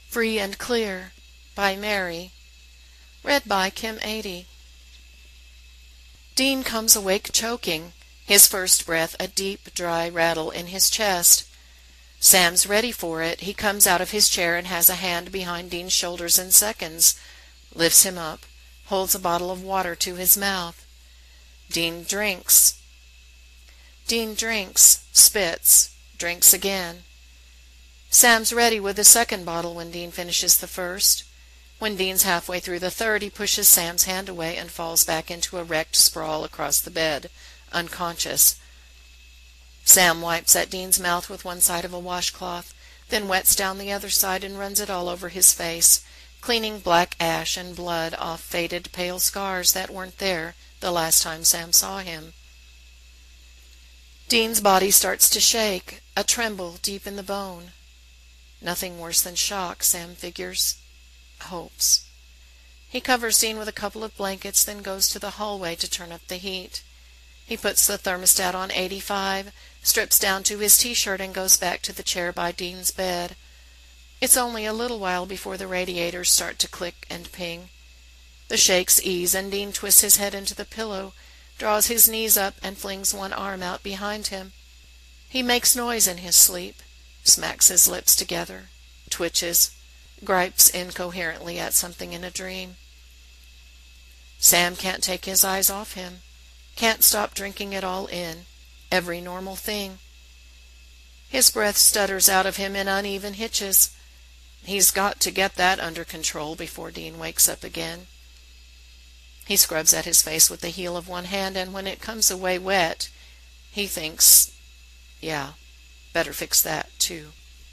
Free and Clear by Mary. Read by Kim 80. Dean comes awake choking, his first breath a deep, dry rattle in his chest. Sam's ready for it. He comes out of his chair and has a hand behind Dean's shoulders in seconds, lifts him up, holds a bottle of water to his mouth. Dean drinks. Dean drinks, spits, drinks again. Sam's ready with the second bottle when Dean finishes the first. When Dean's halfway through the third, he pushes Sam's hand away and falls back into a wrecked sprawl across the bed, unconscious. Sam wipes at Dean's mouth with one side of a washcloth, then wets down the other side and runs it all over his face, cleaning black ash and blood off faded pale scars that weren't there the last time Sam saw him. Dean's body starts to shake, a tremble deep in the bone. Nothing worse than shock, Sam figures. Hopes. He covers Dean with a couple of blankets, then goes to the hallway to turn up the heat. He puts the thermostat on 85, strips down to his t-shirt, and goes back to the chair by Dean's bed. It's only a little while before the radiators start to click and ping. The shakes ease, and Dean twists his head into the pillow, draws his knees up, and flings one arm out behind him. He makes noise in his sleep, smacks his lips together, twitches, gripes incoherently at something in a dream. Sam can't take his eyes off him, can't stop drinking it all in, every normal thing. His breath stutters out of him in uneven hitches. He's got to get that under control before Dean wakes up again. He scrubs at his face with the heel of one hand, and when it comes away wet, he thinks, yeah, better fix that too.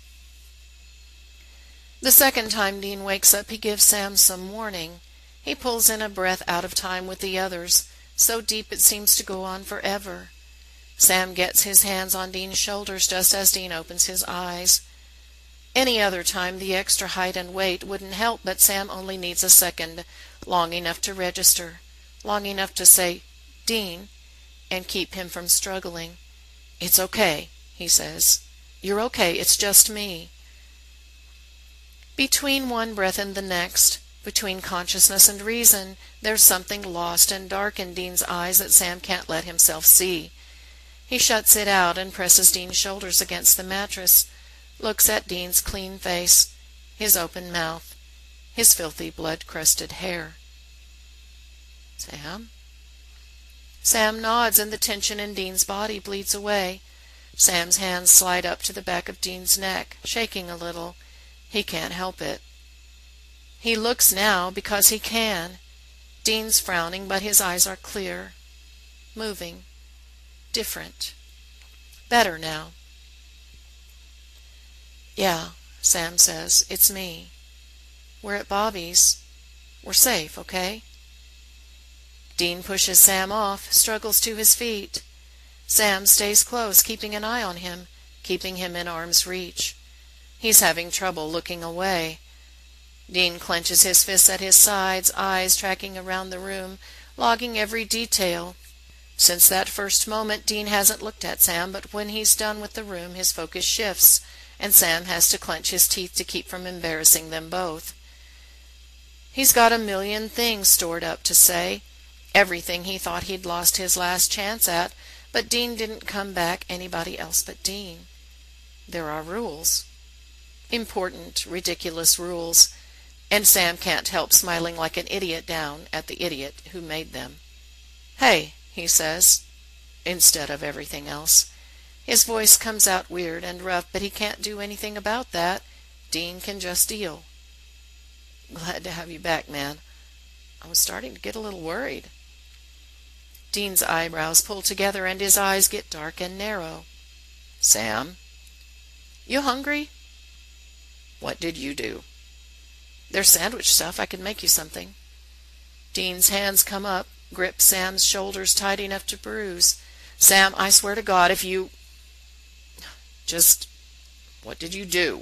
The second time Dean wakes up, he gives Sam some warning. He pulls in a breath out of time with the others, so deep it seems to go on forever. Sam gets his hands on Dean's shoulders just as Dean opens his eyes. Any other time the extra height and weight wouldn't help, but Sam only needs a second, long enough to register, long enough to say, "Dean," and keep him from struggling. "It's okay," he says. "You're okay, it's just me." Between one breath and the next, between consciousness and reason, there's something lost and dark in Dean's eyes that Sam can't let himself see. He shuts it out and presses Dean's shoulders against the mattress, looks at Dean's clean face, his open mouth, his filthy blood-crusted hair. "Sam?" Sam nods, and the tension in Dean's body bleeds away. Sam's hands slide up to the back of Dean's neck, shaking a little. He can't help it. He looks now because he can. Dean's frowning, but his eyes are clear, moving, different, better now. "Yeah," Sam says, "it's me. We're at Bobby's. We're safe, okay?" Dean pushes Sam off, struggles to his feet. Sam stays close, keeping an eye on him, keeping him in arm's reach. He's having trouble looking away. Dean clenches his fists at his sides, eyes tracking around the room, logging every detail. Since that first moment, Dean hasn't looked at Sam, but when he's done with the room, his focus shifts, and Sam has to clench his teeth to keep from embarrassing them both. He's got a million things stored up to say, everything he thought he'd lost his last chance at, but Dean didn't come back anybody else but Dean. There are rules. Important, ridiculous rules, and Sam can't help smiling like an idiot down at the idiot who made them. "Hey," he says, instead of everything else. His voice comes out weird and rough, but he can't do anything about that. Dean can just deal. "Glad to have you back, man. I was starting to get a little worried." Dean's eyebrows pull together and his eyes get dark and narrow. "Sam? You hungry?" "What did you do?" "There's sandwich stuff. I can make you something." Dean's hands come up, grip Sam's shoulders tight enough to bruise. "Sam, I swear to God, if you... Just... what did you do?"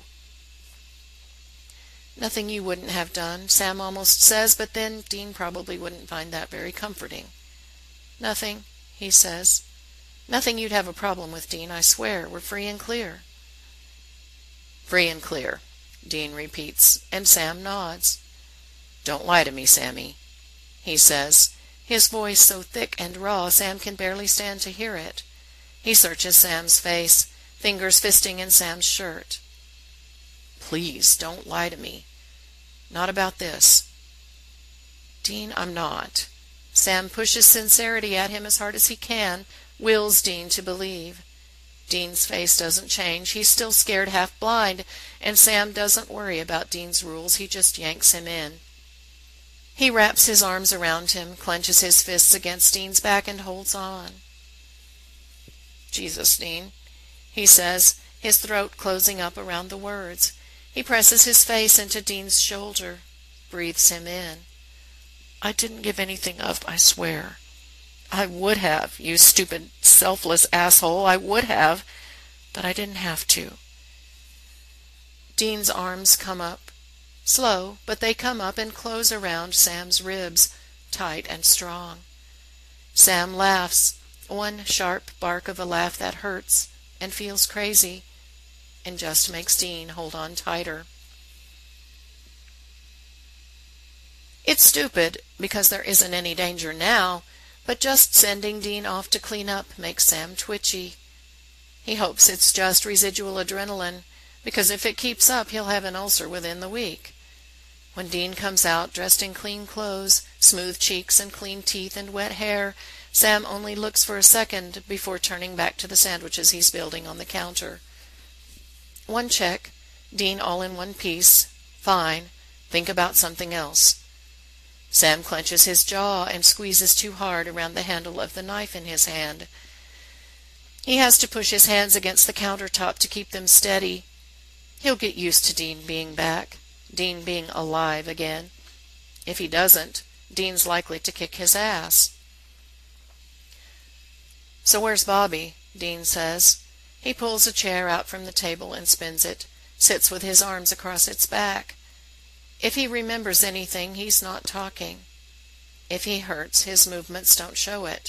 "Nothing you wouldn't have done," Sam almost says, but then Dean probably wouldn't find that very comforting. "Nothing," he says. "Nothing you'd have a problem with, Dean, I swear. We're free and clear." "Free and clear. Dean repeats, and Sam nods. "Don't lie to me, Sammy," he says, his voice so thick and raw Sam can barely stand to hear it. He searches Sam's face, fingers fisting in Sam's shirt. "Please, don't lie to me. Not about this." "Dean, I'm not." Sam pushes sincerity at him as hard as he can, wills Dean to believe. Dean's face doesn't change. He's still scared half blind, and Sam doesn't worry about Dean's rules. He just yanks him in. He wraps his arms around him, clenches his fists against Dean's back, and holds on. "Jesus, Dean," he says, his throat closing up around the words. He presses his face into Dean's shoulder, breathes him in. "I didn't give anything up, I swear. I would have, you stupid, selfless asshole, I would have, but I didn't have to." Dean's arms come up. Slow, but they come up and close around Sam's ribs, tight and strong. Sam laughs, one sharp bark of a laugh that hurts and feels crazy, and just makes Dean hold on tighter. It's stupid, because there isn't any danger now, but just sending Dean off to clean up makes Sam twitchy. He hopes it's just residual adrenaline, because if it keeps up, he'll have an ulcer within the week. When Dean comes out, dressed in clean clothes, smooth cheeks and clean teeth and wet hair, Sam only looks for a second before turning back to the sandwiches he's building on the counter. One check. Dean all in one piece. Fine. Think about something else. Sam clenches his jaw and squeezes too hard around the handle of the knife in his hand. He has to push his hands against the countertop to keep them steady. He'll get used to Dean being back, Dean being alive again. If he doesn't, Dean's likely to kick his ass. "So where's Bobby?" Dean says. He pulls a chair out from the table and spins it, sits with his arms across its back. If he remembers anything, he's not talking. If he hurts, his movements don't show it.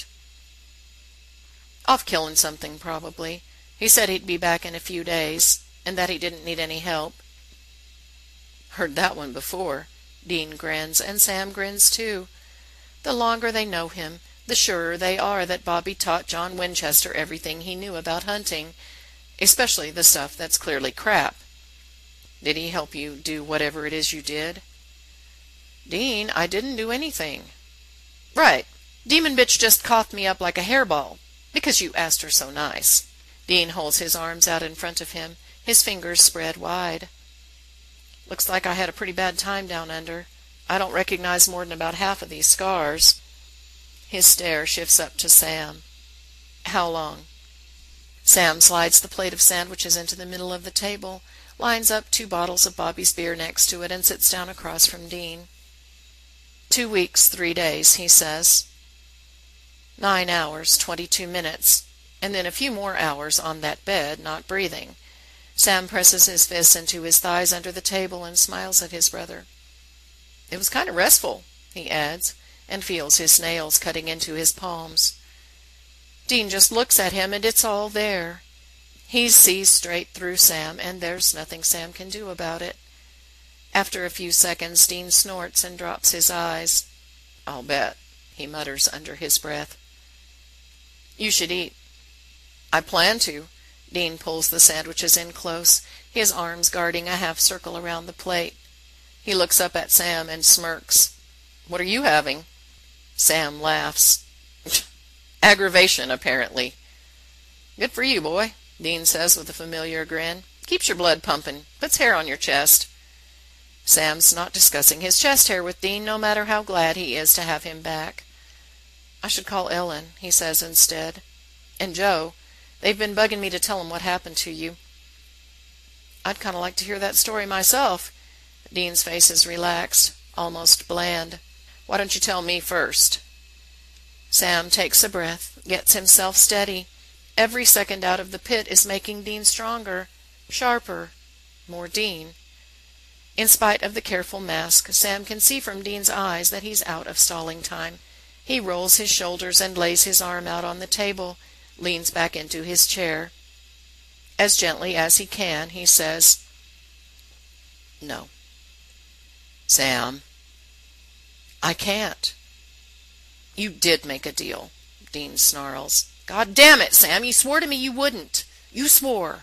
"Off killing something, probably. He said he'd be back in a few days, and that he didn't need any help." "Heard that one before." Dean grins, and Sam grins too. The longer they know him, the surer they are that Bobby taught John Winchester everything he knew about hunting, especially the stuff that's clearly crap. "Did he help you do whatever it is you did?" "Dean, I didn't do anything." "Right. Demon bitch just coughed me up like a hairball, because you asked her so nice." Dean holds his arms out in front of him, his fingers spread wide. "Looks like I had a pretty bad time down under. I don't recognize more than about half of these scars." His stare shifts up to Sam. "How long?" Sam slides the plate of sandwiches into the middle of the table, lines up 2 bottles of Bobby's beer next to it, and sits down across from Dean. 2 weeks, 3 days, he says. 9 hours, 22 minutes, and then a few more hours on that bed, not breathing. Sam presses his fists into his thighs under the table and smiles at his brother. "It was kind of restful," he adds, and feels his nails cutting into his palms. Dean just looks at him, and it's all there. He sees straight through Sam, and there's nothing Sam can do about it. After a few seconds, Dean snorts and drops his eyes. "I'll bet," he mutters under his breath. "You should eat." "I plan to." Dean pulls the sandwiches in close, his arms guarding a half circle around the plate. He looks up at Sam and smirks. "What are you having?" Sam laughs. "Aggravation, apparently." "Good for you, boy," Dean says with a familiar grin. "Keeps your blood pumping, puts hair on your chest." Sam's not discussing his chest hair with Dean, no matter how glad he is to have him back. "I should call Ellen," he says instead. "And Joe. They've been bugging me to tell 'em what happened to you." "I'd kind of like to hear that story myself." Dean's face is relaxed, almost bland. "Why don't you tell me first?" Sam takes a breath, gets himself steady. Every second out of the pit is making Dean stronger, sharper, more Dean. In spite of the careful mask, Sam can see from Dean's eyes that he's out of stalling time. He rolls his shoulders and lays his arm out on the table, leans back into his chair. As gently as he can, he says, No. Sam, I can't. You did make a deal, Dean snarls. God damn it, Sam, you swore to me you wouldn't. You swore.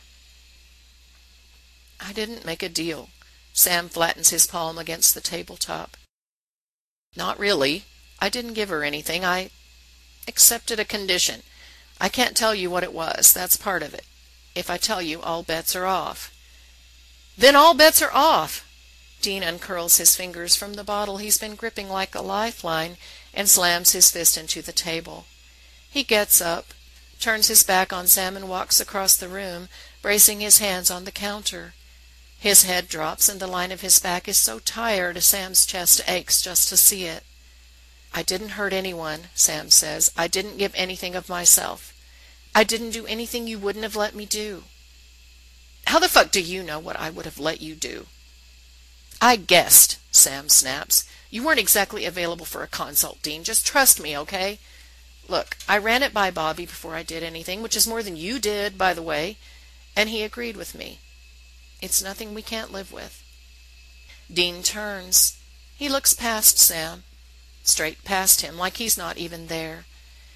I didn't make a deal. Sam flattens his palm against the tabletop. Not really. I didn't give her anything. I accepted a condition. I can't tell you what it was. That's part of it. If I tell you, all bets are off. Then all bets are off! Dean uncurls his fingers from the bottle he's been gripping like a lifeline and slams his fist into the table. He gets up, turns his back on Sam and walks across the room, bracing his hands on the counter. His head drops and the line of his back is so tired Sam's chest aches just to see it. I didn't hurt anyone, Sam says. I didn't give anything of myself. I didn't do anything you wouldn't have let me do. How the fuck do you know what I would have let you do? I guessed, Sam snaps. You weren't exactly available for a consult, Dean. Just trust me, okay? Look, I ran it by Bobby before I did anything, which is more than you did, by the way, and he agreed with me. It's nothing we can't live with. Dean turns. He looks past Sam, straight past him, like he's not even there.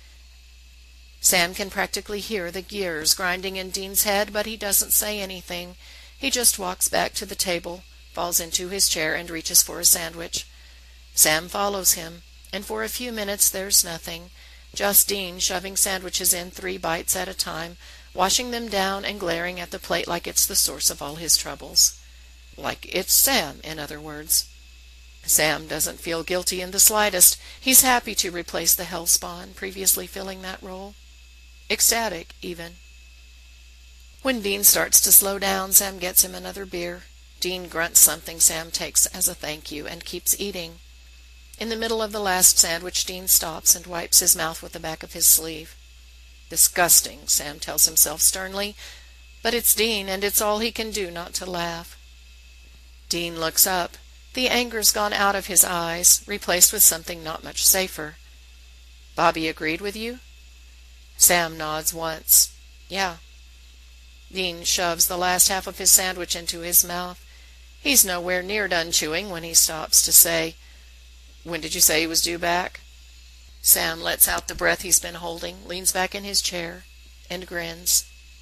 Sam can practically hear the gears grinding in Dean's head, but he doesn't say anything. He just walks back to the table, falls into his chair, and reaches for a sandwich. Sam follows him, and for a few minutes there's nothing, just Dean shoving sandwiches in 3 bites at a time, washing them down and glaring at the plate like it's the source of all his troubles. Like it's Sam, in other words. Sam doesn't feel guilty in the slightest. He's happy to replace the hellspawn previously filling that role. Ecstatic, even. When Dean starts to slow down, Sam gets him another beer. Dean grunts something Sam takes as a thank you and keeps eating. In the middle of the last sandwich, Dean stops and wipes his mouth with the back of his sleeve. Disgusting, Sam tells himself sternly, but it's Dean, and it's all he can do not to laugh. Dean looks up. The anger's gone out of his eyes, replaced with something not much safer. Bobby agreed with you? Sam nods once. Yeah. Dean shoves the last half of his sandwich into his mouth. He's nowhere near done chewing when he stops to say, When did you say he was due back? Sam lets out the breath he's been holding, leans back in his chair, and grins.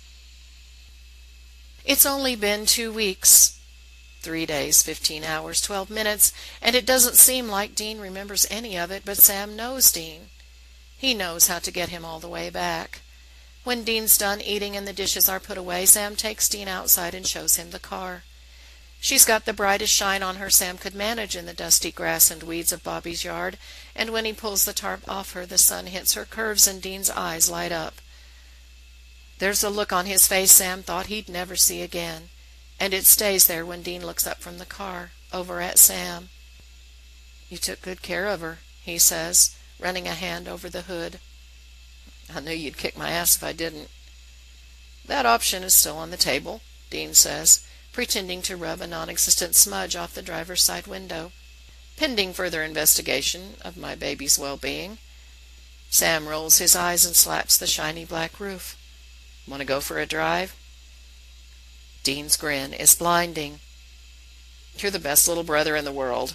It's only been 2 weeks. 3 days, 15 hours, 12 minutes, and it doesn't seem like Dean remembers any of it, but Sam knows Dean. He knows how to get him all the way back. When Dean's done eating and the dishes are put away, Sam takes Dean outside and shows him the car. She's got the brightest shine on her Sam could manage in the dusty grass and weeds of Bobby's yard, and when he pulls the tarp off her, the sun hits her curves and Dean's eyes light up. There's a look on his face Sam thought he'd never see again, and it stays there when Dean looks up from the car, over at Sam. You took good care of her, he says, running a hand over the hood. I knew you'd kick my ass if I didn't. That option is still on the table, Dean says, pretending to rub a non-existent smudge off the driver's side window. Pending further investigation of my baby's well-being. Sam rolls his eyes and slaps the shiny black roof. Want to go for a drive? Dean's grin is blinding. You're the best little brother in the world.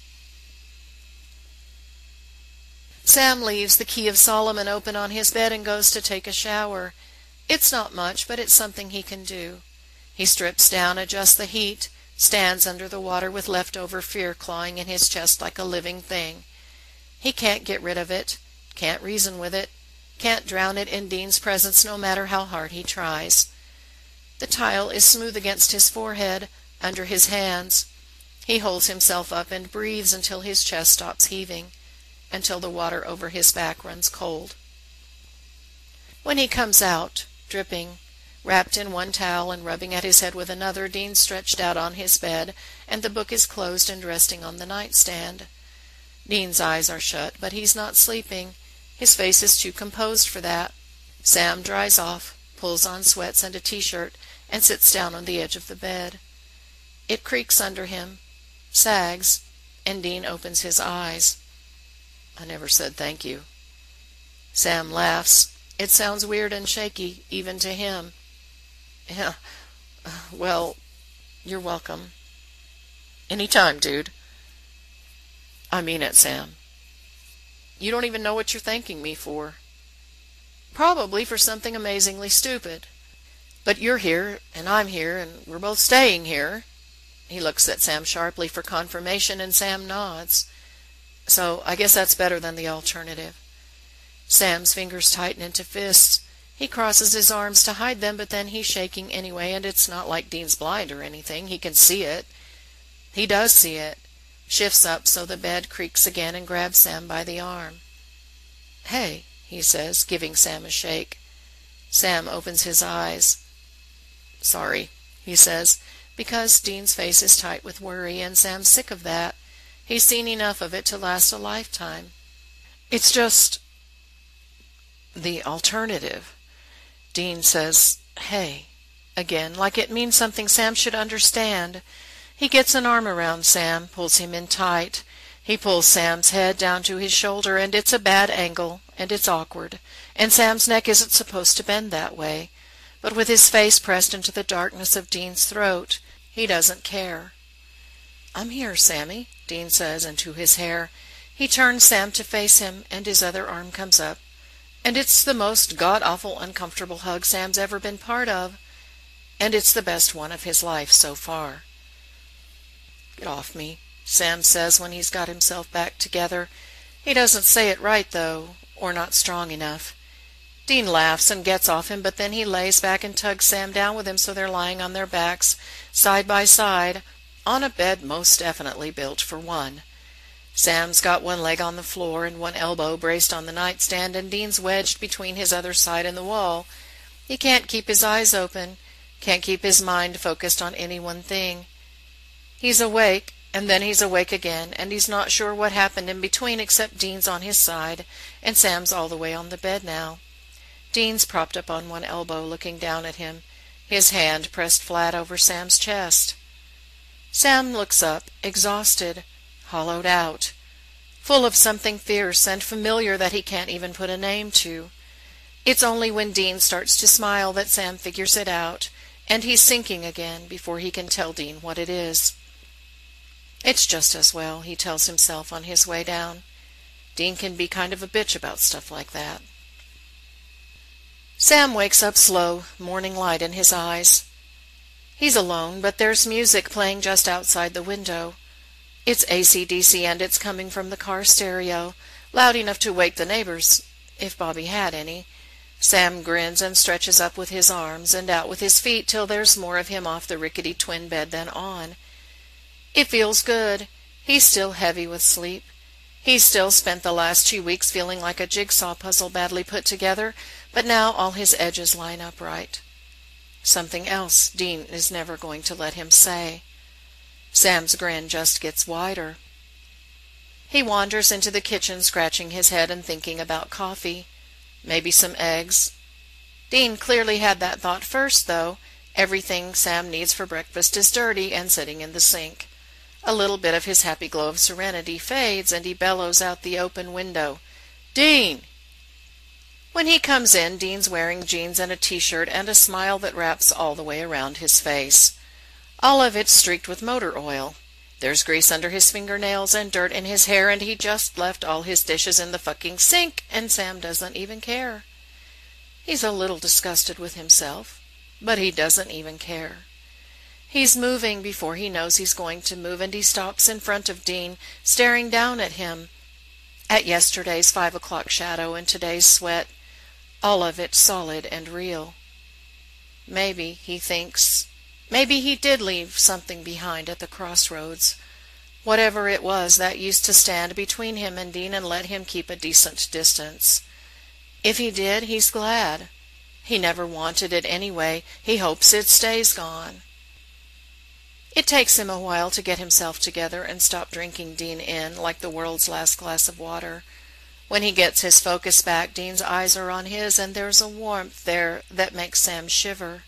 Sam leaves the Key of Solomon open on his bed and goes to take a shower. It's not much, but it's something he can do. He strips down, adjusts the heat, stands under the water with leftover fear clawing in his chest like a living thing. He can't get rid of it, can't reason with it, can't drown it in Dean's presence no matter how hard he tries. The tile is smooth against his forehead, under his hands. He holds himself up and breathes until his chest stops heaving, until the water over his back runs cold. When he comes out, dripping, wrapped in one towel and rubbing at his head with another, Dean's stretched out on his bed, and the book is closed and resting on the nightstand. Dean's eyes are shut, but he's not sleeping. His face is too composed for that. Sam dries off, pulls on sweats and a t-shirt, and sits down on the edge of the bed. It creaks under him, sags, and Dean opens his eyes. I never said thank you. Sam laughs. It sounds weird and shaky, even to him. Yeah, well, you're welcome. Any time, dude. I mean it, Sam. You don't even know what you're thanking me for. Probably for something amazingly stupid. But you're here, and I'm here, and we're both staying here. He looks at Sam sharply for confirmation, and Sam nods. So I guess that's better than the alternative. Sam's fingers tighten into fists. He crosses his arms to hide them, but then he's shaking anyway, and it's not like Dean's blind or anything. He can see it. He does see it. Shifts up so the bed creaks again and grabs Sam by the arm. "Hey," he says, giving Sam a shake. Sam opens his eyes. "Sorry," he says, because Dean's face is tight with worry, and Sam's sick of that. He's seen enough of it to last a lifetime. "It's just the alternative." Dean says, "Hey," again, like it means something Sam should understand. He gets an arm around Sam, pulls him in tight. He pulls Sam's head down to his shoulder, and it's a bad angle, and it's awkward, and Sam's neck isn't supposed to bend that way. But with his face pressed into the darkness of Dean's throat, he doesn't care. "I'm here, Sammy," Dean says into his hair. He turns Sam to face him, and his other arm comes up. And it's the most god-awful uncomfortable hug Sam's ever been part of, and it's the best one of his life so far. "Get off me," Sam says when he's got himself back together. He doesn't say it right, though, or not strong enough. Dean laughs and gets off him, but then he lays back and tugs Sam down with him so they're lying on their backs, side by side, on a bed most definitely built for one. Sam's got one leg on the floor and one elbow braced on the nightstand, and Dean's wedged between his other side and the wall. He can't keep his eyes open, can't keep his mind focused on any one thing. He's awake, and then he's awake again, and he's not sure what happened in between except Dean's on his side, and Sam's all the way on the bed now. Dean's propped up on one elbow, looking down at him, his hand pressed flat over Sam's chest. Sam looks up, exhausted, hollowed out, full of something fierce and familiar that he can't even put a name to. It's only when Dean starts to smile that Sam figures it out, and he's sinking again before he can tell Dean what it is. It's just as well, he tells himself on his way down. Dean can be kind of a bitch about stuff like that. Sam wakes up slow, morning light in his eyes. He's alone, but there's music playing just outside the window. It's AC/DC, and it's coming from the car stereo, loud enough to wake the neighbors, if Bobby had any. Sam grins and stretches up with his arms and out with his feet till there's more of him off the rickety twin bed than on. It feels good. He's still heavy with sleep. He's still spent the last 2 weeks feeling like a jigsaw puzzle badly put together, but now all his edges line up right. Something else Dean is never going to let him say. Sam's grin just gets wider. He wanders into the kitchen, scratching his head and thinking about coffee. Maybe some eggs. Dean clearly had that thought first, though. Everything Sam needs for breakfast is dirty and sitting in the sink. A little bit of his happy glow of serenity fades, and he bellows out the open window, "Dean!" When he comes in, Dean's wearing jeans and a t-shirt and a smile that wraps all the way around his face. All of it streaked with motor oil. There's grease under his fingernails and dirt in his hair, and he just left all his dishes in the fucking sink, and Sam doesn't even care. He's a little disgusted with himself, but he doesn't even care. He's moving before he knows he's going to move, and he stops in front of Dean, staring down at him, at yesterday's 5 o'clock shadow and today's sweat, all of it solid and real. Maybe, he thinks, maybe he did leave something behind at the crossroads, whatever it was that used to stand between him and Dean and let him keep a decent distance. If he did, he's glad. He never wanted it anyway. He hopes it stays gone. It takes him a while to get himself together and stop drinking Dean in like the world's last glass of water. When he gets his focus back, Dean's eyes are on his, and there's a warmth there that makes Sam shiver.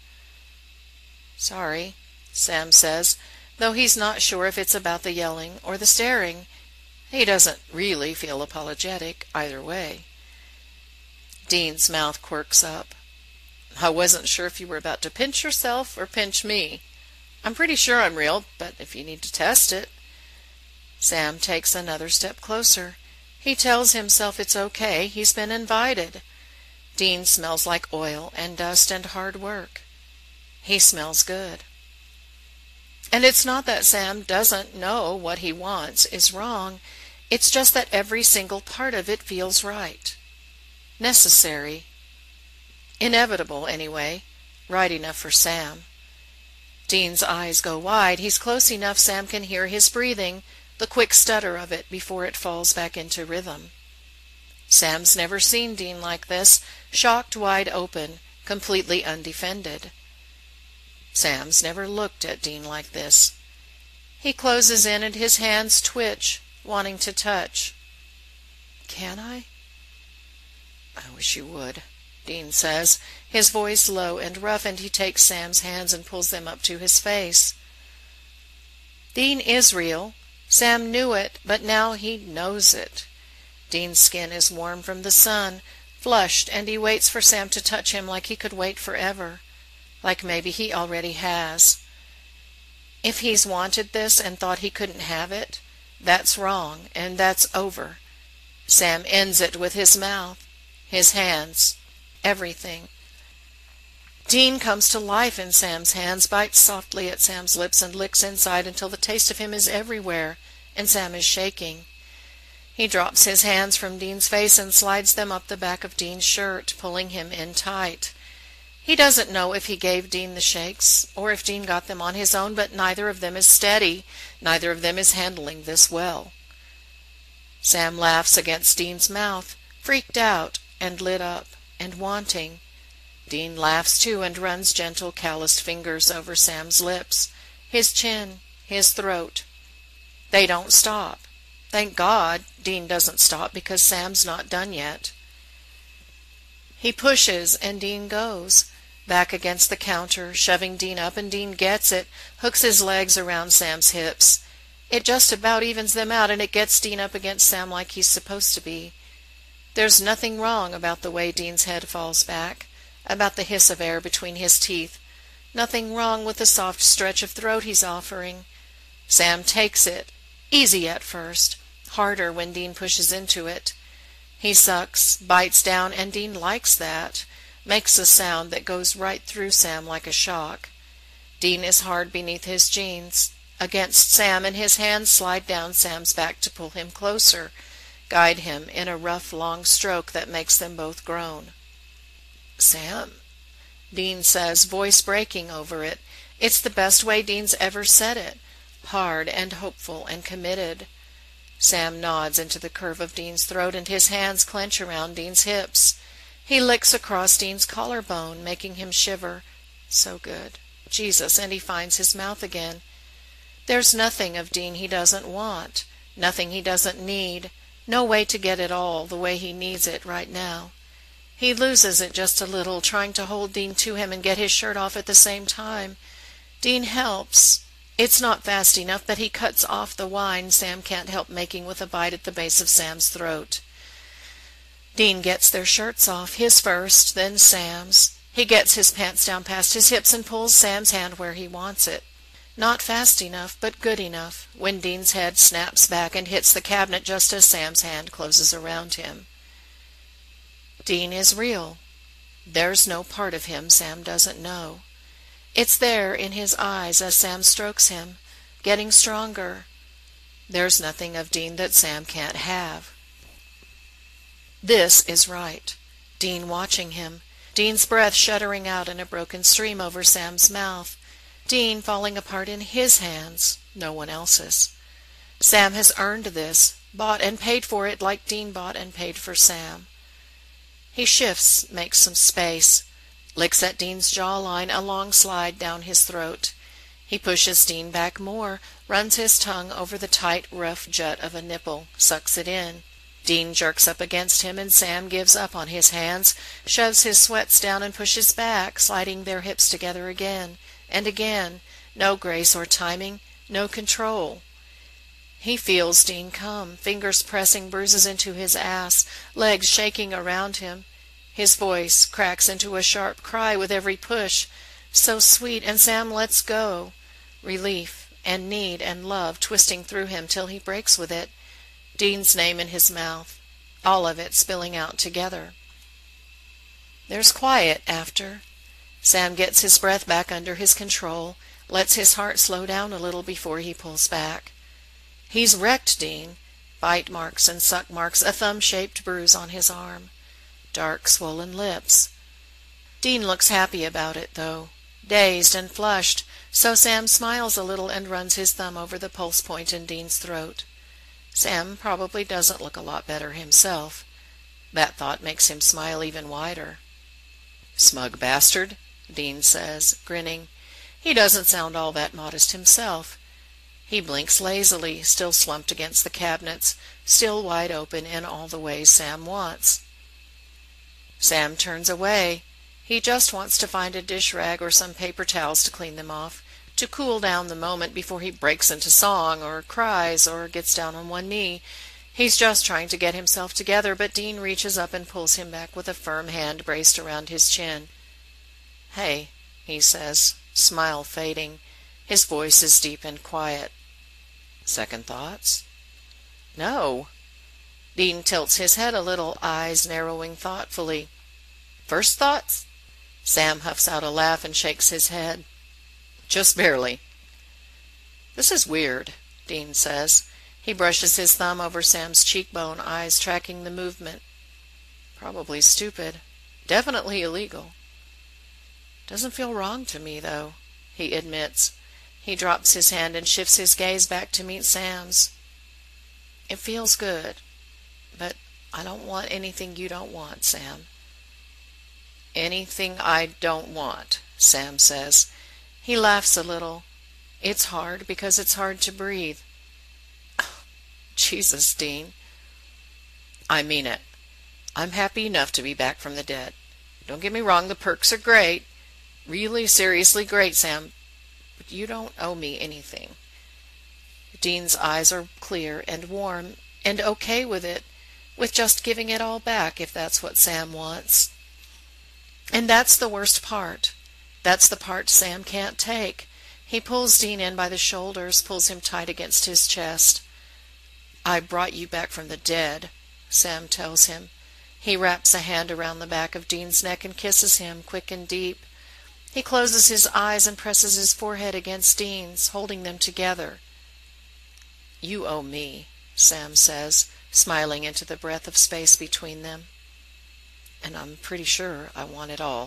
"Sorry," Sam says, though he's not sure if it's about the yelling or the staring. He doesn't really feel apologetic either way. Dean's mouth quirks up. "I wasn't sure if you were about to pinch yourself or pinch me." I'm pretty sure I'm real, but if you need to test it. Sam takes another step closer. He tells himself it's okay, he's been invited. Dean smells like oil and dust and hard work. He smells good. And it's not that Sam doesn't know what he wants is wrong. It's just that every single part of it feels right. Necessary. Inevitable, anyway. Right enough for Sam. Dean's eyes go wide. He's close enough Sam can hear his breathing, the quick stutter of it before it falls back into rhythm. Sam's never seen Dean like this, shocked wide open, completely undefended. Sam's never looked at Dean like this. He closes in and his hands twitch, wanting to touch. Can I? I wish you would, Dean says, his voice low and rough, and he takes Sam's hands and pulls them up to his face. Dean is real. Sam knew it, but now he knows it. Dean's skin is warm from the sun, flushed, and he waits for Sam to touch him like he could wait forever, like maybe he already has. If he's wanted this and thought he couldn't have it, that's wrong, and that's over. Sam ends it with his mouth, his hands, everything. Dean comes to life in Sam's hands, bites softly at Sam's lips, and licks inside until the taste of him is everywhere, and Sam is shaking. He drops his hands from Dean's face and slides them up the back of Dean's shirt, pulling him in tight. He doesn't know if he gave Dean the shakes, or if Dean got them on his own, but neither of them is steady. Neither of them is handling this well. Sam laughs against Dean's mouth, freaked out and lit up and wanting. Dean laughs too and runs gentle, calloused fingers over Sam's lips, his chin, his throat. They don't stop. Thank God Dean doesn't stop, because Sam's not done yet. He pushes and Dean goes, back against the counter, shoving Dean up, and Dean gets it, hooks his legs around Sam's hips. It just about evens them out, and it gets Dean up against Sam like he's supposed to be. There's nothing wrong about the way Dean's head falls back, about the hiss of air between his teeth. Nothing wrong with the soft stretch of throat he's offering. Sam takes it, easy at first, harder when Dean pushes into it. He sucks, bites down, and Dean likes that, makes a sound that goes right through Sam like a shock. Dean is hard beneath his jeans, against Sam, and his hands slide down Sam's back to pull him closer, guide him in a rough, long stroke that makes them both groan. Sam, Dean says, voice breaking over it. It's the best way Dean's ever said it, hard and hopeful and committed. Sam nods into the curve of Dean's throat, and his hands clench around Dean's hips. He licks across Dean's collarbone, making him shiver. So good. Jesus, and he finds his mouth again. There's nothing of Dean he doesn't want, nothing he doesn't need, no way to get it all the way he needs it right now. He loses it just a little, trying to hold Dean to him and get his shirt off at the same time. Dean helps. It's not fast enough that he cuts off the whine Sam can't help making with a bite at the base of Sam's throat. Dean gets their shirts off, his first, then Sam's. He gets his pants down past his hips and pulls Sam's hand where he wants it. Not fast enough, but good enough, when Dean's head snaps back and hits the cabinet just as Sam's hand closes around him. Dean is real. There's no part of him Sam doesn't know. It's there in his eyes as Sam strokes him, getting stronger. There's nothing of Dean that Sam can't have. This is right. Dean watching him. Dean's breath shuddering out in a broken stream over Sam's mouth. Dean falling apart in his hands, no one else's. Sam has earned this, bought and paid for it like Dean bought and paid for Sam. He shifts, makes some space, licks at Dean's jawline, a long slide down his throat. He pushes Dean back more, runs his tongue over the tight, rough jut of a nipple, sucks it in. Dean jerks up against him, and Sam gives up on his hands, shoves his sweats down and pushes back, sliding their hips together again and again. No grace or timing, no control. He feels Dean come, fingers pressing bruises into his ass, legs shaking around him. His voice cracks into a sharp cry with every push, so sweet, and Sam lets go, relief and need and love twisting through him till he breaks with it, Dean's name in his mouth, all of it spilling out together. There's quiet after. Sam gets his breath back under his control, lets his heart slow down a little before he pulls back. He's wrecked Dean. Bite marks and suck marks, a thumb-shaped bruise on his arm. Dark, swollen lips. Dean looks happy about it, though, dazed and flushed, so Sam smiles a little and runs his thumb over the pulse point in Dean's throat. Sam probably doesn't look a lot better himself. That thought makes him smile even wider. "Smug bastard," Dean says, grinning. He doesn't sound all that modest himself. He blinks lazily, still slumped against the cabinets, still wide open in all the ways Sam wants. Sam turns away. He just wants to find a dish rag or some paper towels to clean them off, to cool down the moment before he breaks into song, or cries, or gets down on one knee. He's just trying to get himself together, but Dean reaches up and pulls him back with a firm hand braced around his chin. "Hey," he says, smile fading. His voice is deep and quiet. "Second thoughts?" "No." Dean tilts his head a little, eyes narrowing thoughtfully. "First thoughts?" Sam huffs out a laugh and shakes his head. "Just barely." "This is weird," Dean says. He brushes his thumb over Sam's cheekbone, eyes tracking the movement. "Probably stupid. Definitely illegal." "Doesn't feel wrong to me, though," he admits. He drops his hand and shifts his gaze back to meet Sam's. "It feels good, but I don't want anything you don't want, Sam." "Anything I don't want," Sam says. He laughs a little. "It's hard because it's hard to breathe." "Jesus, Dean." "I mean it. I'm happy enough to be back from the dead. Don't get me wrong, the perks are great. Really, seriously great, Sam. But you don't owe me anything." Dean's eyes are clear and warm, and okay with it, with just giving it all back if that's what Sam wants. And that's the worst part. That's the part Sam can't take. He pulls Dean in by the shoulders, pulls him tight against his chest. "I brought you back from the dead," Sam tells him. He wraps a hand around the back of Dean's neck and kisses him, quick and deep. He closes his eyes and presses his forehead against Dean's, holding them together. "You owe me," Sam says, smiling into the breath of space between them. "And I'm pretty sure I want it all."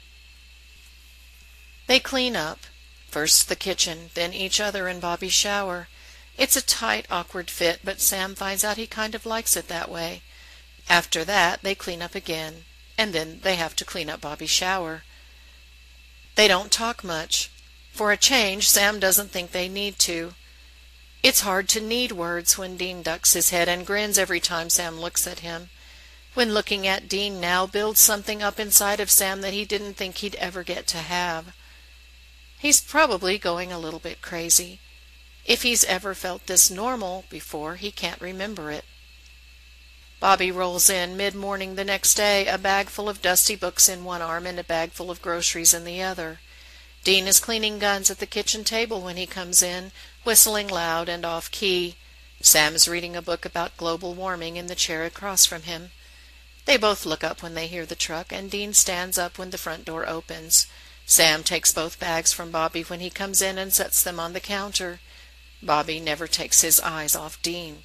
They clean up. First the kitchen, then each other and Bobby's shower. It's a tight, awkward fit, but Sam finds out he kind of likes it that way. After that, they clean up again, and then they have to clean up Bobby's shower. They don't talk much. For a change, Sam doesn't think they need to. It's hard to need words when Dean ducks his head and grins every time Sam looks at him. When looking at Dean now builds something up inside of Sam that he didn't think he'd ever get to have. He's probably going a little bit crazy. If he's ever felt this normal before, he can't remember it. Bobby rolls in mid-morning the next day, a bag full of dusty books in one arm and a bag full of groceries in the other. Dean is cleaning guns at the kitchen table when he comes in, whistling loud and off-key. Sam is reading a book about global warming in the chair across from him. They both look up when they hear the truck, and Dean stands up when the front door opens. Sam takes both bags from Bobby when he comes in and sets them on the counter. Bobby never takes his eyes off Dean.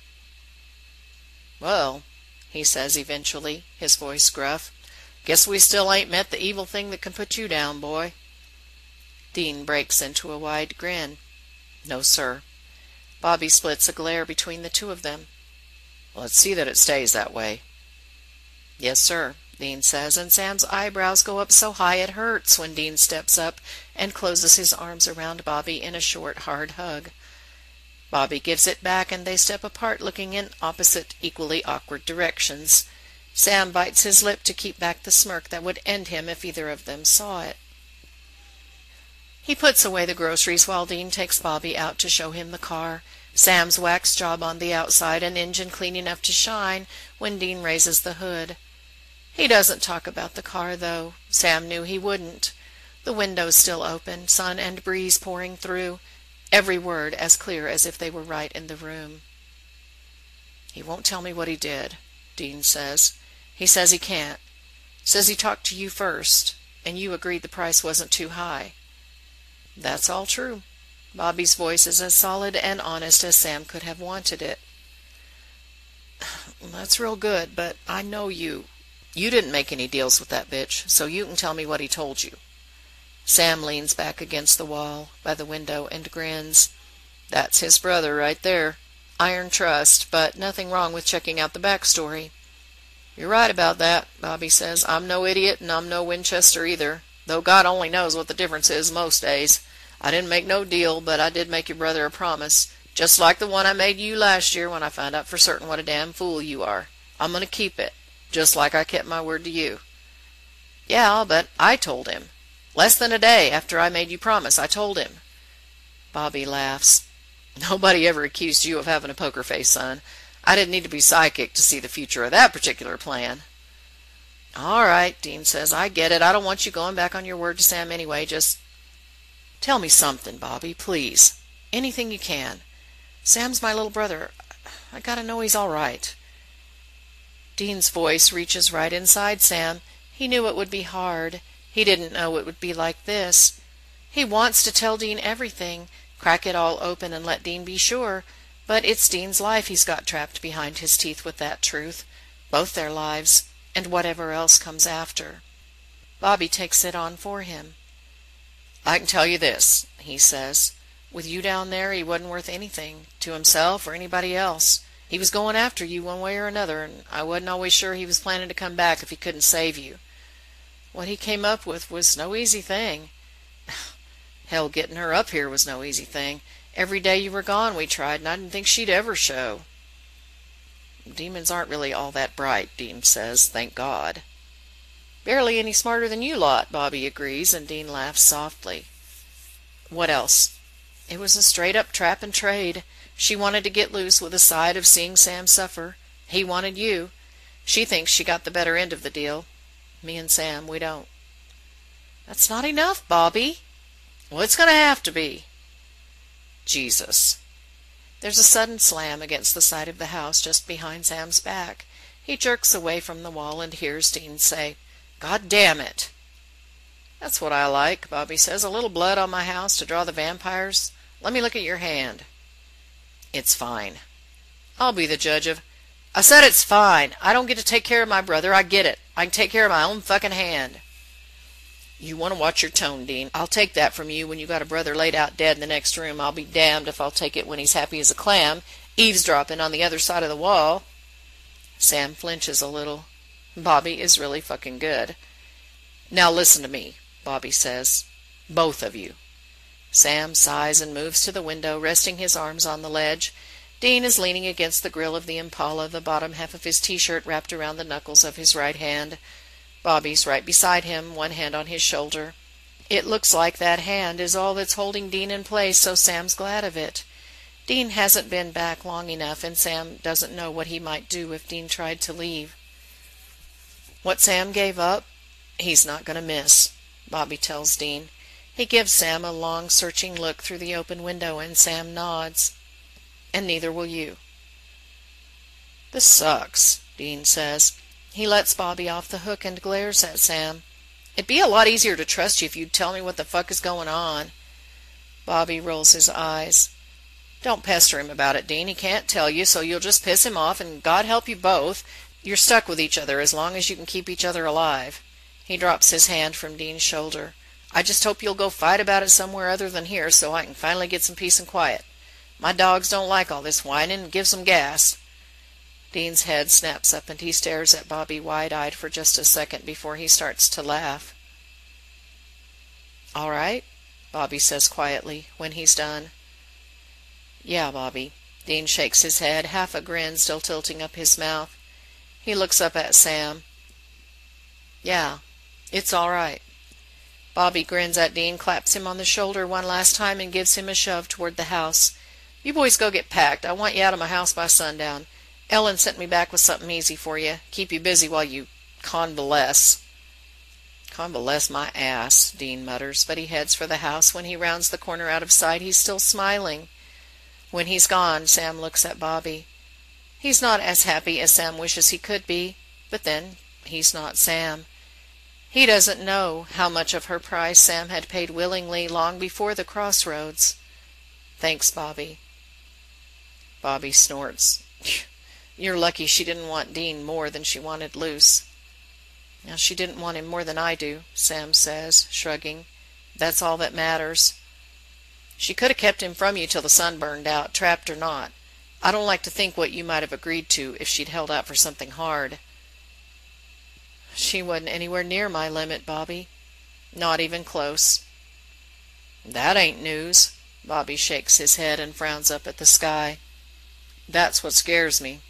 "Well," he says eventually, his voice gruff, "guess we still ain't met the evil thing that can put you down, boy." Dean breaks into a wide grin. "No, sir." Bobby splits a glare between the two of them. "Let's see that it stays that way." "Yes, sir," Dean says, and Sam's eyebrows go up so high it hurts when Dean steps up and closes his arms around Bobby in a short, hard hug. Bobby gives it back, and they step apart, looking in opposite, equally awkward directions. Sam bites his lip to keep back the smirk that would end him if either of them saw it. He puts away the groceries while Dean takes Bobby out to show him the car. Sam's wax job on the outside, an engine clean enough to shine when Dean raises the hood. He doesn't talk about the car, though. Sam knew he wouldn't. The window's still open, sun and breeze pouring through. every word as clear as if they were right in the room. "He won't tell me what he did," Dean says. "He says he can't. Says he talked to you first, and you agreed the price wasn't too high." "That's all true." Bobby's voice is as solid and honest as Sam could have wanted it. "That's real good, but I know you. You didn't make any deals with that bitch, so you can tell me what he told you." Sam leans back against the wall by the window and grins. "That's his brother right there. Iron trust, but nothing wrong with checking out the backstory." "You're right about that," Bobby says. "I'm no idiot, and I'm no Winchester either, though God only knows what the difference is most days. I didn't make no deal, but I did make your brother a promise, just like the one I made you last year when I found out for certain what a damn fool you are. I'm going to keep it, just like I kept my word to you." "Yeah, but I told him. Less than a day after I made you promise, I told him." Bobby laughs. "Nobody ever accused you of having a poker face, son. I didn't need to be psychic to see the future of that particular plan." "All right," Dean says. "I get it. I don't want you going back on your word to Sam anyway. Just tell me something, Bobby, please. Anything you can. Sam's my little brother. I gotta know he's all right." Dean's voice reaches right inside Sam. He knew it would be hard. He didn't know it would be like this. He wants to tell Dean everything, crack it all open and let Dean be sure, but it's Dean's life he's got trapped behind his teeth with that truth, both their lives, and whatever else comes after. Bobby takes it on for him. "I can tell you this," he says. "With you down there, he wasn't worth anything, to himself or anybody else. He was going after you one way or another, and I wasn't always sure he was planning to come back if he couldn't save you. What he came up with was no easy thing. Hell, getting her up here was no easy thing. Every day you were gone we tried, and I didn't think she'd ever show." "Demons aren't really all that bright," Dean says. "Thank God." "Barely any smarter than you lot," Bobby agrees, and Dean laughs softly. "What else?" "It was a straight-up trap and trade. She wanted to get loose with a side of seeing Sam suffer. He wanted you. She thinks she got the better end of the deal. Me and Sam, we don't." "That's not enough, Bobby." "Well, it's going to have to be." Jesus. There's a sudden slam against the side of the house just behind Sam's back. He jerks away from the wall and hears Dean say, "God damn it." "That's what I like," Bobby says. "A little blood on my house to draw the vampires. Let me look at your hand." "It's fine." "I'll be the judge of—" "I said it's fine. I don't get to take care of my brother. I get it. I can take care of my own fucking hand." "You want to watch your tone, Dean. I'll take that from you when you got a brother laid out dead in the next room. I'll be damned if I'll take it when he's happy as a clam, eavesdropping on the other side of the wall." Sam flinches a little. Bobby is really fucking good. "Now listen to me," Bobby says. "Both of you." Sam sighs and moves to the window, resting his arms on the ledge. Dean is leaning against the grill of the Impala, the bottom half of his t-shirt wrapped around the knuckles of his right hand. Bobby's right beside him, one hand on his shoulder. It looks like that hand is all that's holding Dean in place, so Sam's glad of it. Dean hasn't been back long enough, and Sam doesn't know what he might do if Dean tried to leave. What Sam gave up, he's not going to miss, Bobby tells Dean. He gives Sam a long, searching look through the open window, and Sam nods. "And neither will you." "This sucks," Dean says. He lets Bobby off the hook and glares at Sam. "It'd be a lot easier to trust you if you'd tell me what the fuck is going on." Bobby rolls his eyes. "Don't pester him about it, Dean. He can't tell you, so you'll just piss him off, and God help you both. You're stuck with each other as long as you can keep each other alive." He drops his hand from Dean's shoulder. "I just hope you'll go fight about it somewhere other than here so I can finally get some peace and quiet. My dogs don't like all this whining and gives them gas." Dean's head snaps up and he stares at Bobby wide-eyed for just a second before he starts to laugh. "All right," Bobby says quietly when he's done. "Yeah, Bobby." Dean shakes his head, half a grin still tilting up his mouth. He looks up at Sam. "Yeah, it's all right." Bobby grins at Dean, claps him on the shoulder one last time, and gives him a shove toward the house. "You boys go get packed. I want you out of my house by sundown. Ellen sent me back with something easy for you. Keep you busy while you convalesce." Bless my ass, Dean mutters, but he heads for the house. When he rounds the corner out of sight, he's still smiling. When he's gone, Sam looks at Bobby. He's not as happy as Sam wishes he could be, but then he's not Sam. He doesn't know how much of her price Sam had paid willingly long before the crossroads. Thanks, Bobby. Bobby snorts. You're lucky she didn't want Dean more than she wanted Luce. Now, she didn't want him more than I do, Sam says, shrugging. That's all that matters. She could have kept him from you till the sun burned out, trapped or not. I don't like to think what you might have agreed to if she'd held out for something hard. She wasn't anywhere near my limit, Bobby. Not even close. That ain't news. Bobby shakes his head and frowns up at the sky. That's what scares me.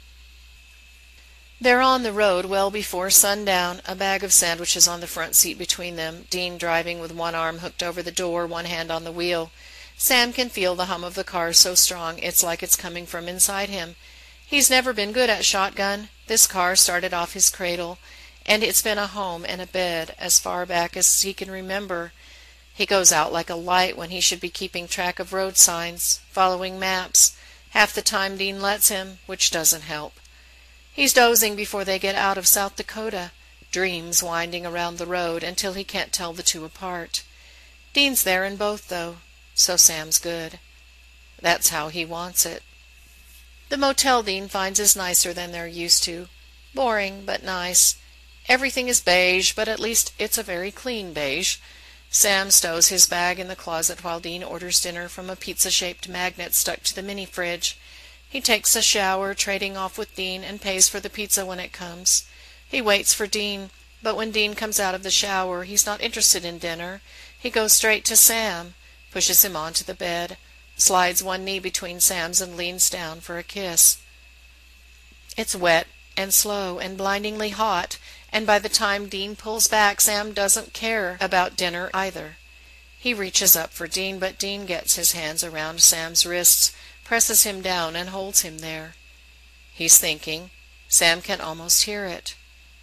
They're on the road well before sundown, a bag of sandwiches on the front seat between them, Dean driving with one arm hooked over the door, one hand on the wheel. Sam can feel the hum of the car so strong it's like it's coming from inside him. He's never been good at shotgun. This car started off his cradle, and it's been a home and a bed as far back as he can remember. He goes out like a light when he should be keeping track of road signs, following maps. Half the time Dean lets him, which doesn't help. He's dozing before they get out of South Dakota, dreams winding around the road until he can't tell the two apart. Dean's there in both, though, so Sam's good. That's how he wants it. The motel Dean finds is nicer than they're used to. Boring, but nice. Everything is beige, but at least it's a very clean beige. Sam stows his bag in the closet while Dean orders dinner from a pizza-shaped magnet stuck to the mini-fridge. He takes a shower, trading off with Dean, and pays for the pizza when it comes. He waits for Dean, but when Dean comes out of the shower, he's not interested in dinner. He goes straight to Sam, pushes him onto the bed, slides one knee between Sam's and leans down for a kiss. It's wet and slow and blindingly hot, and by the time Dean pulls back, Sam doesn't care about dinner either. He reaches up for Dean, but Dean gets his hands around Sam's wrists, presses him down, and holds him there. He's thinking. Sam can almost hear it.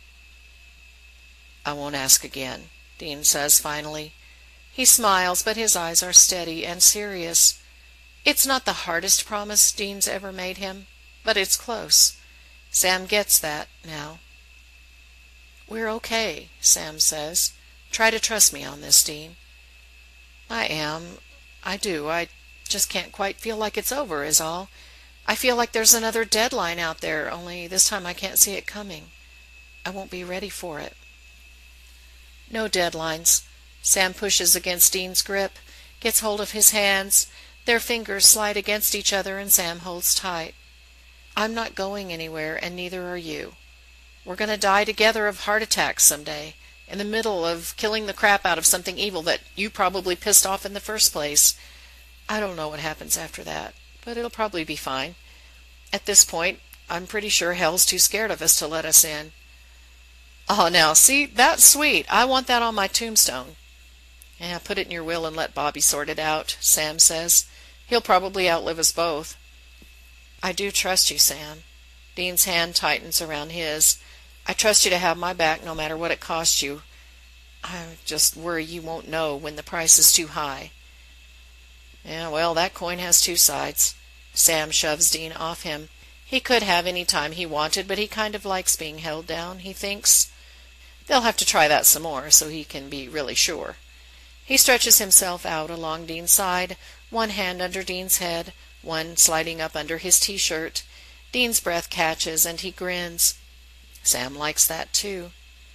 I won't ask again, Dean says finally. He smiles, but his eyes are steady and serious. It's not the hardest promise Dean's ever made him, but it's close. Sam gets that now. We're okay, Sam says. Try to trust me on this, Dean. I am. I do. I just can't quite feel like it's over, is all. I feel like there's another deadline out there, only this time I can't see it coming. I won't be ready for it. No deadlines. Sam pushes against Dean's grip, gets hold of his hands. Their fingers slide against each other and Sam holds tight. I'm not going anywhere, and neither are you. We're going to die together of heart attacks someday, in the middle of killing the crap out of something evil that you probably pissed off in the first place. I don't know what happens after that, but it'll probably be fine. At this point, I'm pretty sure hell's too scared of us to let us in. Oh, now, see, that's sweet. I want that on my tombstone. Yeah, put it in your will and let Bobby sort it out, Sam says. He'll probably outlive us both. I do trust you, Sam. Dean's hand tightens around his. I trust you to have my back no matter what it costs you. I just worry you won't know when the price is too high. Yeah, well, that coin has two sides. Sam shoves Dean off him. He could have any time he wanted, but he kind of likes being held down, he thinks. They'll have to try that some more so he can be really sure. He stretches himself out along Dean's side, one hand under Dean's head, one sliding up under his t-shirt. Dean's breath catches and he grins. Sam likes that too.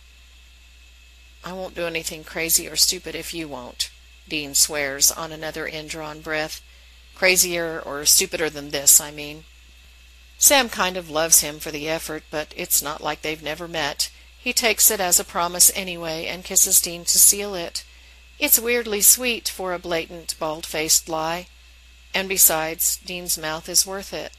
I won't do anything crazy or stupid if you won't, Dean swears on another indrawn breath. Crazier or stupider than this, I mean. Sam kind of loves him for the effort, but it's not like they've never met. He takes it as a promise anyway and kisses Dean to seal it. It's weirdly sweet for a blatant, bald-faced lie. And besides, Dean's mouth is worth it.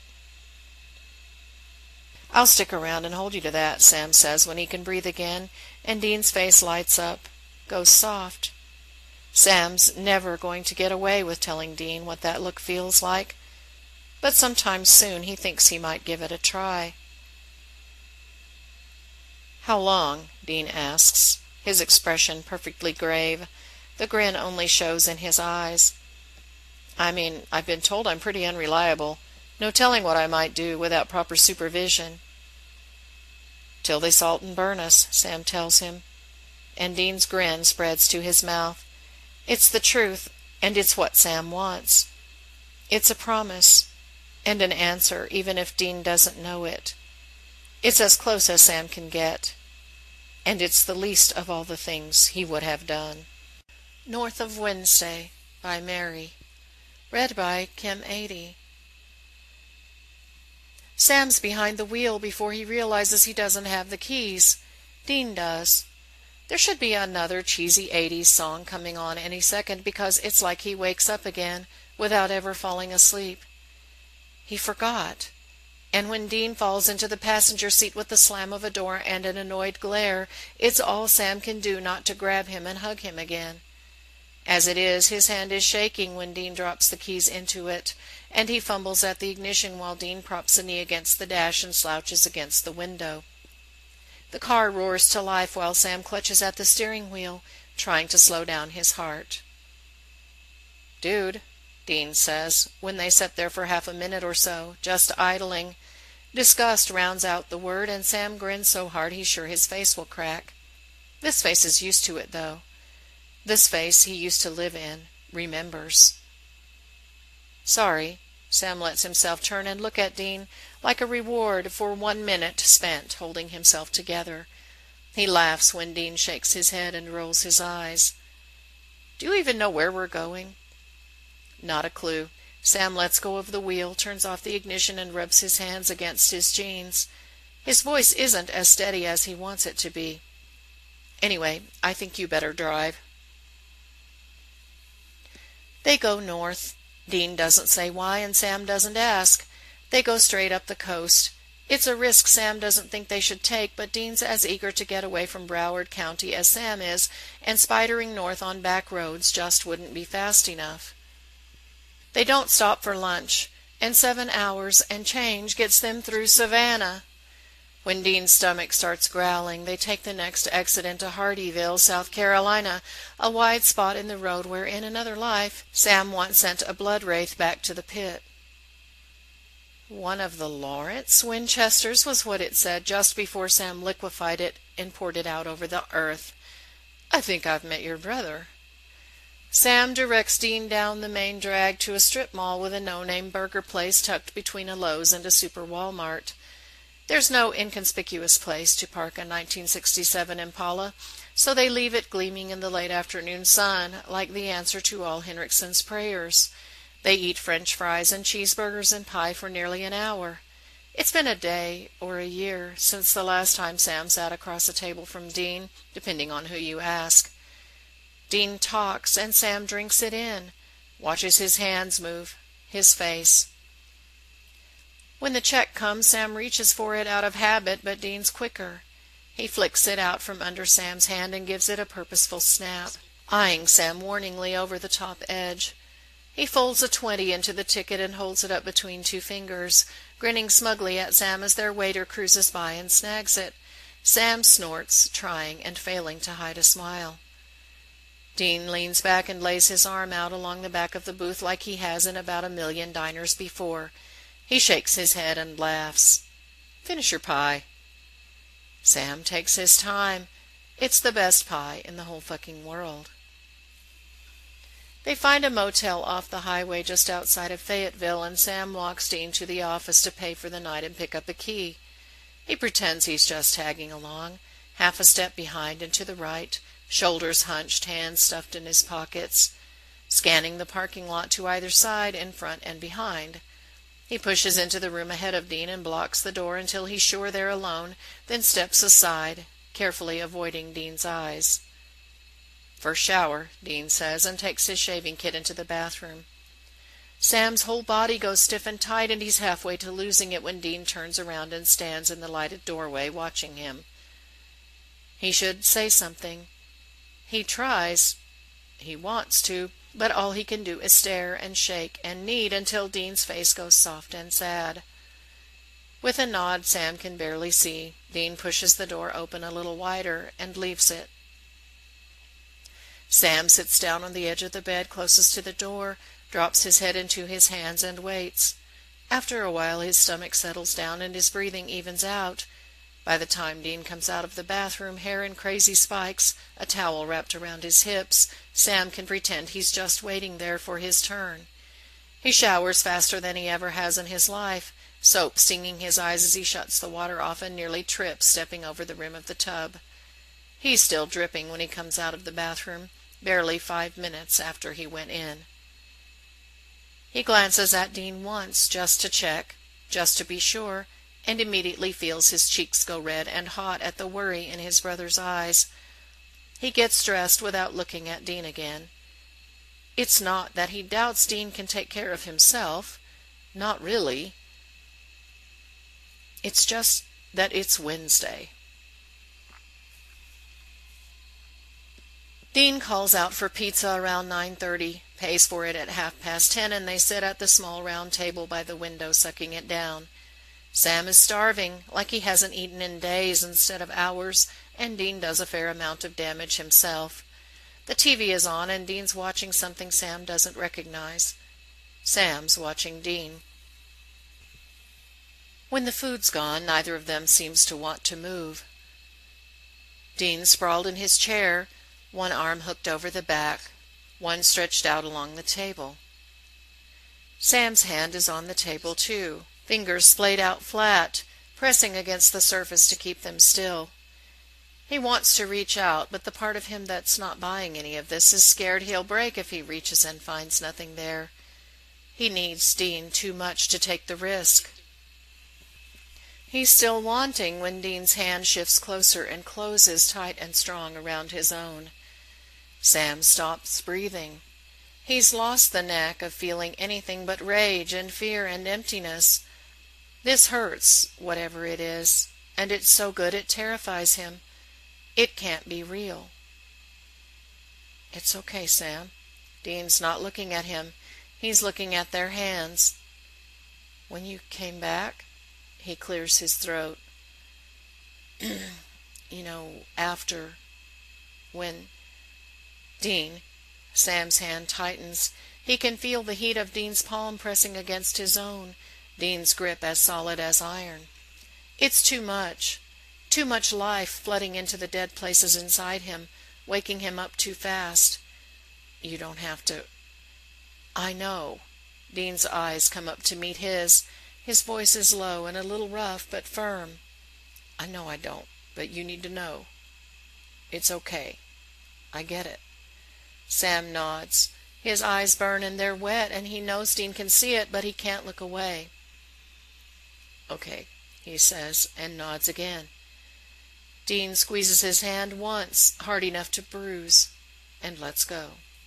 I'll stick around and hold you to that, Sam says when he can breathe again, and Dean's face lights up, goes soft. Sam's never going to get away with telling Dean what that look feels like, but sometime soon he thinks he might give it a try. How long? Dean asks. his expression perfectly grave. The grin only shows in his eyes. I've been told I'm pretty unreliable. No telling what I might do without proper supervision. Till they salt and burn us, Sam tells him, and Dean's grin spreads to his mouth. It's the truth, and it's what Sam wants. It's a promise, and an answer, even if Dean doesn't know it. It's as close as Sam can get, and it's the least of all the things he would have done. North of Wednesday by Mary. Read by Kim 80. Sam's behind the wheel before he realizes he doesn't have the keys. Dean does. There should be another cheesy 80s song coming on any second because it's like he wakes up again without ever falling asleep. He forgot. And when Dean falls into the passenger seat with the slam of a door and an annoyed glare, it's all Sam can do not to grab him and hug him again. As it is, his hand is shaking when Dean drops the keys into it, and he fumbles at the ignition while Dean props a knee against the dash and slouches against the window. The car roars to life while Sam clutches at the steering wheel, trying to slow down his heart. "Dude," Dean says, when they sit there for half a minute or so, just idling. Disgust rounds out the word, and Sam grins so hard he's sure his face will crack. This face is used to it, though. This face he used to live in, remembers. "Sorry." Sam lets himself turn and look at Dean like a reward for 1 minute spent holding himself together. He laughs when Dean shakes his head and rolls his eyes. "Do you even know where we're going?" Not a clue. Sam lets go of the wheel, turns off the ignition, and rubs his hands against his jeans. His voice isn't as steady as he wants it to be. "Anyway, I think you better drive." They go north. Dean doesn't say why, and Sam doesn't ask. They go straight up the coast. It's a risk Sam doesn't think they should take, but Dean's as eager to get away from Broward County as Sam is, and spidering north on back roads just wouldn't be fast enough. They don't stop for lunch, and 7 hours and change gets them through Savannah. When Dean's stomach starts growling, they take the next exit into Hardyville, South Carolina, a wide spot in the road where in another life Sam once sent a blood wraith back to the pit. One of the Lawrence Winchesters was what it said just before Sam liquefied it and poured it out over the earth. "I think I've met your brother." Sam directs Dean down the main drag to a strip mall with a no-name burger place tucked between a Lowe's and a super Walmart. There's no inconspicuous place to park a 1967 Impala, so they leave it gleaming in the late afternoon sun, like the answer to all Henriksen's prayers. They eat French fries and cheeseburgers and pie for nearly an hour. It's been a day or a year since the last time Sam sat across a table from Dean, depending on who you ask. Dean talks, and Sam drinks it in, watches his hands move, his face. When the check comes, Sam reaches for it out of habit, but Dean's quicker. He flicks it out from under Sam's hand and gives it a purposeful snap, eyeing Sam warningly over the top edge. He folds a 20 into the ticket and holds it up between two fingers, grinning smugly at Sam as their waiter cruises by and snags it. Sam snorts, trying and failing to hide a smile. Dean leans back and lays his arm out along the back of the booth like he has in about 1,000,000 diners before. He shakes his head and laughs. "Finish your pie." Sam takes his time. It's the best pie in the whole fucking world. They find a motel off the highway just outside of Fayetteville, and Sam walks Dean to the office to pay for the night and pick up a key. He pretends he's just tagging along, half a step behind and to the right, shoulders hunched, hands stuffed in his pockets, scanning the parking lot to either side, in front and behind. He pushes into the room ahead of Dean and blocks the door until he's sure they're alone, then steps aside, carefully avoiding Dean's eyes. "First shower," Dean says, and takes his shaving kit into the bathroom. Sam's whole body goes stiff and tight, and he's halfway to losing it when Dean turns around and stands in the lighted doorway watching him. He should say something. He tries. He wants to. But all he can do is stare and shake and knead until Dean's face goes soft and sad. With a nod Sam can barely see, Dean pushes the door open a little wider and leaves it. Sam sits down on the edge of the bed closest to the door, drops his head into his hands, and waits. After a while his stomach settles down and his breathing evens out. By the time Dean comes out of the bathroom, hair in crazy spikes, a towel wrapped around his hips, Sam can pretend he's just waiting there for his turn. He showers faster than he ever has in his life, soap stinging his eyes as he shuts the water off and nearly trips stepping over the rim of the tub. He's still dripping when he comes out of the bathroom, barely 5 minutes after he went in. He glances at Dean once, just to check, just to be sure, and immediately feels his cheeks go red and hot at the worry in his brother's eyes. He gets dressed without looking at Dean again. It's not that he doubts Dean can take care of himself. Not really. It's just that it's Wednesday. Dean calls out for pizza around 9:30, pays for it at 10:30, and they sit at the small round table by the window sucking it down. Sam is starving, like he hasn't eaten in days instead of hours, and Dean does a fair amount of damage himself. The TV is on, and Dean's watching something Sam doesn't recognize. Sam's watching Dean. When the food's gone, neither of them seems to want to move. Dean sprawled in his chair, one arm hooked over the back, one stretched out along the table. Sam's hand is on the table too, fingers splayed out flat, pressing against the surface to keep them still. He wants to reach out, but the part of him that's not buying any of this is scared he'll break if he reaches and finds nothing there. He needs Dean too much to take the risk. He's still wanting when Dean's hand shifts closer and closes tight and strong around his own. Sam stops breathing. He's lost the knack of feeling anything but rage and fear and emptiness. This hurts, whatever it is, and it's so good it terrifies him. It can't be real. It's okay, Sam. Dean's not looking at him. He's looking at their hands. When you came back, he clears his throat. After, when... Dean. Sam's hand tightens. He can feel the heat of Dean's palm pressing against his own, Dean's grip as solid as iron. It's too much life flooding into the dead places inside him, waking him up too fast. You don't have to... I know. Dean's eyes come up to meet his. His voice is low and a little rough, but firm. I know I don't, but you need to know. It's okay. I get it. Sam nods. His eyes burn and they're wet, and he knows Dean can see it, but he can't look away. Okay, he says, and nods again. Dean squeezes his hand once, hard enough to bruise, and lets go.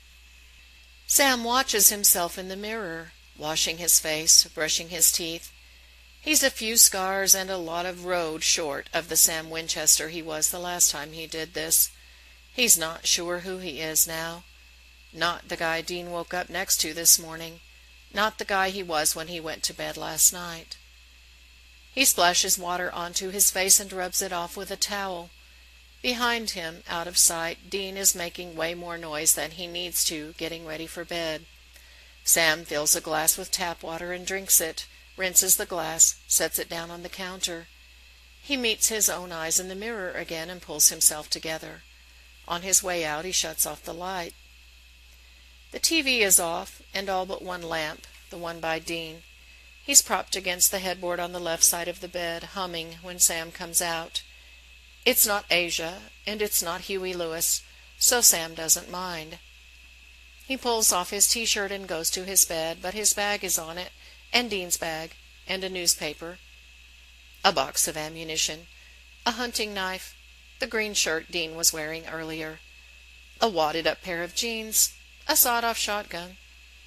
Sam watches himself in the mirror, washing his face, brushing his teeth. He's a few scars and a lot of road short of the Sam Winchester he was the last time he did this. He's not sure who he is now. Not the guy Dean woke up next to this morning. Not the guy he was when he went to bed last night. He splashes water onto his face and rubs it off with a towel. Behind him, out of sight, Dean is making way more noise than he needs to, getting ready for bed. Sam fills a glass with tap water and drinks it, rinses the glass, sets it down on the counter. He meets his own eyes in the mirror again and pulls himself together. On his way out, he shuts off the light. The TV is off, and all but one lamp, the one by Dean. He's propped against the headboard on the left side of the bed, humming when Sam comes out. It's not Asia, and it's not Huey Lewis, so Sam doesn't mind. He pulls off his t-shirt and goes to his bed, but his bag is on it, and Dean's bag, and a newspaper, a box of ammunition, a hunting knife, the green shirt Dean was wearing earlier, a wadded-up pair of jeans, a sawed-off shotgun.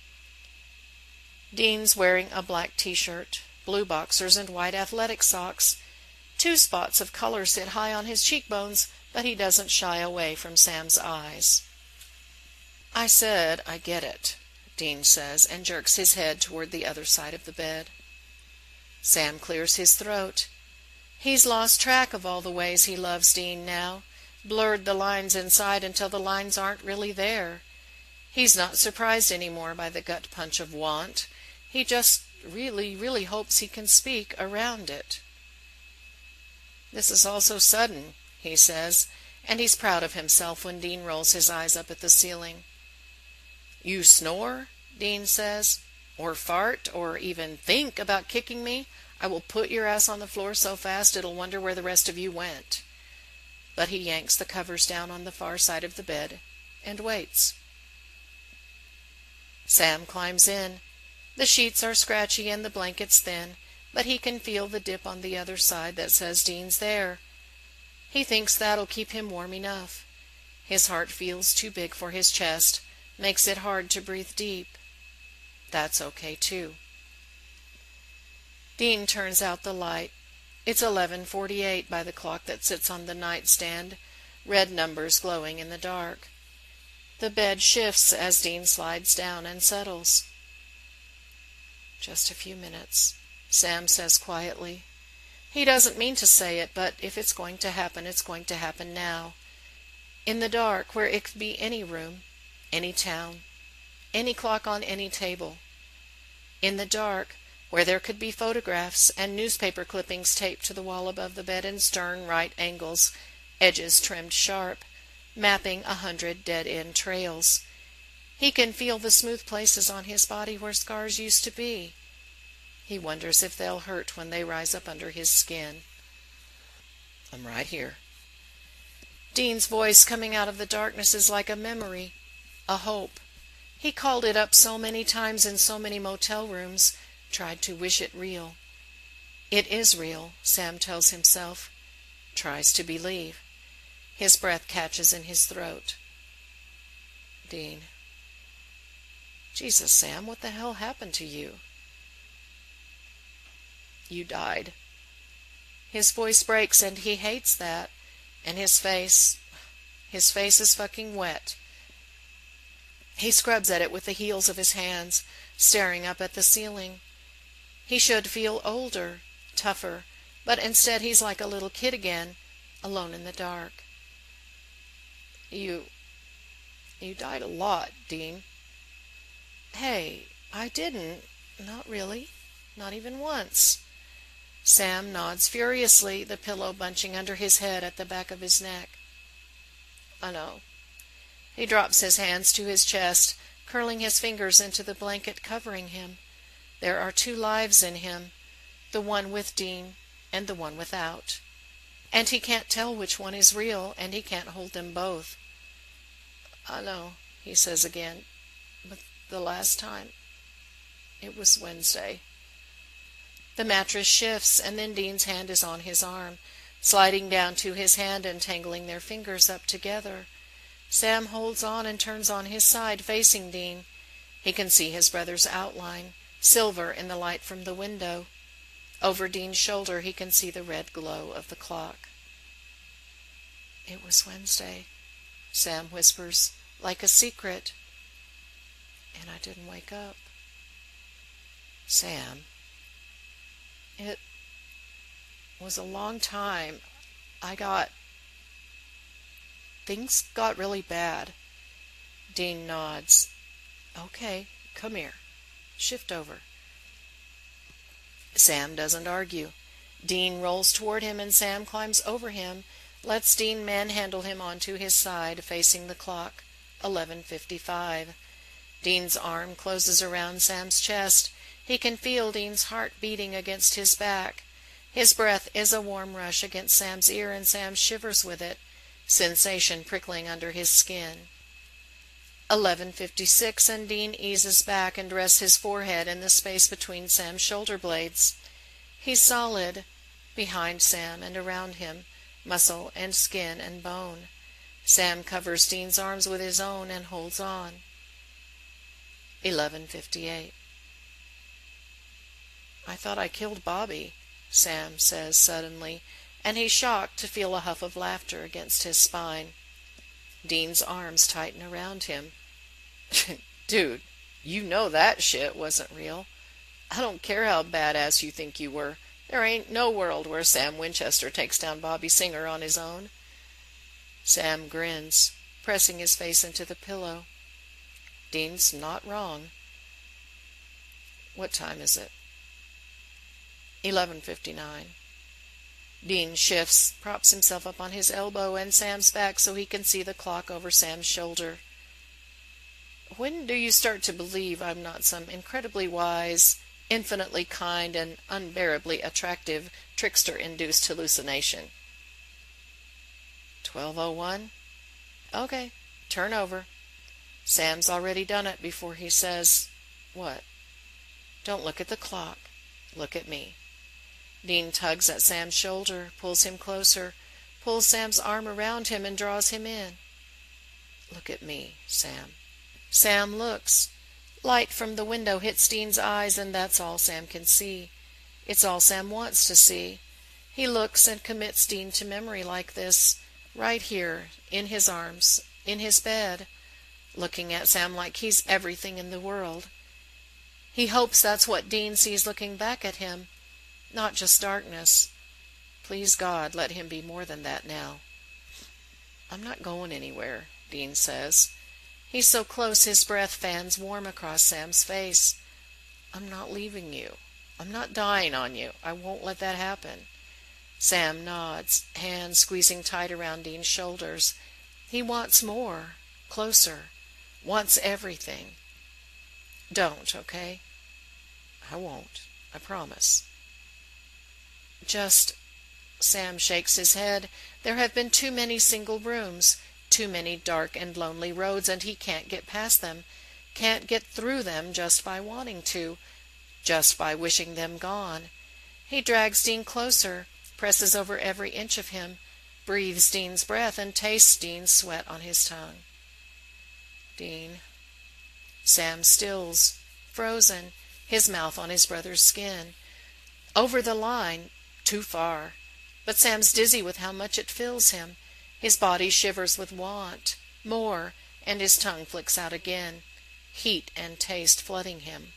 Dean's wearing a black t-shirt, blue boxers, and white athletic socks. 2 spots of color sit high on his cheekbones, but he doesn't shy away from Sam's eyes. I said, I get it, Dean says, and jerks his head toward the other side of the bed. Sam clears his throat. He's lost track of all the ways he loves Dean now. blurred the lines inside until the lines aren't really there. He's not surprised anymore by the gut punch of want. He just really, really hopes he can speak around it. "This is all so sudden," he says, and he's proud of himself when Dean rolls his eyes up at the ceiling. "You snore," Dean says, "or fart, or even think about kicking me, I will put your ass on the floor so fast it'll wonder where the rest of you went." But he yanks the covers down on the far side of the bed and waits. Sam climbs in. The sheets are scratchy and the blankets thin, but he can feel the dip on the other side that says Dean's there. He thinks that'll keep him warm enough. His heart feels too big for his chest, makes it hard to breathe deep. That's okay, too. Dean turns out the light. It's 11:48 by the clock that sits on the nightstand, red numbers glowing in the dark. The bed shifts as Dean slides down and settles. "Just a few minutes," Sam says quietly. He doesn't mean to say it, but if it's going to happen, it's going to happen now. In the dark, where it could be any room, any town, any clock on any table. In the dark, where there could be photographs and newspaper clippings taped to the wall above the bed in stern right angles, edges trimmed sharp, mapping 100 dead-end trails. He can feel the smooth places on his body where scars used to be. He wonders if they'll hurt when they rise up under his skin. "I'm right here." Dean's voice coming out of the darkness is like a memory, a hope. He called it up so many times in so many motel rooms, tried to wish it real. It is real, Sam tells himself, tries to believe. His breath catches in his throat. Dean. "Jesus, Sam, what the hell happened to you?" "You died." His voice breaks and he hates that, and his face is fucking wet. He scrubs at it with the heels of his hands, staring up at the ceiling. He should feel older, tougher, but instead he's like a little kid again, alone in the dark. You died a lot, Dean." "Hey, I didn't. Not really. Not even once." Sam nods furiously, the pillow bunching under his head at the back of his neck. "I know." He drops his hands to his chest, curling his fingers into the blanket covering him. There are 2 lives in him, the one with Dean and the one without. And he can't tell which one is real, and he can't hold them both. "I know," he says again, "but the last time, it was Wednesday." The mattress shifts, and then Dean's hand is on his arm, sliding down to his hand and tangling their fingers up together. Sam holds on and turns on his side, facing Dean. He can see his brother's outline, silver in the light from the window. Over Dean's shoulder he can see the red glow of the clock. "It was Wednesday," Sam whispers, like a secret. "And I didn't wake up." "Sam, it was a long time. Things got really bad." Dean nods. "Okay, come here. Shift over." Sam doesn't argue. Dean rolls toward him and Sam climbs over him, lets Dean manhandle him onto his side, facing the clock. 11:55. Dean's arm closes around Sam's chest. He can feel Dean's heart beating against his back. His breath is a warm rush against Sam's ear, and Sam shivers with it, sensation prickling under his skin. 11:56, and Dean eases back and rests his forehead in the space between Sam's shoulder blades. He's solid, behind Sam and around him, muscle and skin and bone. Sam covers Dean's arms with his own and holds on. 11:58. "I thought I killed Bobby," Sam says suddenly, and he's shocked to feel a huff of laughter against his spine. Dean's arms tighten around him. "Dude, you know that shit wasn't real. I don't care how badass you think you were. There ain't no world where Sam Winchester takes down Bobby Singer on his own." Sam grins, pressing his face into the pillow. Dean's not wrong. What time is it? 11:59. Dean shifts, props himself up on his elbow and Sam's back so he can see the clock over Sam's shoulder. When do you start to believe I'm not some incredibly wise, infinitely kind, and unbearably attractive trickster-induced hallucination? 12:01? Okay, turn over. Sam's already done it before he says, "What?" Don't look at the clock. Look at me. Dean tugs at Sam's shoulder, pulls him closer, pulls Sam's arm around him and draws him in. Look at me, Sam. Sam looks. Light from the window hits Dean's eyes, and that's all Sam can see. It's all Sam wants to see. He looks and commits Dean to memory like this, right here, in his arms, in his bed, looking at Sam like he's everything in the world. He hopes that's what Dean sees looking back at him, not just darkness. Please God, let him be more than that now. I'm not going anywhere, Dean says. He's so close his breath fans warm across Sam's face. I'm not leaving you. I'm not dying on you. I won't let that happen. Sam nods, hands squeezing tight around Dean's shoulders. He wants more, closer, wants everything. Don't, okay? I won't. I promise. Just, Sam shakes his head. There have been too many single rooms, too many dark and lonely roads, and he can't get past them, can't get through them just by wanting to, just by wishing them gone. He drags Dean closer, presses over every inch of him, breathes Dean's breath, and tastes Dean's sweat on his tongue. Dean. Sam stills, frozen, his mouth on his brother's skin. Over the line, too far. But Sam's dizzy with how much it fills him. His body shivers with want. More, and his tongue flicks out again, heat and taste flooding him.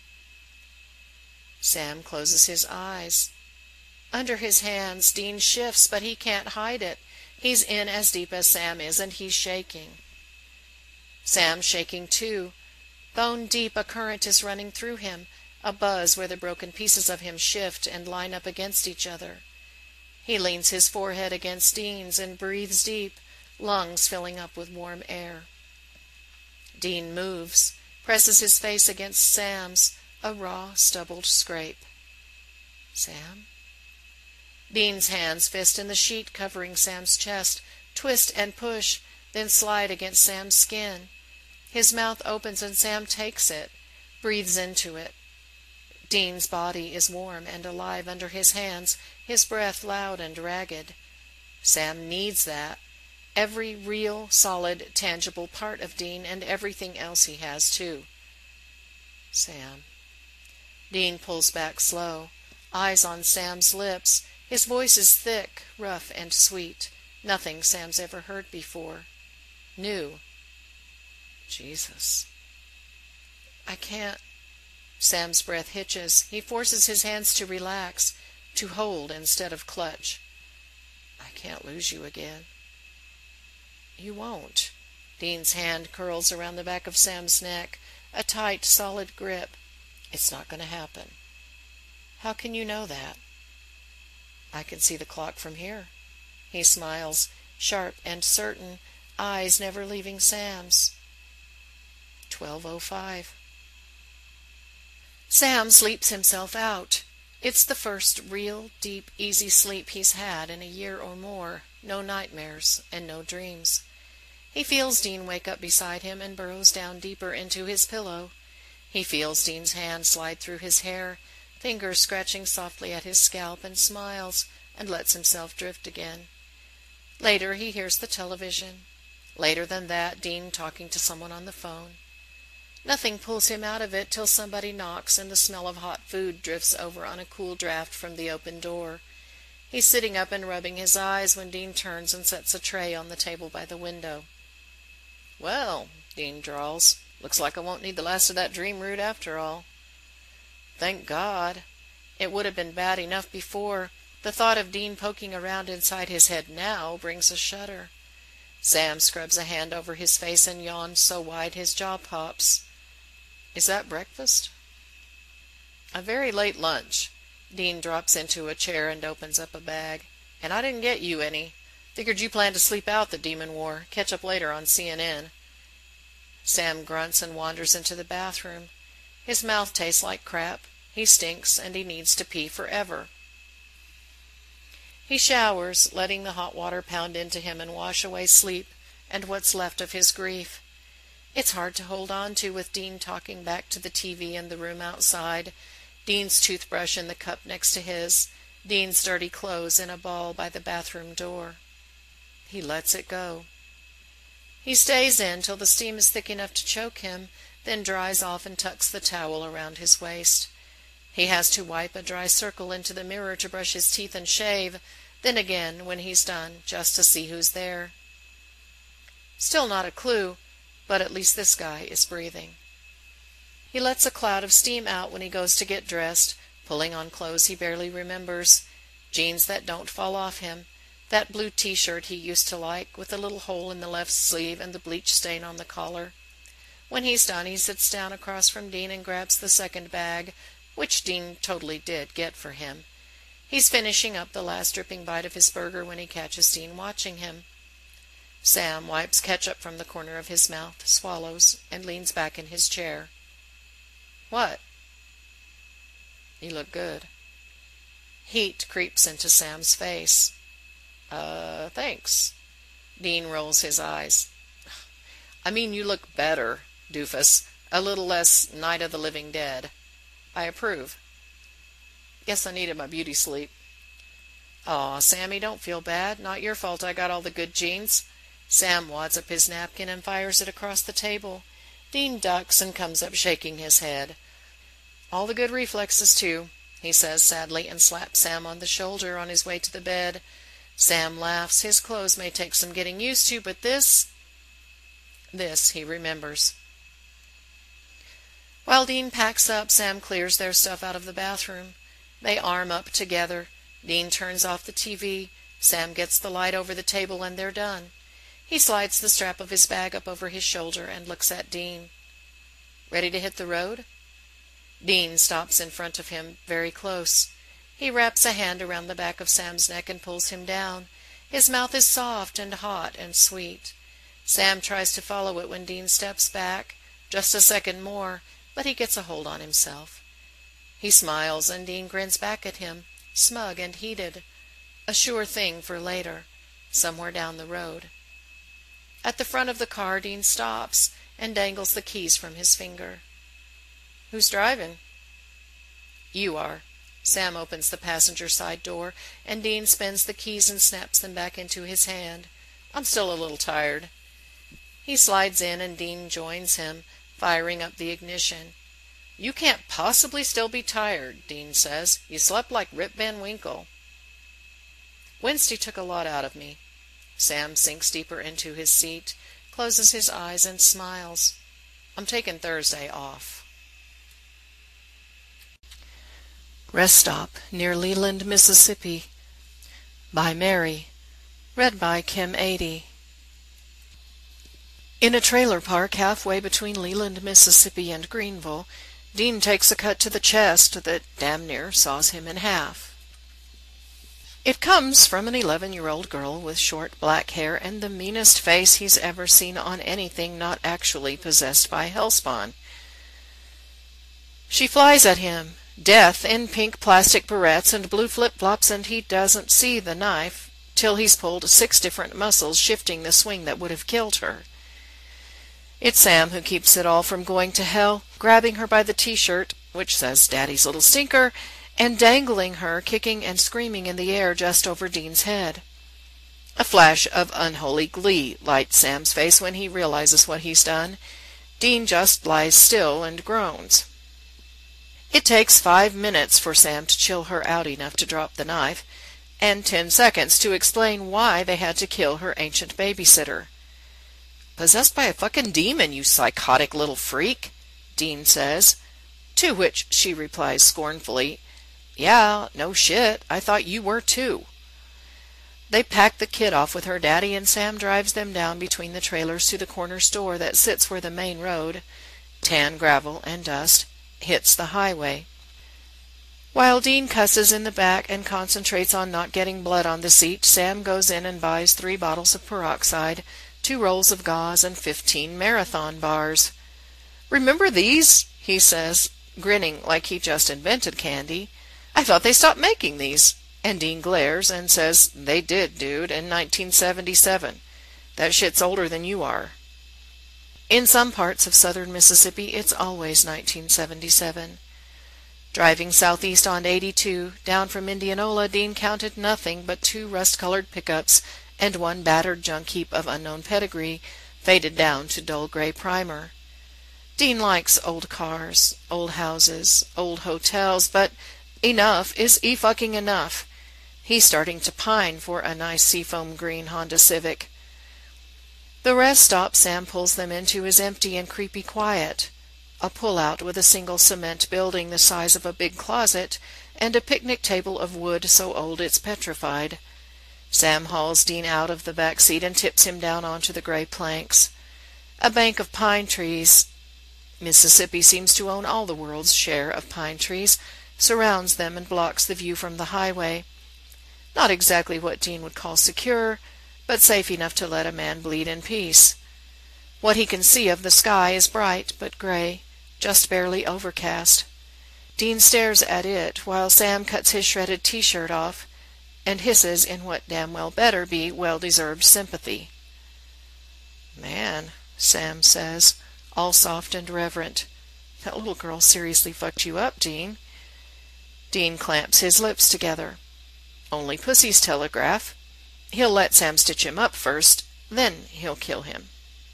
Sam closes his eyes. Under his hands, Dean shifts, but he can't hide it. He's in as deep as Sam is, and he's shaking. Sam's shaking too. Bone deep, a current is running through him, a buzz where the broken pieces of him shift and line up against each other. He leans his forehead against Dean's and breathes deep, lungs filling up with warm air. Dean moves, presses his face against Sam's, a raw, stubbled scrape. Sam? Dean's hands fist in the sheet covering Sam's chest, twist and push, then slide against Sam's skin. His mouth opens and Sam takes it, breathes into it. Dean's body is warm and alive under his hands, his breath loud and ragged. Sam needs that. Every real, solid, tangible part of Dean and everything else he has, too. Sam. Dean pulls back slow, eyes on Sam's lips. His voice is thick, rough, and sweet. Nothing Sam's ever heard before. New. Jesus. I can't. Sam's breath hitches. He forces his hands to relax, to hold instead of clutch. I can't lose you again. You won't. Dean's hand curls around the back of Sam's neck, a tight, solid grip. It's not going to happen. How can you know that? I can see the clock from here. He smiles, sharp and certain, eyes never leaving Sam's. 12:05. Sam sleeps himself out. It's the first real, deep, easy sleep he's had in a year or more. No nightmares and no dreams. He feels Dean wake up beside him and burrows down deeper into his pillow. He feels Dean's hand slide through his hair, fingers scratching softly at his scalp, and smiles and lets himself drift again. Later he hears the television. Later than that, Dean talking to someone on the phone. Nothing pulls him out of it till somebody knocks and the smell of hot food drifts over on a cool draft from the open door. He's sitting up and rubbing his eyes when Dean turns and sets a tray on the table by the window. Well, Dean drawls, looks like I won't need the last of that dream root after all. Thank God. It would have been bad enough before. The thought of Dean poking around inside his head now brings a shudder. Sam scrubs a hand over his face and yawns so wide his jaw pops. Is that breakfast? A very late lunch. Dean drops into a chair and opens up a bag. And I didn't get you any. Figured you planned to sleep out the Demon War. Catch up later on CNN. Sam grunts and wanders into the bathroom. His mouth tastes like crap. He stinks and he needs to pee forever. He showers, letting the hot water pound into him and wash away sleep and what's left of his grief. It's hard to hold on to with Dean talking back to the TV in the room outside, Dean's toothbrush in the cup next to his, Dean's dirty clothes in a ball by the bathroom door. He lets it go. He stays in till the steam is thick enough to choke him, then dries off and tucks the towel around his waist. He has to wipe a dry circle into the mirror to brush his teeth and shave, then again when he's done, just to see who's there. Still not a clue, but at least this guy is breathing. He lets a cloud of steam out when he goes to get dressed, pulling on clothes he barely remembers, jeans that don't fall off him, that blue t-shirt he used to like with the little hole in the left sleeve and the bleach stain on the collar. When he's done, he sits down across from Dean and grabs the second bag, which Dean totally did get for him. He's finishing up the last dripping bite of his burger when he catches Dean watching him. Sam wipes ketchup from the corner of his mouth, swallows, and leans back in his chair. What? You look good. Heat creeps into Sam's face. Thanks. Dean rolls his eyes. I mean, you look better, doofus. A little less Night of the Living Dead. I approve. Guess I needed my beauty sleep. Aw, Sammy, don't feel bad. Not your fault I got all the good genes. Sam wads up his napkin and fires it across the table. Dean ducks and comes up shaking his head. All the good reflexes, too, he says sadly, and slaps Sam on the shoulder on his way to the bed. Sam laughs. His clothes may take some getting used to, but this he remembers. While Dean packs up, Sam clears their stuff out of the bathroom. They arm up together. Dean turns off the TV. Sam gets the light over the table, and they're done. He slides the strap of his bag up over his shoulder and looks at Dean. Ready to hit the road? Dean stops in front of him, very close. He wraps a hand around the back of Sam's neck and pulls him down. His mouth is soft and hot and sweet. Sam tries to follow it when Dean steps back. Just a second more, but he gets a hold on himself. He smiles, and Dean grins back at him, smug and heated. A sure thing for later, somewhere down the road. At the front of the car, Dean stops and dangles the keys from his finger. Who's driving? You are. Sam opens the passenger side door, and Dean spins the keys and snaps them back into his hand. I'm still a little tired. He slides in, and Dean joins him, firing up the ignition. You can't possibly still be tired, Dean says. You slept like Rip Van Winkle. Wednesday took a lot out of me. Sam sinks deeper into his seat, closes his eyes, and smiles. I'm taking Thursday off. Rest Stop near Leland, Mississippi. By Mary. Read by Kim 80. In a trailer park halfway between Leland, Mississippi and Greenville, Dean takes a cut to the chest that damn near saws him in half. It comes from an 11-year-old girl with short black hair and the meanest face he's ever seen on anything not actually possessed by Hellspawn. She flies at him, death in pink plastic barrettes and blue flip-flops, and he doesn't see the knife till he's pulled 6 different muscles shifting the swing that would have killed her. It's Sam who keeps it all from going to hell, grabbing her by the t-shirt, which says Daddy's Little Stinker, and dangling her, kicking and screaming in the air just over Dean's head. A flash of unholy glee lights Sam's face when he realizes what he's done. Dean just lies still and groans. It takes 5 minutes for Sam to chill her out enough to drop the knife, and 10 seconds to explain why they had to kill her ancient babysitter. Possessed by a fucking demon, you psychotic little freak, Dean says, to which she replies scornfully, Yeah, no shit, I thought you were too. They pack the kid off with her daddy, and Sam drives them down between the trailers to the corner store that sits where the main road, tan gravel and dust, hits the highway. While Dean cusses in the back and concentrates on not getting blood on the seat, Sam goes in and buys 3 bottles of peroxide, 2 rolls of gauze, and 15 marathon bars. "Remember these?" he says, grinning like he just invented candy. "I thought they stopped making these." And Dean glares and says, "They did, dude, in 1977. That shit's older than you are." In some parts of southern Mississippi, it's always 1977. Driving southeast on 82, down from Indianola, Dean counted nothing but 2 rust-colored pickups and 1 battered junk heap of unknown pedigree, faded down to dull gray primer. Dean likes old cars, old houses, old hotels, but enough is e-fucking enough. He's starting to pine for a nice seafoam green Honda Civic. The rest stop Sam pulls them into is empty and creepy quiet. A pull-out with a single cement building the size of a big closet, and a picnic table of wood so old it's petrified. Sam hauls Dean out of the back seat and tips him down onto the gray planks. A bank of pine trees — Mississippi seems to own all the world's share of pine trees — surrounds them and blocks the view from the highway. Not exactly what Dean would call secure, but safe enough to let a man bleed in peace. What he can see of the sky is bright but gray, just barely overcast. Dean stares at it while Sam cuts his shredded t-shirt off and hisses in what damn well better be well-deserved sympathy. "Man," Sam says, all soft and reverent, "that little girl seriously fucked you up, Dean." Dean clamps his lips together. Only pussies telegraph. He'll let Sam stitch him up first, then he'll kill him.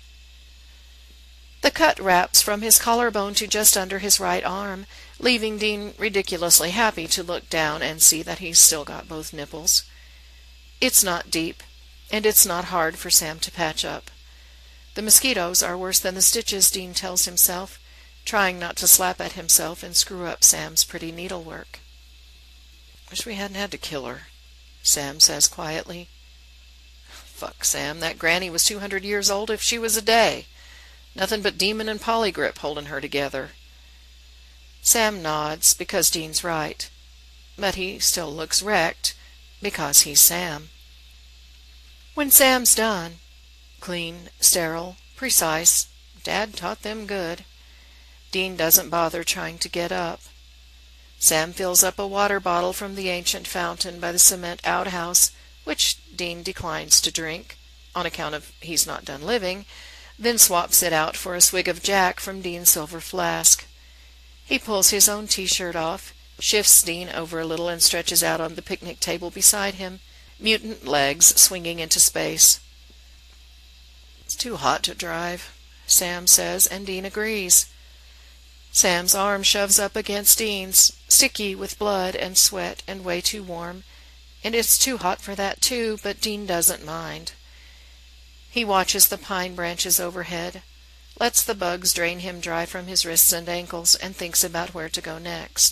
The cut wraps from his collarbone to just under his right arm, leaving Dean ridiculously happy to look down and see that he's still got both nipples. It's not deep, and it's not hard for Sam to patch up. The mosquitoes are worse than the stitches, Dean tells himself, trying not to slap at himself and screw up Sam's pretty needlework. "Wish we hadn't had to kill her," Sam says quietly. "Fuck, Sam, that granny was 200 years old if she was a day. Nothing but demon and polygrip holding her together." Sam nods because Dean's right, but he still looks wrecked because he's Sam. When Sam's done, clean, sterile, precise, Dad taught them good, Dean doesn't bother trying to get up. Sam fills up a water bottle from the ancient fountain by the cement outhouse, which Dean declines to drink, on account of he's not done living, then swaps it out for a swig of Jack from Dean's silver flask. He pulls his own t-shirt off, shifts Dean over a little, and stretches out on the picnic table beside him, mutant legs swinging into space. "It's too hot to drive," Sam says, and Dean agrees. Sam's arm shoves up against Dean's, sticky with blood and sweat and way too warm, and it's too hot for that too, but Dean doesn't mind. He watches the pine branches overhead, lets the bugs drain him dry from his wrists and ankles, and thinks about where to go next.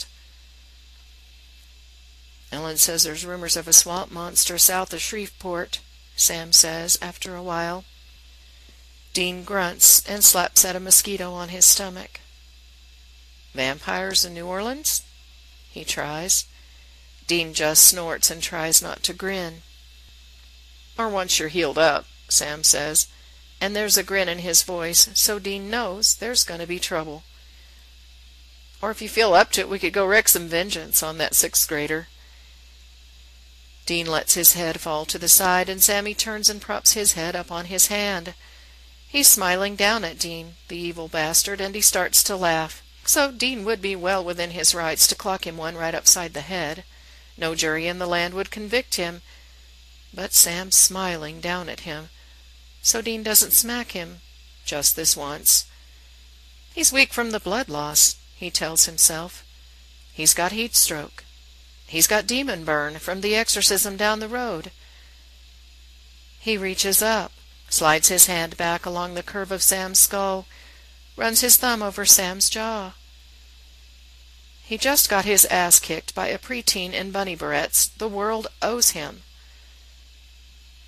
"Ellen says there's rumors of a swamp monster south of Shreveport," Sam says after a while. Dean grunts and slaps at a mosquito on his stomach. "Vampires in New Orleans?" he tries. Dean just snorts and tries not to grin. "Or once you're healed up," Sam says, and there's a grin in his voice, so Dean knows there's going to be trouble. "Or if you feel up to it, we could go wreak some vengeance on that 6th grader." Dean lets his head fall to the side, and Sammy turns and props his head up on his hand. He's smiling down at Dean, the evil bastard, and he starts to laugh. So Dean would be well within his rights to clock him one right upside the head. No jury in the land would convict him. But Sam's smiling down at him, so Dean doesn't smack him, just this once. He's weak from the blood loss, he tells himself. He's got heat stroke. He's got demon burn from the exorcism down the road. He reaches up, slides his hand back along the curve of Sam's skull, runs his thumb over Sam's jaw. He just got his ass kicked by a preteen in bunny barrettes. The world owes him.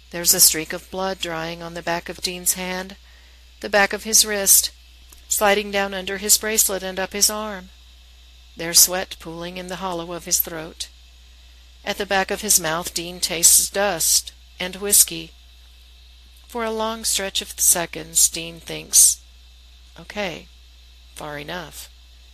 There's a streak of blood drying on the back of Dean's hand, the back of his wrist, sliding down under his bracelet and up his arm. There's sweat pooling in the hollow of his throat. At the back of his mouth, Dean tastes dust and whiskey. For a long stretch of seconds, Dean thinks, okay, far enough.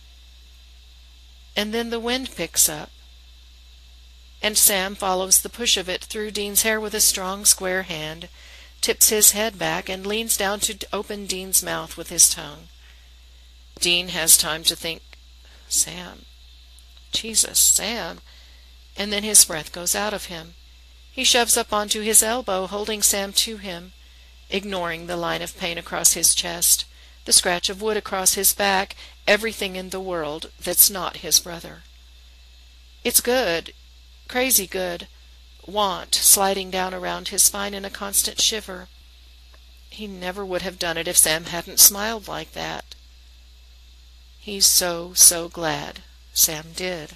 And then the wind picks up, and Sam follows the push of it through Dean's hair with a strong, square hand, tips his head back, and leans down to open Dean's mouth with his tongue. Dean has time to think, Sam, Jesus, Sam, and then his breath goes out of him. He shoves up onto his elbow, holding Sam to him, ignoring the line of pain across his chest, the scratch of wood across his back, everything in the world that's not his brother. It's good, crazy good, want sliding down around his spine in a constant shiver. He never would have done it if Sam hadn't smiled like that. He's so glad Sam did.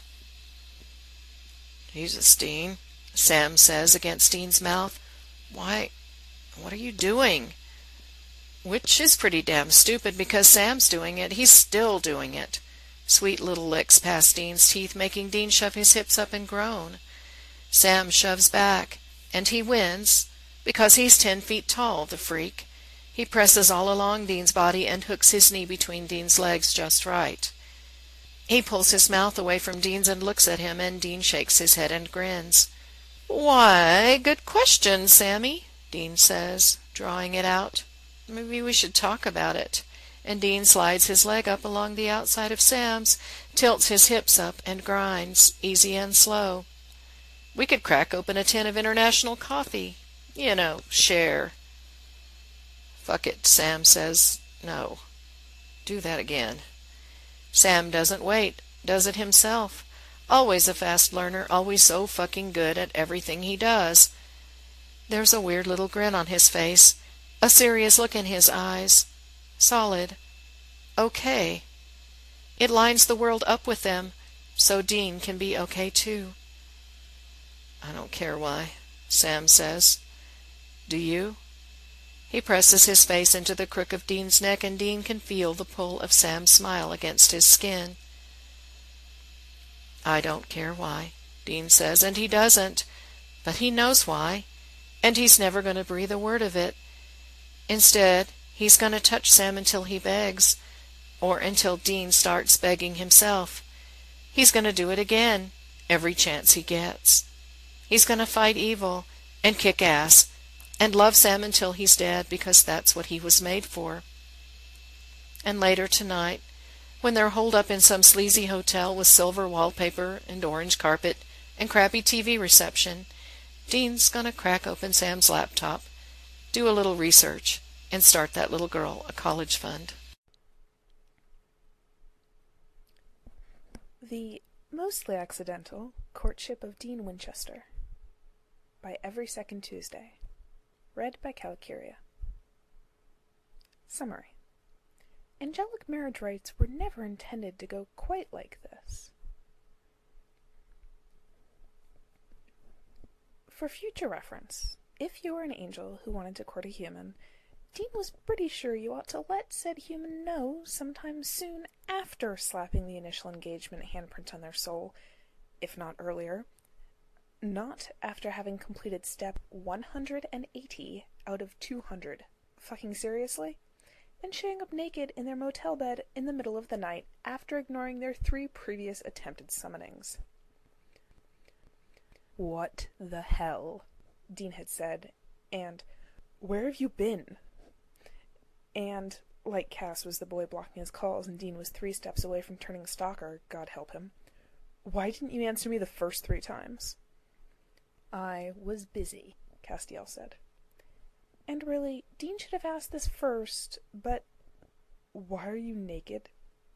Jesus, Dean, Sam says against Dean's mouth. Why, what are you doing? Which is pretty damn stupid because Sam's doing it. He's still doing it. Sweet little licks past Dean's teeth, making Dean shove his hips up and groan. Sam shoves back, and he wins, because he's 10 feet tall, the freak. He presses all along Dean's body and hooks his knee between Dean's legs just right. He pulls his mouth away from Dean's and looks at him, and Dean shakes his head and grins. Why, good question, Sammy, Dean says, drawing it out. Maybe we should talk about it. And Dean slides his leg up along the outside of Sam's, tilts his hips up, and grinds, easy and slow. We could crack open a tin of international coffee. You know, share. Fuck it, Sam says. No. Do that again. Sam doesn't wait, does it himself. Always a fast learner, always so fucking good at everything he does. There's a weird little grin on his face, a serious look in his eyes. Solid. Okay. It lines the world up with them, so Dean can be okay too. I don't care why, Sam says. Do you? He presses his face into the crook of Dean's neck, and Dean can feel the pull of Sam's smile against his skin. I don't care why, Dean says, and he doesn't, but he knows why, and he's never going to breathe a word of it. Instead, he's going to touch Sam until he begs, or until Dean starts begging himself. He's going to do it again, every chance he gets. He's going to fight evil, and kick ass, and love Sam until he's dead, because that's what he was made for. And later tonight, when they're holed up in some sleazy hotel with silver wallpaper and orange carpet and crappy TV reception, Dean's going to crack open Sam's laptop, do a little research, and start that little girl a college fund. The Mostly Accidental Courtship of Dean Winchester by Every Second Tuesday. Read by Calicuria. Summary. Angelic marriage rites were never intended to go quite like this. For future reference, if you were an angel who wanted to court a human, Dean was pretty sure you ought to let said human know sometime soon after slapping the initial engagement handprint on their soul, if not earlier. Not after having completed step 180 out of 200. Fucking seriously? And showing up naked in their motel bed in the middle of the night after ignoring their 3 previous attempted summonings. What the hell? Dean had said, and where have you been? And, like Cass was the boy blocking his calls and Dean was 3 steps away from turning stalker, God help him, why didn't you answer me the first 3 times? I was busy, Castiel said. And really, Dean should have asked this first, but why are you naked?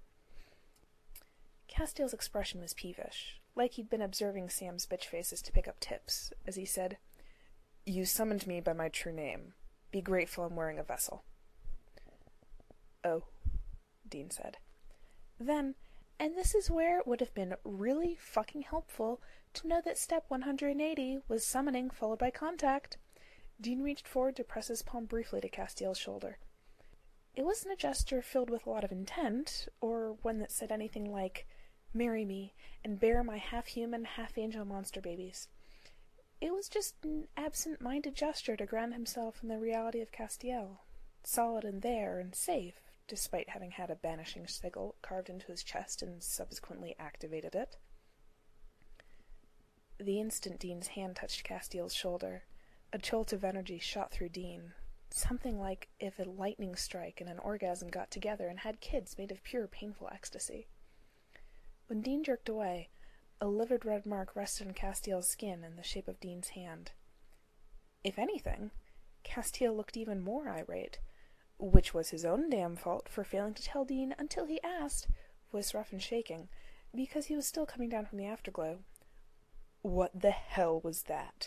Castiel's expression was peevish, like he'd been observing Sam's bitch faces to pick up tips, as he said, You summoned me by my true name. Be grateful I'm wearing a vessel. Oh, Dean said. Then, and this is where it would have been really fucking helpful to know that step 180 was summoning followed by contact, Dean reached forward to press his palm briefly to Castiel's shoulder. It wasn't a gesture filled with a lot of intent, or one that said anything like, "Marry me, and bear my half-human, half-angel monster babies." It was just an absent-minded gesture to ground himself in the reality of Castiel, solid and there and safe, despite having had a banishing sigil carved into his chest and subsequently activated it. The instant Dean's hand touched Castiel's shoulder, a jolt of energy shot through Dean, something like if a lightning strike and an orgasm got together and had kids made of pure painful ecstasy. When Dean jerked away, a livid red mark rested on Castiel's skin in the shape of Dean's hand. If anything, Castiel looked even more irate, which was his own damn fault for failing to tell Dean until he asked, voice rough and shaking, because he was still coming down from the afterglow. "What the hell was that?"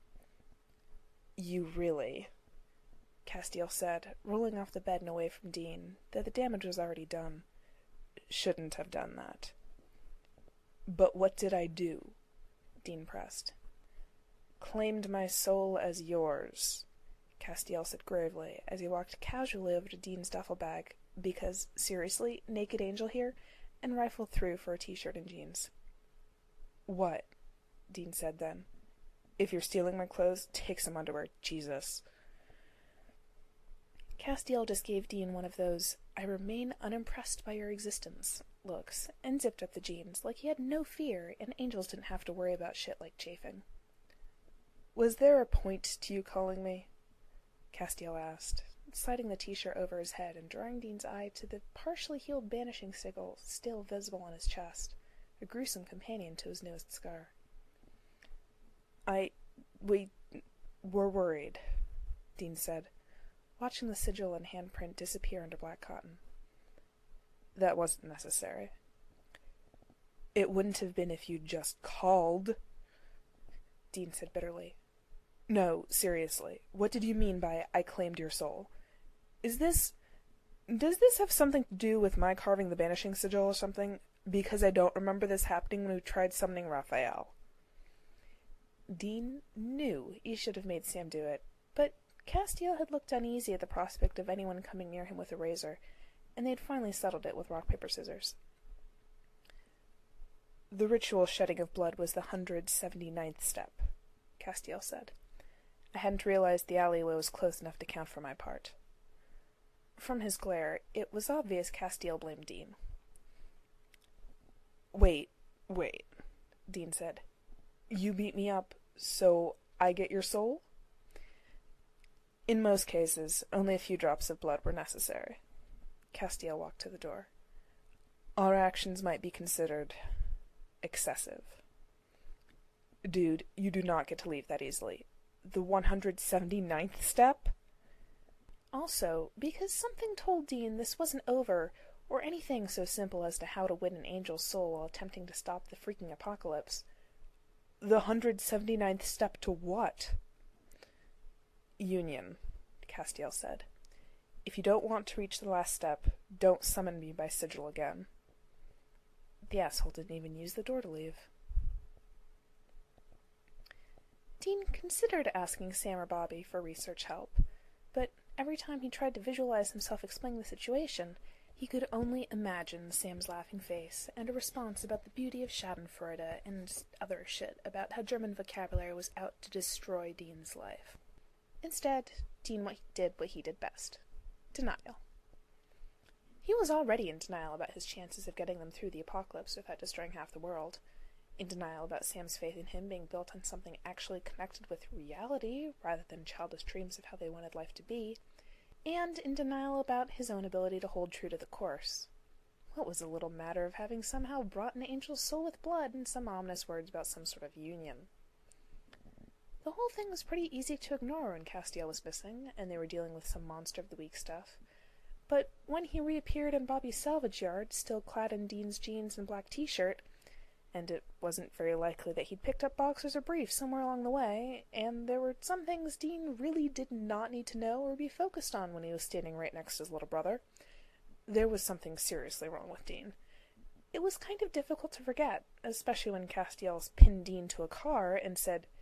"You really," Castiel said, rolling off the bed and away from Dean, though the damage was already done, "shouldn't have done that." "But what did I do?" Dean pressed. "Claimed my soul as yours," Castiel said gravely, as he walked casually over to Dean's duffel bag, because, seriously, naked angel here, and rifled through for a t-shirt and jeans. "What?" Dean said then. "If you're stealing my clothes, take some underwear, Jesus." Castiel just gave Dean one of those "I remain unimpressed by your existence" looks, and zipped up the jeans, like he had no fear, and angels didn't have to worry about shit like chafing. "Was there a point to you calling me?" Castiel asked, sliding the t-shirt over his head and drawing Dean's eye to the partially healed banishing sigil still visible on his chest, a gruesome companion to his newest scar. We were worried," Dean said, watching the sigil and handprint disappear under black cotton. "That wasn't necessary." "It wouldn't have been if you'd just called," Dean said bitterly. "No, seriously, what did you mean by 'I claimed your soul'? Does this have something to do with my carving the banishing sigil or something? Because I don't remember this happening when we tried summoning Raphael." Dean knew he should have made Sam do it, but Castiel had looked uneasy at the prospect of anyone coming near him with a razor, and they had finally settled it with rock, paper, scissors. "The ritual shedding of blood was the 179th step," Castiel said. "I hadn't realized the alleyway was close enough to count for my part." From his glare, it was obvious Castiel blamed Dean. Wait, Dean said. "You beat me up, so I get your soul?" "In most cases, only a few drops of blood were necessary." Castiel walked to the door. "Our actions might be considered excessive." "Dude, you do not get to leave that easily. The 179th step?" Also, because something told Dean this wasn't over, or anything so simple as to how to win an angel's soul while attempting to stop the freaking apocalypse. "The 179th step to what?" "Union," Castiel said. "If you don't want to reach the last step, don't summon me by sigil again." The asshole didn't even use the door to leave. Dean considered asking Sam or Bobby for research help, but every time he tried to visualize himself explaining the situation, he could only imagine Sam's laughing face and a response about the beauty of Schadenfreude and other shit about how German vocabulary was out to destroy Dean's life. Instead, Dean did what he did best. Denial. He was already in denial about his chances of getting them through the apocalypse without destroying half the world, in denial about Sam's faith in him being built on something actually connected with reality rather than childish dreams of how they wanted life to be, and in denial about his own ability to hold true to the course. What was a little matter of having somehow brought an angel's soul with blood and some ominous words about some sort of union? The whole thing was pretty easy to ignore when Castiel was missing, and they were dealing with some monster of the week stuff. But when he reappeared in Bobby's salvage yard, still clad in Dean's jeans and black t-shirt, and it wasn't very likely that he'd picked up boxers or briefs somewhere along the way, and there were some things Dean really did not need to know or be focused on when he was standing right next to his little brother. There was something seriously wrong with Dean. It was kind of difficult to forget, especially when Castiel pinned Dean to a car and said,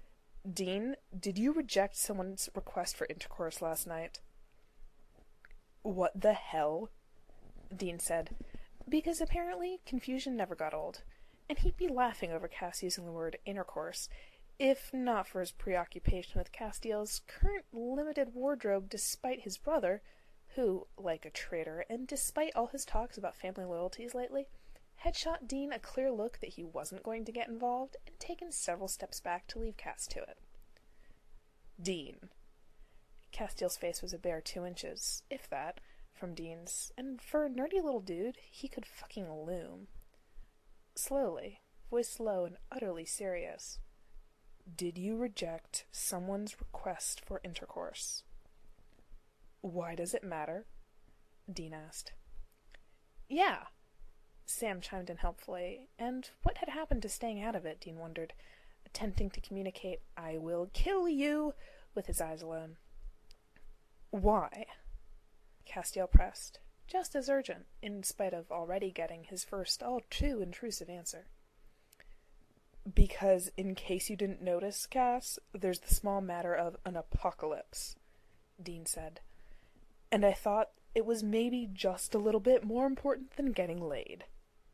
Dean, did you reject someone's request for intercourse last night? What the hell? Dean said, because apparently confusion never got old, and he'd be laughing over Cass using the word intercourse, if not for his preoccupation with Castiel's current limited wardrobe despite his brother, who, like a traitor, and despite all his talks about family loyalties lately, had shot Dean a clear look that he wasn't going to get involved and taken several steps back to leave Cass to it. Dean. Castiel's face was a bare 2 inches, if that, from Dean's, and for a nerdy little dude, he could fucking loom. Slowly, voice low and utterly serious. Did you reject someone's request for intercourse? Why does it matter? Dean asked. Yeah, Sam chimed in helpfully, and what had happened to staying out of it, Dean wondered, attempting to communicate, I will kill you, with his eyes alone. Why? Castiel pressed, just as urgent, in spite of already getting his first all too intrusive answer. Because, in case you didn't notice, Cass, there's the small matter of an apocalypse, Dean said. And I thought it was maybe just a little bit more important than getting laid.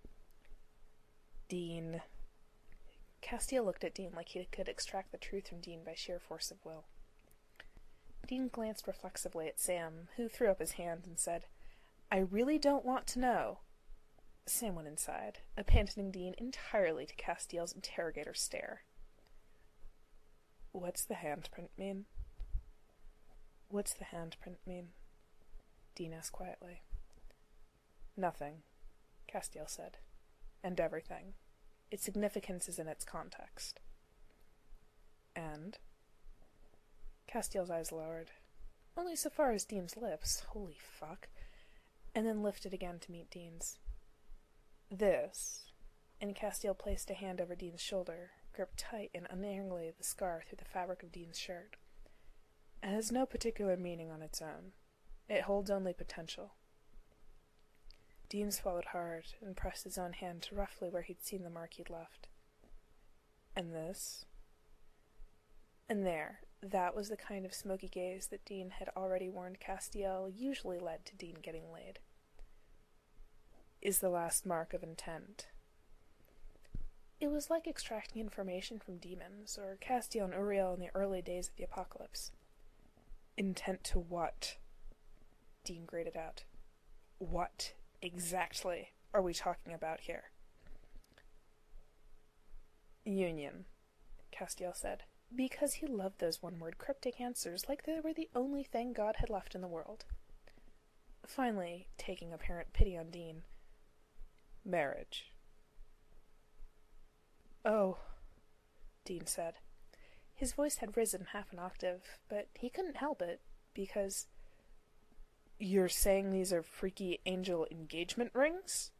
Dean. Castiel looked at Dean like he could extract the truth from Dean by sheer force of will. Dean glanced reflexively at Sam, who threw up his hand and said, I really don't want to know. Sam went inside, abandoning Dean entirely to Castiel's interrogator stare. What's the handprint mean? What's the handprint mean? Dean asked quietly. Nothing, Castiel said. And everything. Its significance is in its context. And? Castiel's eyes lowered. Only so far as Dean's lips, holy fuck, and then lifted again to meet Dean's. This, and Castiel placed a hand over Dean's shoulder, gripped tight and unerringly the scar through the fabric of Dean's shirt. It has no particular meaning on its own. It holds only potential. Dean swallowed hard and pressed his own hand to roughly where he'd seen the mark he'd left. And this? And there, that was the kind of smoky gaze that Dean had already warned Castiel usually led to Dean getting laid. Is the last mark of intent. It was like extracting information from demons, or Castiel and Uriel in the early days of the apocalypse. Intent to what? Dean grated out. What exactly are we talking about here? Union, Castiel said, because he loved those one-word cryptic answers like they were the only thing God had left in the world. Finally, taking apparent pity on Dean, marriage. Oh, Dean said. His voice had risen half an octave, but he couldn't help it, because... You're saying these are freaky angel engagement rings?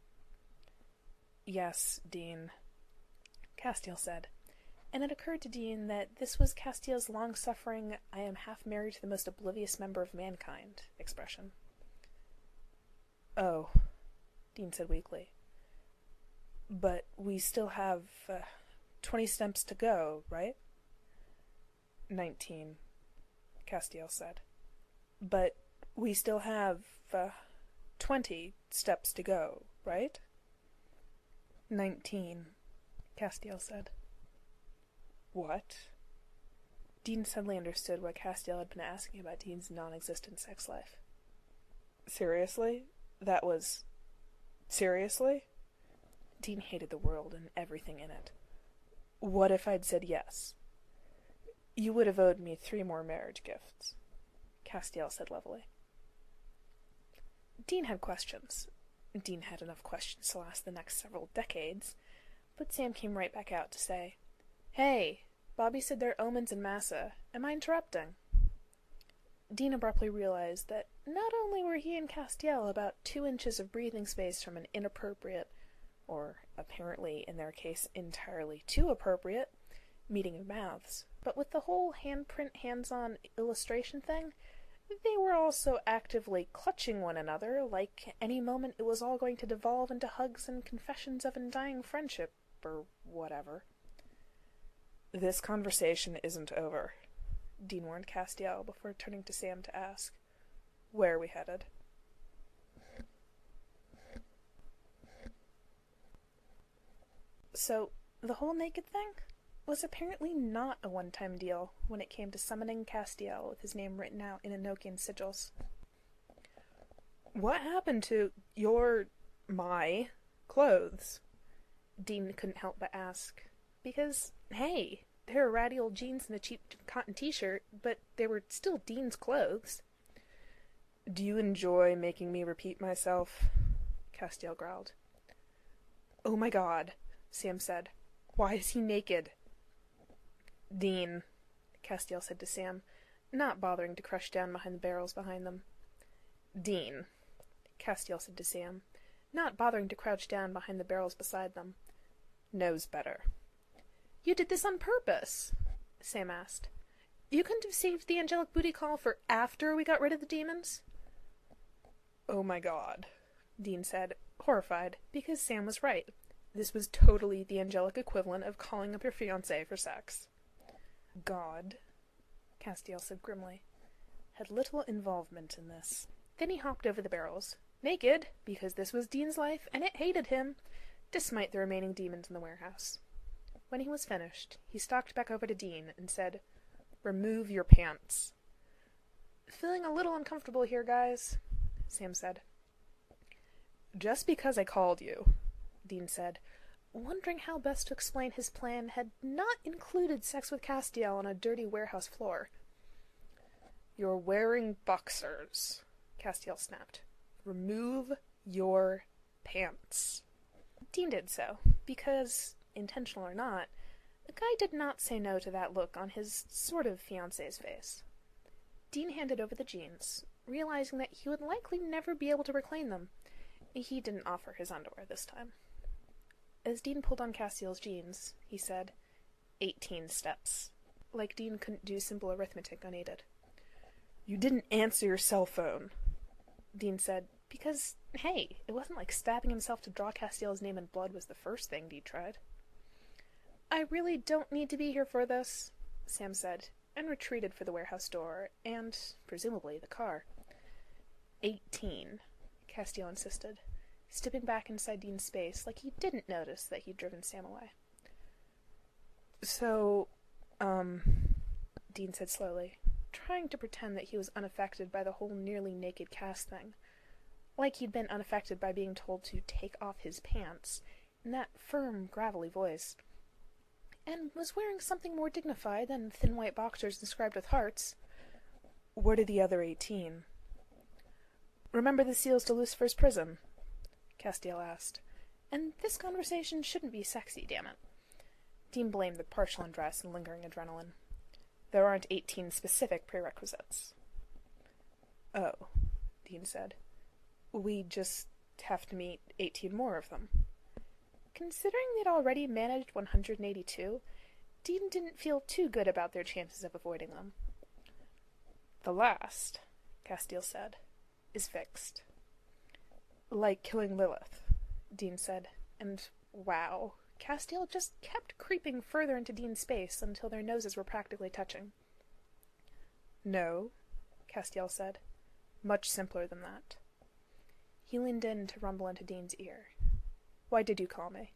Yes, Dean, Castiel said, and it occurred to Dean that this was Castiel's long-suffering, I am half married to the most oblivious member of mankind expression. Oh, Dean said weakly. But we still have 20 steps to go, right? 19, Castiel said. But we still have 20 steps to go, right? 19, Castiel said. What? Dean suddenly understood what Castiel had been asking about Dean's non-existent sex life. Seriously? That was... Seriously? Dean hated the world and everything in it. What if I'd said yes? You would have owed me 3 more marriage gifts, Castiel said levelly. Dean had questions. Dean had enough questions to last the next several decades, but Sam came right back out to say, Hey, Bobby said there are omens in Massa. Am I interrupting? Dean abruptly realized that not only were he and Castiel about 2 inches of breathing space from an inappropriate, or apparently in their case entirely too appropriate, meeting of mouths, but with the whole handprint hands-on illustration thing, they were also actively clutching one another like any moment it was all going to devolve into hugs and confessions of undying friendship, or whatever. This conversation isn't over, Dean warned Castiel before turning to Sam to ask, "Where are we headed?" So, the whole naked thing was apparently not a one-time deal when it came to summoning Castiel with his name written out in Enochian sigils. "What happened to my clothes?" Dean couldn't help but ask. Because, hey, there were ratty old jeans and a cheap cotton t-shirt, but they were still Dean's clothes. "Do you enjoy making me repeat myself?" Castiel growled. "Oh my god," Sam said. "Why is he naked?" "Dean," Castiel said to Sam, not bothering to crush down behind the barrels behind them. "Dean," Castiel said to Sam, not bothering to crouch down behind the barrels beside them, "knows better." "You did this on purpose?" Sam asked. "You couldn't have saved the angelic booty call for after we got rid of the demons?" "Oh my god," Dean said, horrified, because Sam was right. This was totally the angelic equivalent of calling up your fiancé for sex. "God," Castiel said grimly, "had little involvement in this." Then he hopped over the barrels, naked, because this was Dean's life and it hated him, to smite the remaining demons in the warehouse. When he was finished, he stalked back over to Dean and said, "Remove your pants." "Feeling a little uncomfortable here, guys," Sam said. "Just because I called you," Dean said, wondering how best to explain his plan had not included sex with Castiel on a dirty warehouse floor. "You're wearing boxers," Castiel snapped. "Remove your pants." Dean did so, because, intentional or not, the guy did not say no to that look on his sort of fiancé's face. Dean handed over the jeans, realizing that he would likely never be able to reclaim them. He didn't offer his underwear this time. As Dean pulled on Castiel's jeans, he said, 18 steps. Like Dean couldn't do simple arithmetic unaided. "You didn't answer your cell phone," Dean said, because, hey, it wasn't like stabbing himself to draw Castiel's name in blood was the first thing Dean tried. "I really don't need to be here for this," Sam said, and retreated for the warehouse door, and, presumably, the car. 18, Castiel insisted, stepping back inside Dean's space like he didn't notice that he'd driven Sam away. "So, Dean said slowly, trying to pretend that he was unaffected by the whole nearly naked cast thing, like he'd been unaffected by being told to take off his pants, in that firm, gravelly voice, and was wearing something more dignified than thin white boxers inscribed with hearts. "What are the other 18? "Remember the seals to Lucifer's prison?" Castiel asked. And this conversation shouldn't be sexy, damn it. Dean blamed the partial undress and lingering adrenaline. "There aren't 18 specific prerequisites." "Oh," Dean said. "We just have to meet 18 more of them." Considering they'd already managed 182, Dean didn't feel too good about their chances of avoiding them. "The last," Castiel said, "is fixed." "Like killing Lilith," Dean said, and wow, Castiel just kept creeping further into Dean's space until their noses were practically touching. "No," Castiel said. "Much simpler than that." He leaned in to rumble into Dean's ear. "Why did you call me?"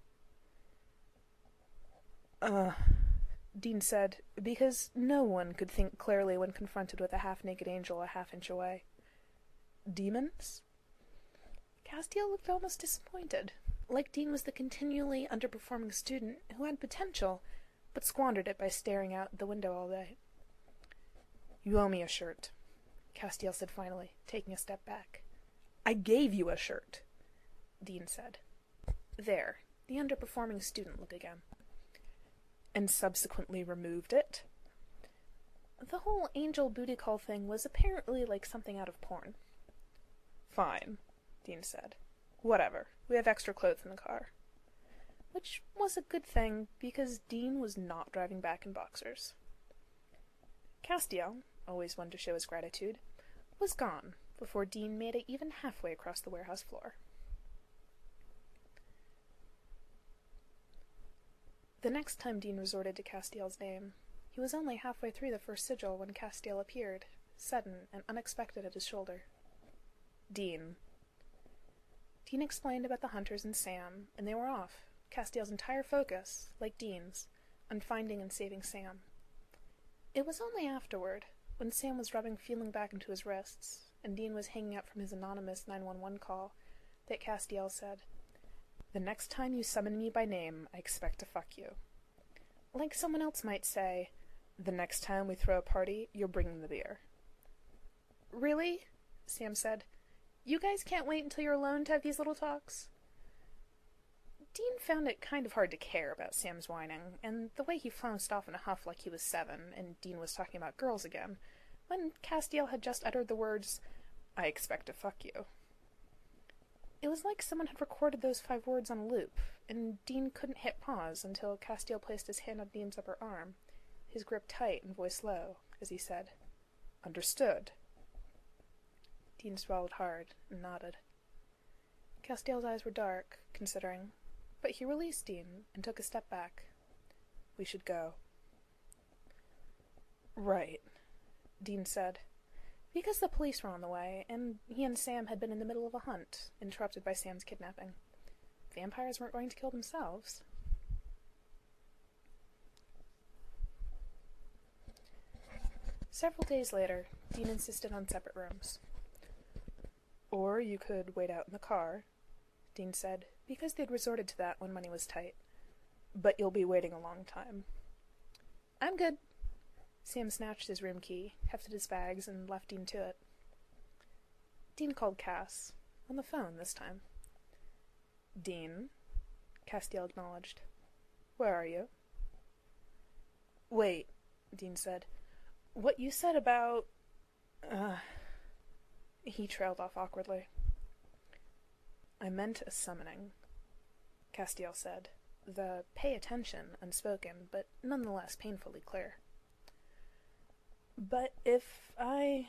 Dean said, because no one could think clearly when confronted with a half-naked angel a half-inch away. "Demons?" Castiel looked almost disappointed, like Dean was the continually underperforming student who had potential, but squandered it by staring out the window all day. "You owe me a shirt," Castiel said finally, taking a step back. "I gave you a shirt," Dean said. There, the underperforming student look again. "And subsequently removed it?" The whole angel booty call thing was apparently like something out of porn. "Fine," Dean said. "Whatever. We have extra clothes in the car." Which was a good thing, because Dean was not driving back in boxers. Castiel, always one to show his gratitude, was gone before Dean made it even halfway across the warehouse floor. The next time Dean resorted to Castiel's name, he was only halfway through the first sigil when Castiel appeared, sudden and unexpected at his shoulder. Dean. Dean explained about the hunters and Sam, and they were off, Castiel's entire focus, like Dean's, on finding and saving Sam. It was only afterward, when Sam was rubbing feeling back into his wrists, and Dean was hanging up from his anonymous 911 call, that Castiel said, "The next time you summon me by name, I expect to fuck you." Like someone else might say, "The next time we throw a party, you're bringing the beer." "Really?" Sam said. "You guys can't wait until you're alone to have these little talks?" Dean found it kind of hard to care about Sam's whining, and the way he flounced off in a huff like he was 7, and Dean was talking about girls again, when Castiel had just uttered the words, "I expect to fuck you." It was like someone had recorded those 5 words on a loop, and Dean couldn't hit pause until Castiel placed his hand on Dean's upper arm, his grip tight and voice low, as he said, "Understood." Dean swallowed hard and nodded. Castiel's eyes were dark, considering, but he released Dean and took a step back. "We should go." "Right," Dean said, because the police were on the way, and he and Sam had been in the middle of a hunt, interrupted by Sam's kidnapping. Vampires weren't going to kill themselves. Several days later, Dean insisted on separate rooms. "Or you could wait out in the car," Dean said, because they'd resorted to that when money was tight. "But you'll be waiting a long time." "I'm good." Sam snatched his room key, hefted his bags, and left Dean to it. Dean called Cass, on the phone this time. "Dean," Castiel acknowledged. "Where are you?" "Wait," Dean said. "What you said about... He trailed off awkwardly. "I meant a summoning," Castiel said, the pay attention unspoken, but nonetheless painfully clear. "But if I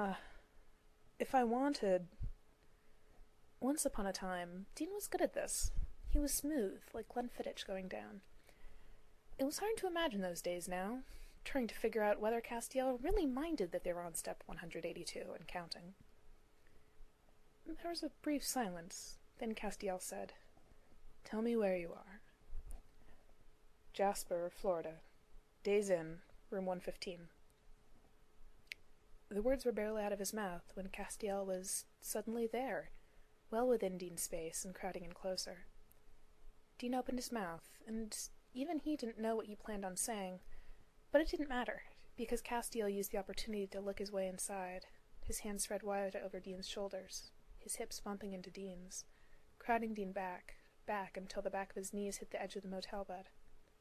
wanted..." Once upon a time, Dean was good at this. He was smooth, like Glenfiddich going down. It was hard to imagine those days now, trying to figure out whether Castiel really minded that they were on step 182 and counting. There was a brief silence, then Castiel said, "Tell me where you are." "Jasper, Florida. Days Inn, room 115. The words were barely out of his mouth when Castiel was suddenly there, well within Dean's space and crowding in closer. Dean opened his mouth, and even he didn't know what he planned on saying, but it didn't matter, because Castiel used the opportunity to look his way inside, his hands spread wide over Dean's shoulders, his hips bumping into Dean's, crowding Dean back until the back of his knees hit the edge of the motel bed.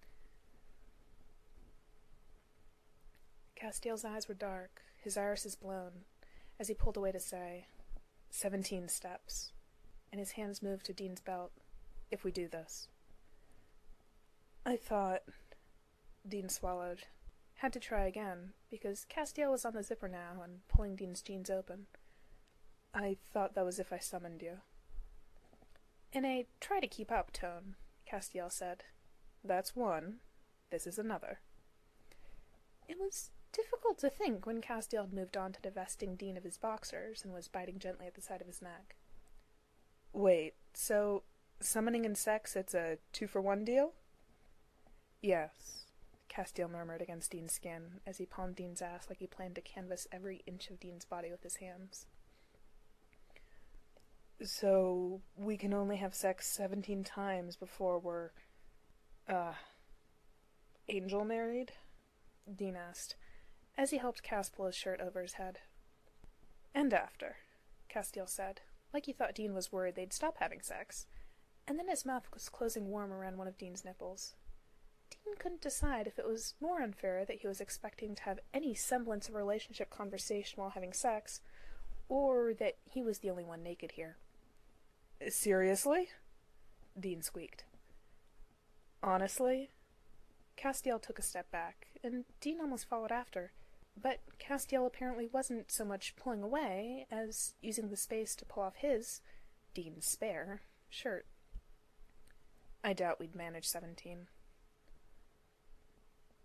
Castiel's eyes were dark, his irises blown, as he pulled away to say, 17 steps, and his hands moved to Dean's belt. "If we do this." "I thought..." Dean swallowed. Had to try again, because Castiel was on the zipper now and pulling Dean's jeans open. "I thought that was if I summoned you." In a try-to-keep-up tone, Castiel said, "That's one. This is another." It was difficult to think when Castiel had moved on to divesting Dean of his boxers and was biting gently at the side of his neck. "Wait, so summoning and sex, it's a 2-for-1 deal?" "Yes," Castiel murmured against Dean's skin as he palmed Dean's ass like he planned to canvass every inch of Dean's body with his hands. "So we can only have sex 17 times before we're, angel married?" Dean asked, as he helped Cass pull his shirt over his head. "And after," Castiel said, like he thought Dean was worried they'd stop having sex, and then his mouth was closing warm around one of Dean's nipples. Dean couldn't decide if it was more unfair that he was expecting to have any semblance of a relationship conversation while having sex, or that he was the only one naked here. "Seriously?" Dean squeaked. "Honestly?" Castiel took a step back, and Dean almost followed after, but Castiel apparently wasn't so much pulling away as using the space to pull off his, Dean's spare, shirt. "I doubt we'd manage 17.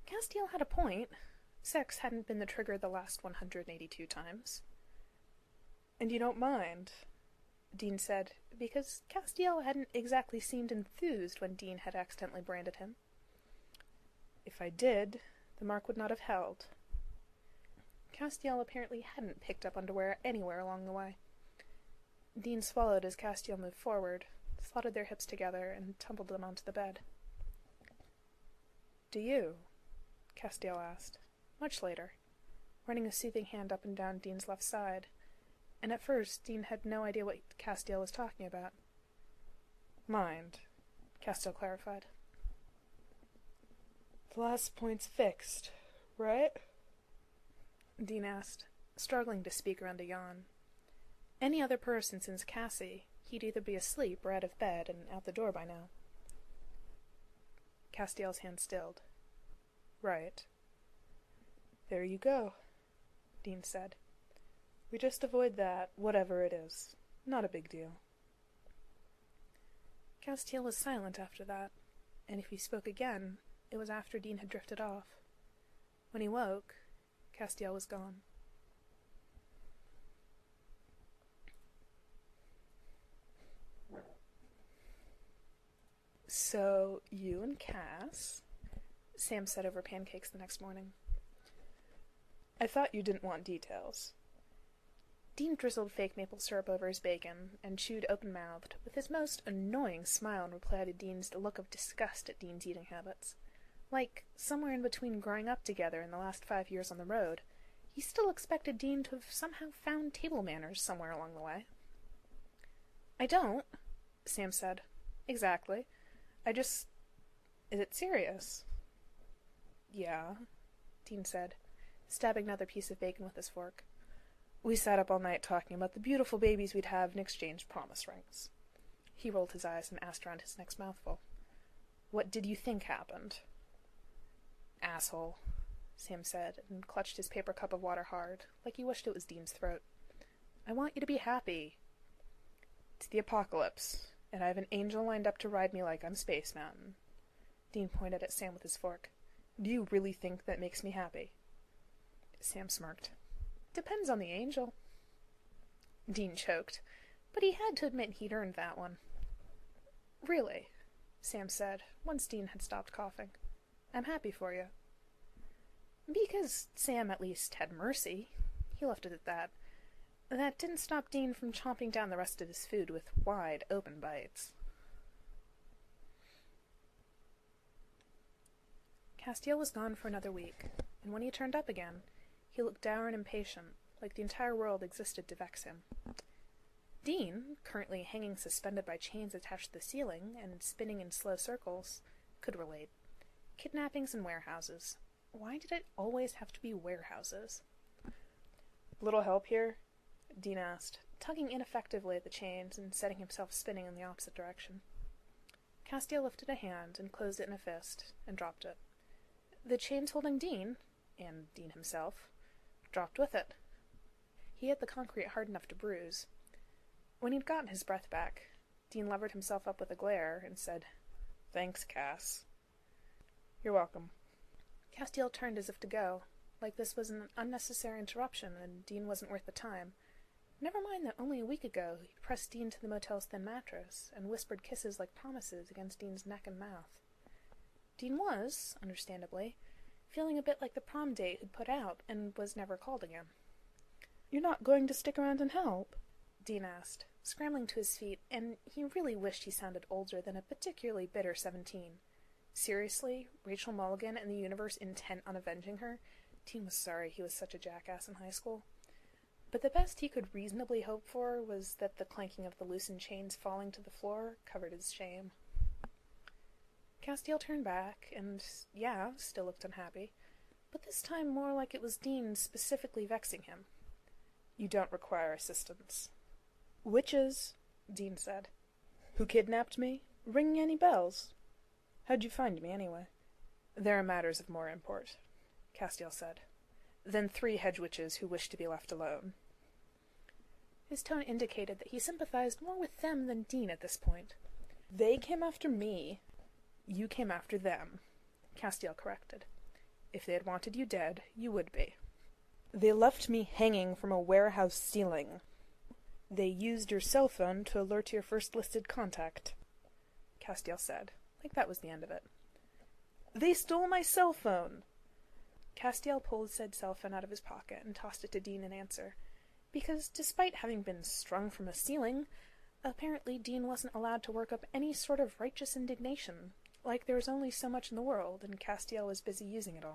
Castiel had a point. Sex hadn't been the trigger the last 182 times. "And you don't mind?" Dean said, because Castiel hadn't exactly seemed enthused when Dean had accidentally branded him. "If I did, the mark would not have held." Castiel apparently hadn't picked up underwear anywhere along the way. Dean swallowed as Castiel moved forward, slotted their hips together, and tumbled them onto the bed. "Do you?" Castiel asked, much later, running a soothing hand up and down Dean's left side, and at first Dean had no idea what Castiel was talking about. "Mind," Castiel clarified. "The last point's fixed, right?" Dean asked, struggling to speak around a yawn. Any other person since Cassie, he'd either be asleep or out of bed and out the door by now. Castiel's hand stilled. "Right." "There you go," Dean said. "We just avoid that, whatever it is. Not a big deal." Castiel was silent after that, and if he spoke again, it was after Dean had drifted off. When he woke, Castiel was gone. "So, you and Cass," Sam said over pancakes the next morning. "I thought you didn't want details." Dean drizzled fake maple syrup over his bacon and chewed open-mouthed, with his most annoying smile in reply to Dean's look of disgust at Dean's eating habits. Like, somewhere in between growing up together and the last 5 years on the road, he still expected Dean to have somehow found table manners somewhere along the way. "I don't," Sam said. "Exactly. Is it serious?" "Yeah," Dean said, stabbing another piece of bacon with his fork. "We sat up all night talking about the beautiful babies we'd have and exchanged promise rings." He rolled his eyes and asked around his next mouthful, "What did you think happened?" "Asshole," Sam said, and clutched his paper cup of water hard, like he wished it was Dean's throat. "I want you to be happy. It's the apocalypse, and I have an angel lined up to ride me like I'm Space Mountain." Dean pointed at Sam with his fork. "Do you really think that makes me happy?" Sam smirked. "Depends on the angel." Dean choked, but he had to admit he'd earned that one. "Really," Sam said, once Dean had stopped coughing. "I'm happy for you." Because Sam at least had mercy. He left it at that. That didn't stop Dean from chomping down the rest of his food with wide, open bites. Castiel was gone for another week, and when he turned up again, he looked dour and impatient, like the entire world existed to vex him. Dean, currently hanging suspended by chains attached to the ceiling and spinning in slow circles, could relate. Kidnappings and warehouses. Why did it always have to be warehouses? "Little help here?" Dean asked, tugging ineffectively at the chains and setting himself spinning in the opposite direction. Castiel lifted a hand and closed it in a fist, and dropped it. The chains holding Dean, and Dean himself, dropped with it. He hit the concrete hard enough to bruise. When he'd gotten his breath back, Dean levered himself up with a glare and said, "Thanks, Cass." "You're welcome." Castiel turned as if to go, like this was an unnecessary interruption and Dean wasn't worth the time. Never mind that only a week ago he'd pressed Dean to the motel's thin mattress and whispered kisses like promises against Dean's neck and mouth. Dean was, understandably, feeling a bit like the prom date who'd put out and was never called again. "You're not going to stick around and help?" Dean asked, scrambling to his feet, and he really wished he sounded older than a particularly bitter 17. Seriously, Rachel Mulligan and the universe intent on avenging her? Dean was sorry he was such a jackass in high school. But the best he could reasonably hope for was that the clanking of the loosened chains falling to the floor covered his shame. Castiel turned back, and, still looked unhappy, but this time more like it was Dean specifically vexing him. "You don't require assistance." "Witches," Dean said. "Who kidnapped me? Ring any bells? How'd you find me, anyway?" "There are matters of more import," Castiel said, "than 3 hedge witches who wish to be left alone." His tone indicated that he sympathized more with them than Dean at this point. "They came after me." "You came after them," Castiel corrected. If they had wanted you dead, you would be. They left me hanging from a warehouse ceiling. They used your cell phone to alert your first listed contact, Castiel said, like that was the end of it. They stole my cell phone! Castiel pulled said cell phone out of his pocket and tossed it to Dean in answer, because despite having been strung from a ceiling, apparently Dean wasn't allowed to work up any sort of righteous indignation, like there was only so much in the world, and Castiel was busy using it all.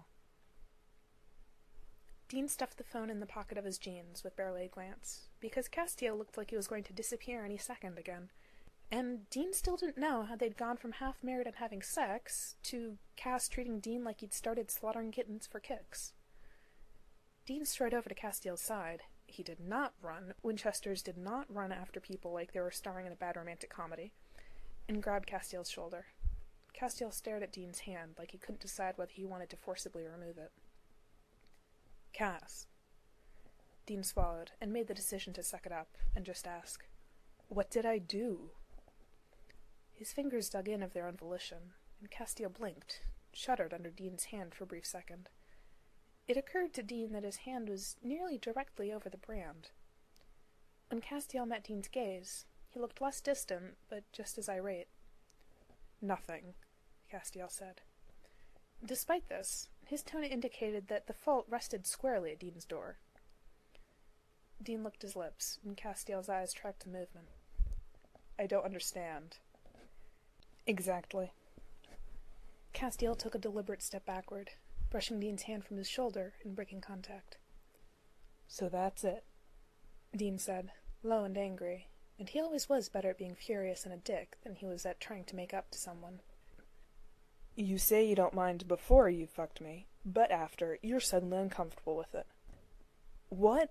Dean stuffed the phone in the pocket of his jeans with barely a glance, because Castiel looked like he was going to disappear any second again, and Dean still didn't know how they'd gone from half married and having sex to Cass treating Dean like he'd started slaughtering kittens for kicks. Dean strode over to Castiel's side. He did not run. Winchesters did not run after people like they were starring in a bad romantic comedy, and grabbed Castiel's shoulder. Castiel stared at Dean's hand like he couldn't decide whether he wanted to forcibly remove it. Cass. Dean swallowed and made the decision to suck it up and just ask, "What did I do?" His fingers dug in of their own volition, and Castiel blinked, shuddered under Dean's hand for a brief second. It occurred to Dean that his hand was nearly directly over the brand. When Castiel met Dean's gaze, he looked less distant, but just as irate. "Nothing," Castiel said. Despite this, his tone indicated that the fault rested squarely at Dean's door. Dean licked his lips, and Castiel's eyes tracked the movement. "I don't understand." "Exactly." Castiel took a deliberate step backward, brushing Dean's hand from his shoulder and breaking contact. "So that's it," Dean said, low and angry, and he always was better at being furious and a dick than he was at trying to make up to someone. "You say you don't mind before you fucked me, but after, you're suddenly uncomfortable with it." "What?"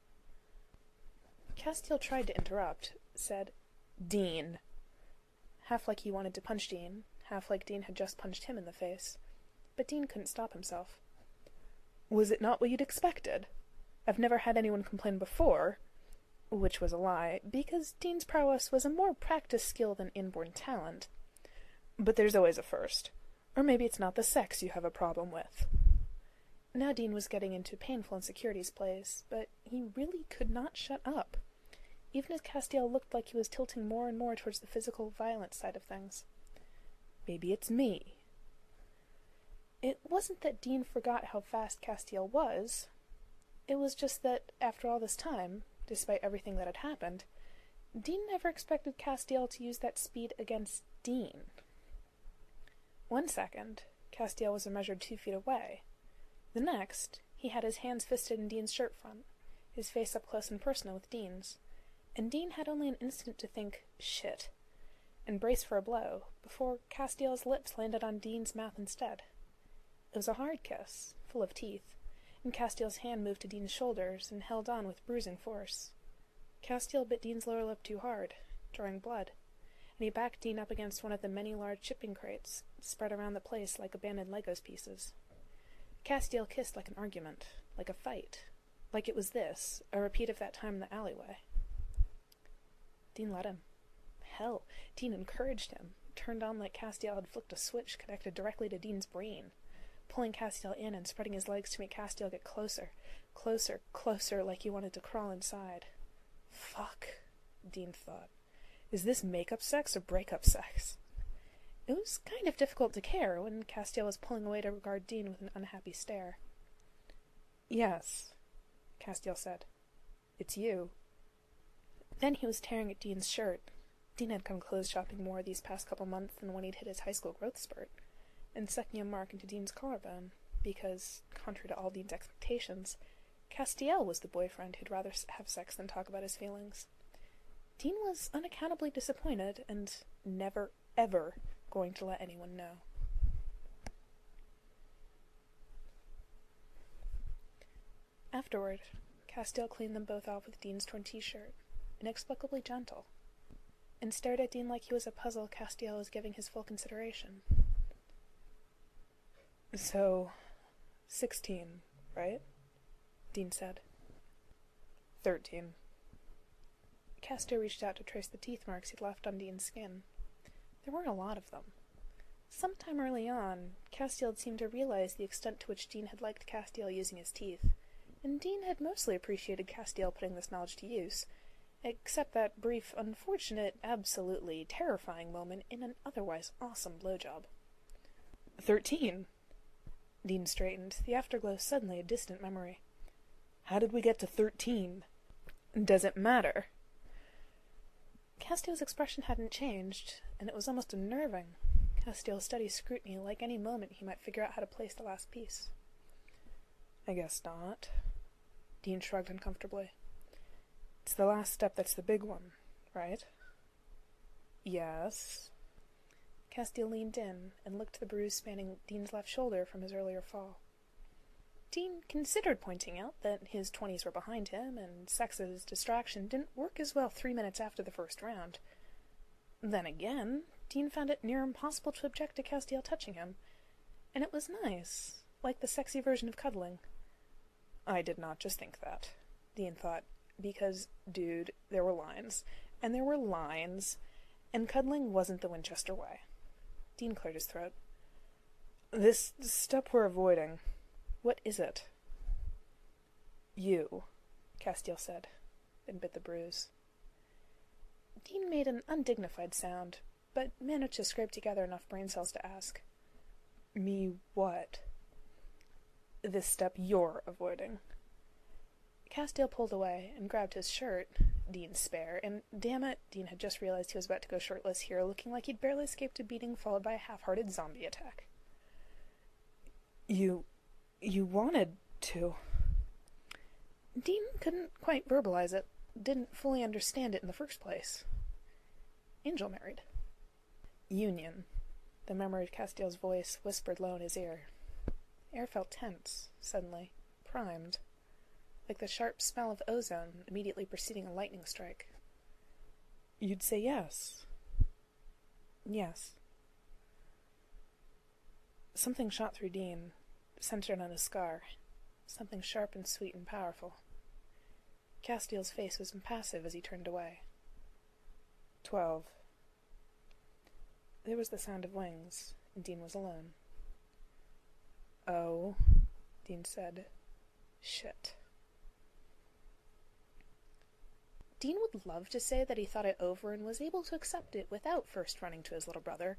Castiel tried to interrupt, said, "Dean," half like he wanted to punch Dean, half like Dean had just punched him in the face, but Dean couldn't stop himself. "Was it not what you'd expected? I've never had anyone complain before," which was a lie, because Dean's prowess was a more practiced skill than inborn talent. "But there's always a first. Or maybe it's not the sex you have a problem with." Now Dean was getting into painful insecurities plays, but he really could not shut up, even as Castiel looked like he was tilting more and more towards the physical violence side of things. "Maybe it's me." It wasn't that Dean forgot how fast Castiel was. It was just that, after all this time, despite everything that had happened, Dean never expected Castiel to use that speed against Dean. 1 second, Castiel was a measured 2 feet away. The next, he had his hands fisted in Dean's shirt front, his face up close and personal with Dean's, and Dean had only an instant to think, "Shit," and brace for a blow, before Castiel's lips landed on Dean's mouth instead. It was a hard kiss, full of teeth, and Castiel's hand moved to Dean's shoulders and held on with bruising force. Castiel bit Dean's lower lip too hard, drawing blood, and he backed Dean up against one of the many large shipping crates spread around the place like abandoned Legos pieces. Castiel kissed like an argument, like a fight, like it was this, a repeat of that time in the alleyway. Dean let him. Hell, Dean encouraged him, turned on like Castiel had flicked a switch connected directly to Dean's brain, pulling Castiel in and spreading his legs to make Castiel get closer, closer, closer, like he wanted to crawl inside. Fuck, Dean thought. Is this make-up sex or break-up sex? It was kind of difficult to care when Castiel was pulling away to regard Dean with an unhappy stare. "Yes," Castiel said. "It's you." Then he was tearing at Dean's shirt. Dean had come clothes shopping more these past couple months than when he'd hit his high school growth spurt, and sucking a mark into Dean's collarbone, because, contrary to all Dean's expectations, Castiel was the boyfriend who'd rather have sex than talk about his feelings. Dean was unaccountably disappointed, and never, ever going to let anyone know. Afterward, Castiel cleaned them both off with Dean's torn t-shirt, inexplicably gentle, and stared at Dean like he was a puzzle Castiel was giving his full consideration. "So, 16, right?" Dean said. 13. Castiel reached out to trace the teeth marks he'd left on Dean's skin. There weren't a lot of them. Sometime early on, Castiel had seemed to realize the extent to which Dean had liked Castiel using his teeth, and Dean had mostly appreciated Castiel putting this knowledge to use, except that brief, unfortunate, absolutely terrifying moment in an otherwise awesome blowjob. 13! Dean straightened, the afterglow suddenly a distant memory. How did we get to 13? Does it matter? Castiel's expression hadn't changed, and it was almost unnerving. Castiel's steady scrutiny, like any moment he might figure out how to place the last piece. I guess not. Dean shrugged uncomfortably. It's the last step that's the big one, right? Yes. Castiel leaned in and looked at the bruise spanning Dean's left shoulder from his earlier fall. Dean considered pointing out that his 20s were behind him, and sex as distraction didn't work as well 3 minutes after the first round. Then again, Dean found it near impossible to object to Castiel touching him, and it was nice, like the sexy version of cuddling. I did not just think that, Dean thought, because, dude, there were lines, and there were lines, and cuddling wasn't the Winchester way. Dean cleared his throat. This step we're avoiding, what is it? You, Castiel said, and bit the bruise. Dean made an undignified sound, but managed to scrape together enough brain cells to ask, Me what? This step you're avoiding. Castiel pulled away and grabbed his shirt, Dean's spare, and damn it, Dean had just realized he was about to go shirtless here, looking like he'd barely escaped a beating followed by a half-hearted zombie attack. You wanted to. Dean couldn't quite verbalize it, didn't fully understand it in the first place. Angel married. Union. The memory of Castiel's voice whispered low in his ear. Air felt tense, suddenly, primed, like the sharp smell of ozone immediately preceding a lightning strike. You'd say yes. Yes. Something shot through Dean, centered on his scar, something sharp and sweet and powerful. Castiel's face was impassive as he turned away. 12. There was the sound of wings, and Dean was alone. Oh, Dean said. Shit. Dean would love to say that he thought it over and was able to accept it without first running to his little brother,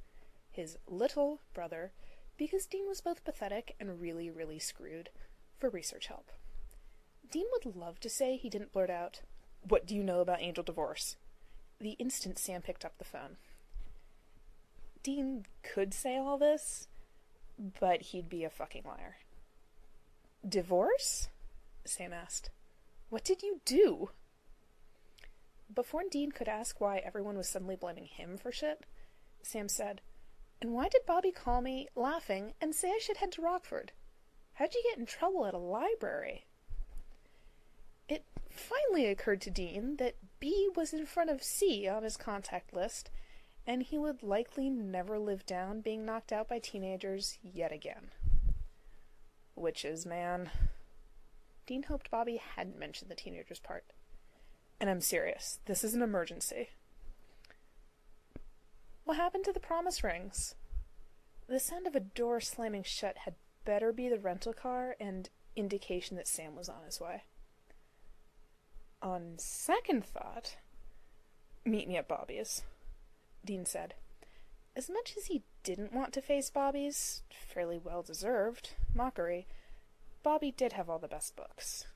because Dean was both pathetic and really, really screwed, for research help. Dean would love to say he didn't blurt out, What do you know about Angel divorce? The instant Sam picked up the phone. Dean could say all this, but he'd be a fucking liar. Divorce? Sam asked. What did you do? Before Dean could ask why everyone was suddenly blaming him for shit, Sam said, And why did Bobby call me, laughing, and say I should head to Rockford? How'd you get in trouble at a library? It finally occurred to Dean that B was in front of C on his contact list, and he would likely never live down being knocked out by teenagers yet again. Witches, man. Dean hoped Bobby hadn't mentioned the teenagers part. And I'm serious. This is an emergency. What happened to the promise rings? The sound of a door slamming shut had better be the rental car and indication that Sam was on his way. On second thought, meet me at Bobby's, Dean said. As much as he didn't want to face Bobby's, fairly well-deserved, mockery, Bobby did have all the best books.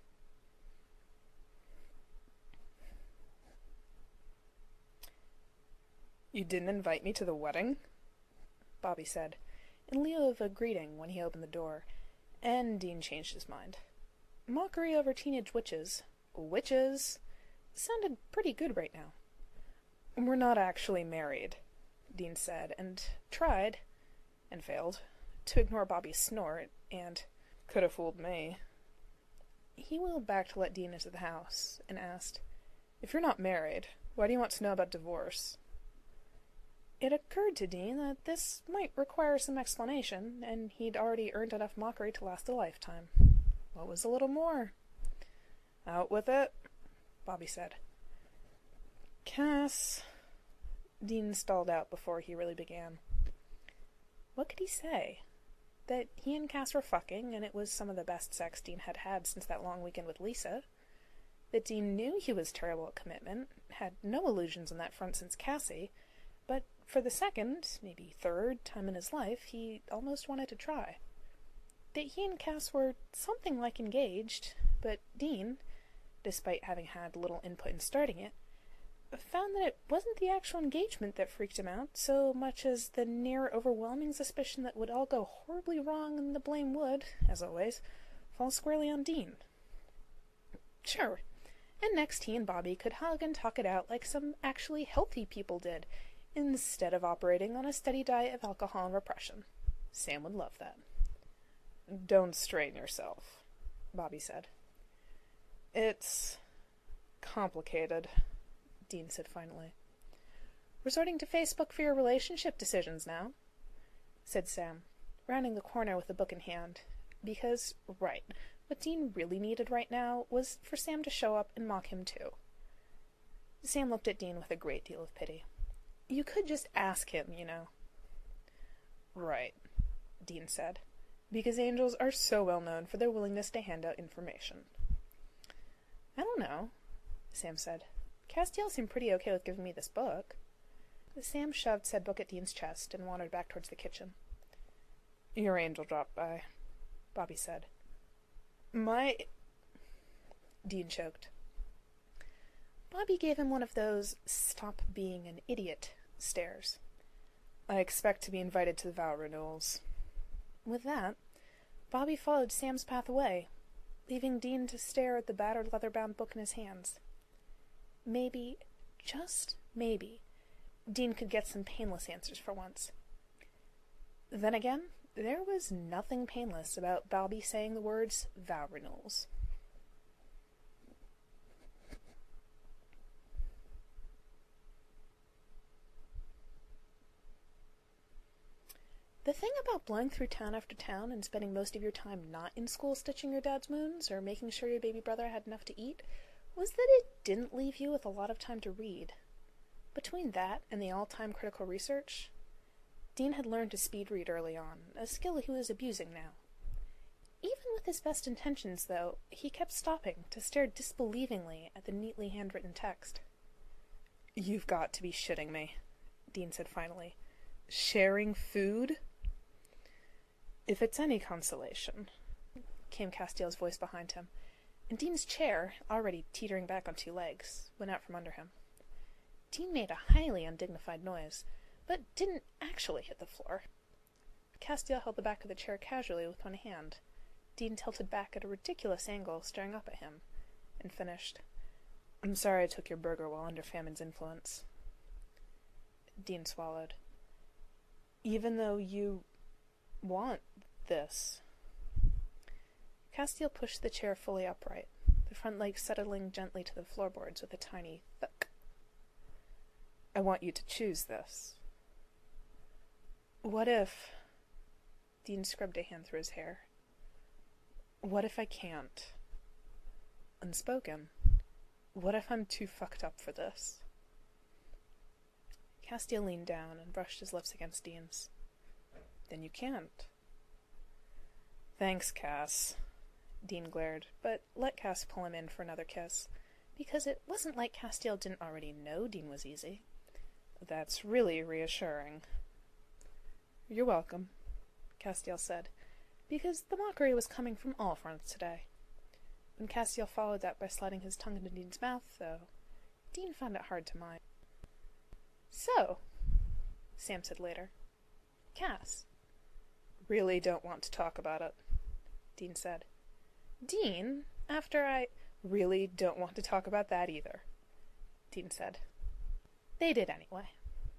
You didn't invite me to the wedding? Bobby said, in lieu of a greeting when he opened the door, and Dean changed his mind. Mockery over teenage witches, sounded pretty good right now. We're not actually married, Dean said, and tried, and failed, to ignore Bobby's snort, and could have fooled me. He wheeled back to let Dean into the house, and asked, If you're not married, why do you want to know about divorce? It occurred to Dean that this might require some explanation, and he'd already earned enough mockery to last a lifetime. What was a little more? Out with it, Bobby said. Cass... Dean stalled out before he really began. What could he say? That he and Cass were fucking, and it was some of the best sex Dean had had since that long weekend with Lisa. That Dean knew he was terrible at commitment, had no illusions on that front since Cassie, but for the second, maybe third, time in his life, he almost wanted to try. That he and Cass were something like engaged, but Dean, despite having had little input in starting it, found that it wasn't the actual engagement that freaked him out so much as the near overwhelming suspicion that would all go horribly wrong and the blame would, as always, fall squarely on Dean. Sure, and next he and Bobby could hug and talk it out like some actually healthy people did, instead of operating on a steady diet of alcohol and repression. Sam would love that. "Don't strain yourself," Bobby said. "It's complicated," Dean said finally. "Resorting to Facebook for your relationship decisions now," said Sam, rounding the corner with a book in hand, because, right, what Dean really needed right now was for Sam to show up and mock him too. Sam looked at Dean with a great deal of pity. "You could just ask him, you know." "Right," Dean said, "because angels are so well known for their willingness to hand out information." "I don't know," Sam said. "Castiel seemed pretty okay with giving me this book." Sam shoved said book at Dean's chest and wandered back towards the kitchen. "Your angel dropped by," Bobby said. "My—" Dean choked. Bobby gave him one of those stop being an idiot stares. "I expect to be invited to the vow renewals." With that, Bobby followed Sam's path away, leaving Dean to stare at the battered leather-bound book in his hands. Maybe, just maybe, Dean could get some painless answers for once. Then again, there was nothing painless about Bobby saying the words vow renewals. The thing about blowing through town after town and spending most of your time not in school stitching your dad's wounds or making sure your baby brother had enough to eat was that it didn't leave you with a lot of time to read. Between that and the all-time critical research, Dean had learned to speed read early on, a skill he was abusing now. Even with his best intentions, though, he kept stopping to stare disbelievingly at the neatly handwritten text. "You've got to be shitting me," Dean said finally. "Sharing food?" "If it's any consolation," came Castiel's voice behind him, and Dean's chair, already teetering back on two legs, went out from under him. Dean made a highly undignified noise, but didn't actually hit the floor. Castiel held the back of the chair casually with one hand. Dean tilted back at a ridiculous angle, staring up at him, and finished, "I'm sorry I took your burger while under famine's influence." Dean swallowed. "Even though you want this?" Castiel pushed the chair fully upright, the front leg settling gently to the floorboards with a tiny thunk. "I want you to choose this." "What if—" Dean scrubbed a hand through his hair. "What if I can't?" Unspoken. "What if I'm too fucked up for this?" Castiel leaned down and brushed his lips against Dean's. "Then you can't." "Thanks, Cass," Dean glared, but let Cass pull him in for another kiss, because it wasn't like Castiel didn't already know Dean was easy. "That's really reassuring." "You're welcome," Castiel said, because the mockery was coming from all fronts today. When Castiel followed that by sliding his tongue into Dean's mouth, though, Dean found it hard to mind. "So," Sam said later, "Cass." "Really don't want to talk about it," Dean said. "Dean, after I—" "Really don't want to talk about that either," Dean said. They did anyway.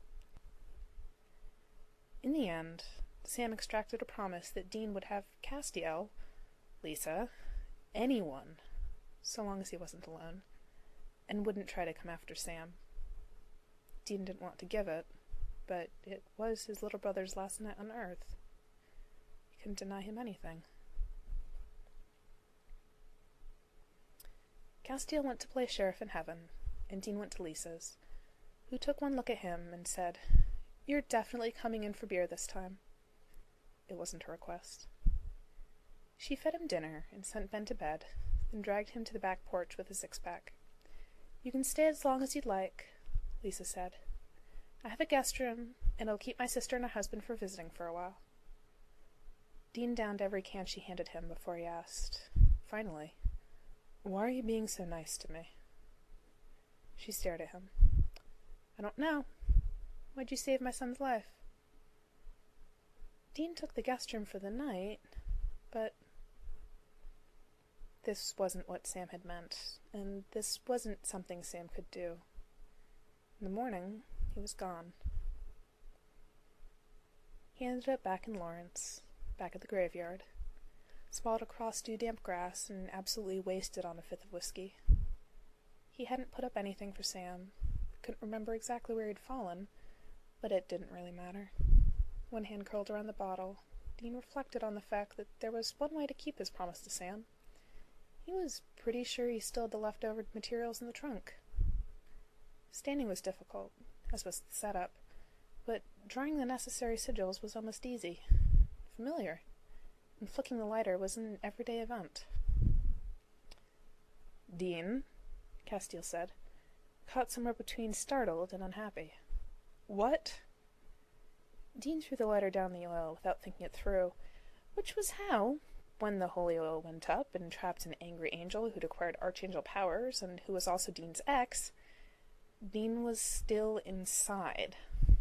In the end, Sam extracted a promise that Dean would have Castiel, Lisa, anyone, so long as he wasn't alone, and wouldn't try to come after Sam. Dean didn't want to give it, but it was his little brother's last night on Earth. He couldn't deny him anything. Castiel went to play sheriff in heaven, and Dean went to Lisa's, who took one look at him and said, "You're definitely coming in for beer this time." it wasn't a request. She fed him dinner and sent Ben to bed, then dragged him to the back porch with a six-pack. "You can stay as long as you'd like," Lisa said. "I have a guest room, and it'll keep my sister and her husband from visiting for a while." Dean downed every can she handed him before he asked, finally, "Why are you being so nice to me?" She stared at him. "I don't know. Why'd you save my son's life?" Dean took the guest room for the night, but... This wasn't what Sam had meant, and this wasn't something Sam could do. In the morning, he was gone. He ended up back in Lawrence, back at the graveyard, sprawled across dew-damp grass and absolutely wasted on a fifth of whiskey. He hadn't put up anything for Sam, couldn't remember exactly where he'd fallen, but it didn't really matter. One hand curled around the bottle, Dean reflected on the fact that there was one way to keep his promise to Sam. He was pretty sure he still had the leftover materials in the trunk. Staining was difficult, as was the setup, but drawing the necessary sigils was almost easy, familiar, and flicking the lighter was an everyday event. "Dean," Castile said, caught somewhere between startled and unhappy. "What?" Dean threw the lighter down the oil without thinking it through, which was how, when the holy oil went up and trapped an angry angel who'd acquired archangel powers and who was also Dean's ex, Dean was still inside.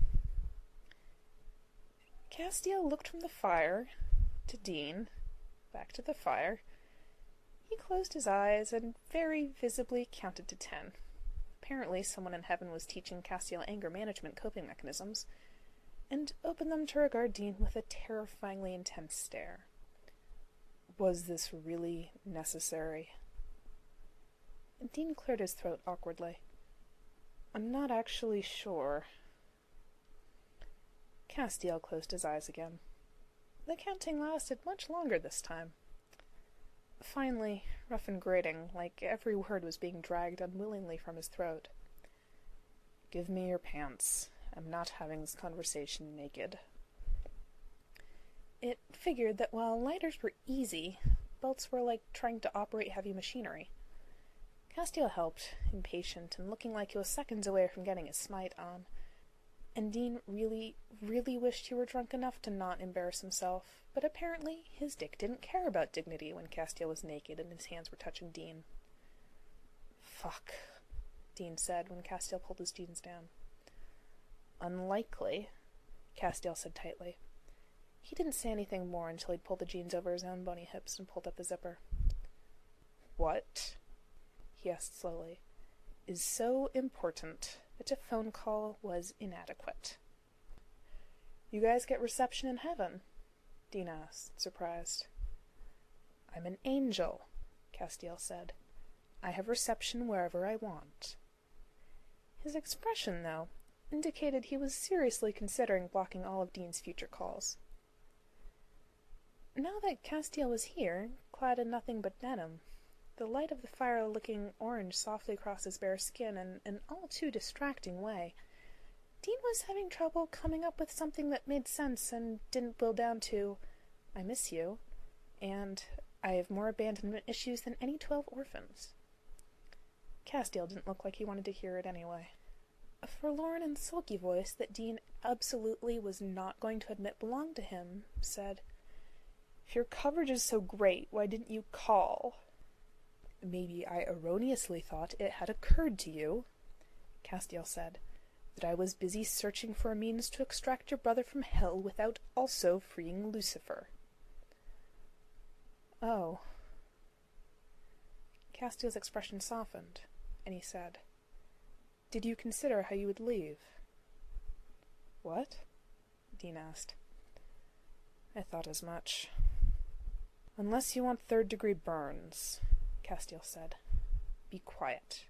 Castile looked from the fire to Dean, back to the fire. He closed his eyes and very visibly counted to 10. Apparently someone in heaven was teaching Castile anger management coping mechanisms, and opened them to regard Dean with a terrifyingly intense stare. Was this really necessary? Dean cleared his throat awkwardly. "I'm not actually sure." Castile closed his eyes again. The counting lasted much longer this time. Finally, rough and grating, like every word was being dragged unwillingly from his throat. "Give me your pants. I'm not having this conversation naked." It figured that while lighters were easy, belts were like trying to operate heavy machinery. Castile helped, impatient and looking like he was seconds away from getting his smite on. And Dean really, really wished he were drunk enough to not embarrass himself, but apparently his dick didn't care about dignity when Castile was naked and his hands were touching Dean. "Fuck," Dean said when Castile pulled his jeans down. "Unlikely," Castile said tightly. He didn't say anything more until he'd pulled the jeans over his own bony hips and pulled up the zipper. "What," he asked slowly, "is so important that a phone call was inadequate?" "You guys get reception in heaven?" Dean asked, surprised. "I'm an angel," Castile said. "I have reception wherever I want." His expression, though, indicated he was seriously considering blocking all of Dean's future calls. Now that Castile was here, clad in nothing but denim, the light of the fire licking orange softly across his bare skin in an all-too-distracting way, Dean was having trouble coming up with something that made sense and didn't boil down to, "I miss you," and "I have more abandonment issues than any 12 orphans." Castile didn't look like he wanted to hear it anyway. A forlorn and sulky voice that Dean absolutely was not going to admit belonged to him said, "If your coverage is so great, why didn't you call?" "Maybe I erroneously thought it had occurred to you," Castile said, "that I was busy searching for a means to extract your brother from hell without also freeing Lucifer." "Oh." Castile's expression softened, and he said, "Did you consider how you would leave?" "What?" Dean asked. "I thought as much." "Unless you want third-degree burns," Castile said. "Be quiet."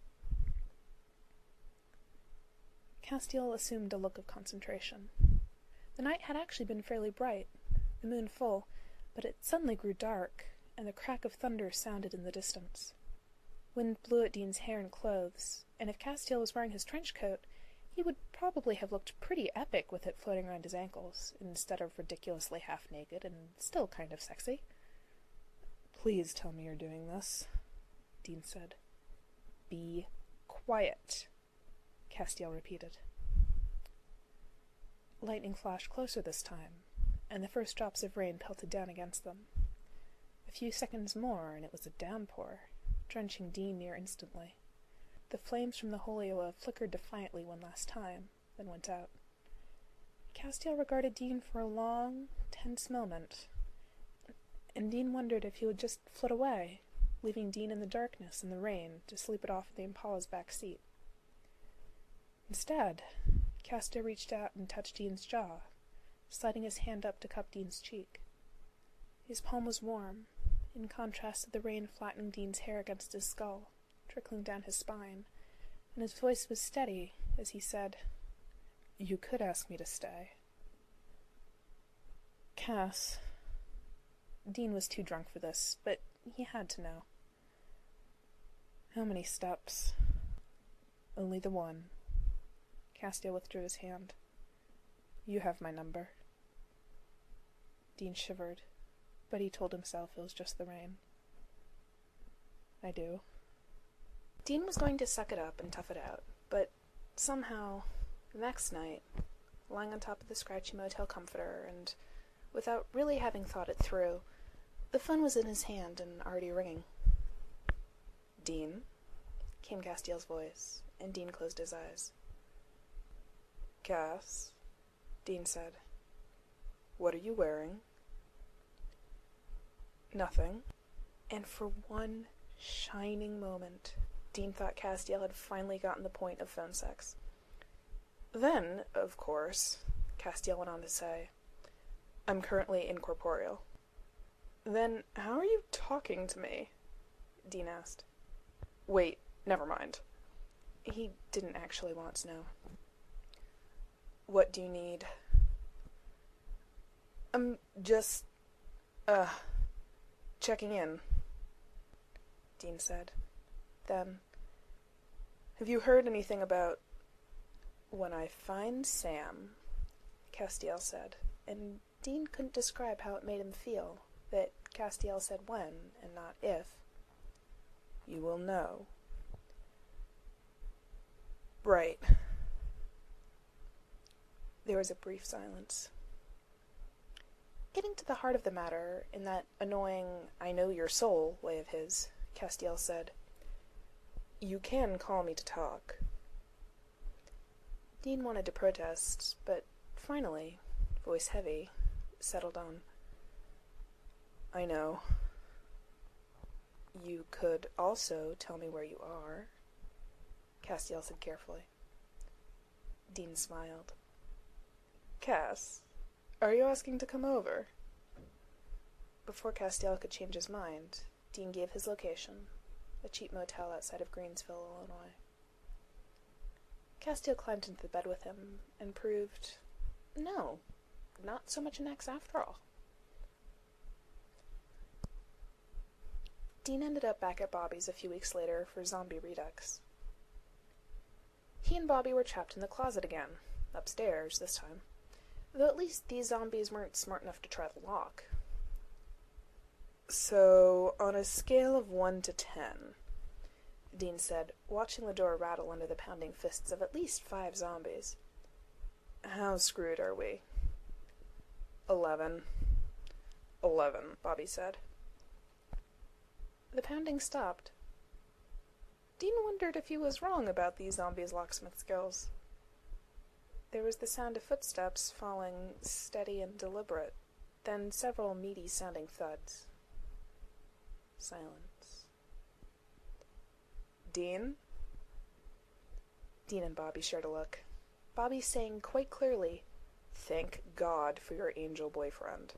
Castile assumed a look of concentration. The night had actually been fairly bright, the moon full, but it suddenly grew dark, and the crack of thunder sounded in the distance. Wind blew at Dean's hair and clothes, and if Castile was wearing his trench coat, he He would probably have looked pretty epic with it floating around his ankles, instead of ridiculously half-naked and still kind of sexy. "Please tell me you're doing this," Dean said. "Be quiet," Castiel repeated. Lightning flashed closer this time, and the first drops of rain pelted down against them. A few seconds more, and it was a downpour, drenching Dean near instantly. The flames from the Holioa flickered defiantly one last time, then went out. Castiel regarded Dean for a long, tense moment, and Dean wondered if he would just flit away, leaving Dean in the darkness and the rain to sleep it off in the Impala's back seat. Instead, Castiel reached out and touched Dean's jaw, sliding his hand up to cup Dean's cheek. His palm was warm, in contrast to the rain flattening Dean's hair against his skull, trickling down his spine, and his voice was steady as he said, "You could ask me to stay." "Cass..." Dean was too drunk for this, but he had to know. "How many steps?" "Only the one." Castiel withdrew his hand. "You have my number." Dean shivered, but he told himself it was just the rain. "I do." Dean was going to suck it up and tough it out, but somehow, the next night, lying on top of the scratchy motel comforter, and without really having thought it through, the phone was in his hand and already ringing. "Dean?" came Castiel's voice, and Dean closed his eyes. "Cass," Dean said. "What are you wearing?" "Nothing." And for one shining moment, Dean thought Castiel had finally gotten the point of phone sex. "Then, of course," Castiel went on to say, "I'm currently incorporeal." "Then how are you talking to me?" Dean asked. "Wait, never mind." He didn't actually want to know. "What do you need?" "I'm just, checking in," Dean said. Then, "Have you heard anything about..." "When I find Sam," Castiel said, and Dean couldn't describe how it made him feel that Castiel said when and not if. "You will know." "Right." There was a brief silence. Getting to the heart of the matter, in that annoying "I know your soul" way of his, Castiel said, "You can call me to talk." Dean wanted to protest, but finally, voice heavy, settled on, "I know." "You could also tell me where you are," Castiel said carefully. Dean smiled. "Cass, are you asking to come over?" Before Castiel could change his mind, Dean gave his location, a cheap motel outside of Greensville, Illinois. Castiel climbed into the bed with him and proved, no, not so much an ex after all. Dean ended up back at Bobby's a few weeks later for zombie redux. He and Bobby were trapped in the closet again, upstairs this time, though at least these zombies weren't smart enough to try the lock. "So, on a scale of 1 to 10, Dean said, watching the door rattle under the pounding fists of at least 5 zombies, "how screwed are we?" 11. 11, Bobby said. The pounding stopped. Dean wondered if he was wrong about these zombies' locksmith skills. There was the sound of footsteps falling steady and deliberate, then several meaty-sounding thuds. Silence. "Dean?" Dean and Bobby shared a look. Bobby saying quite clearly, "Thank God for your angel boyfriend."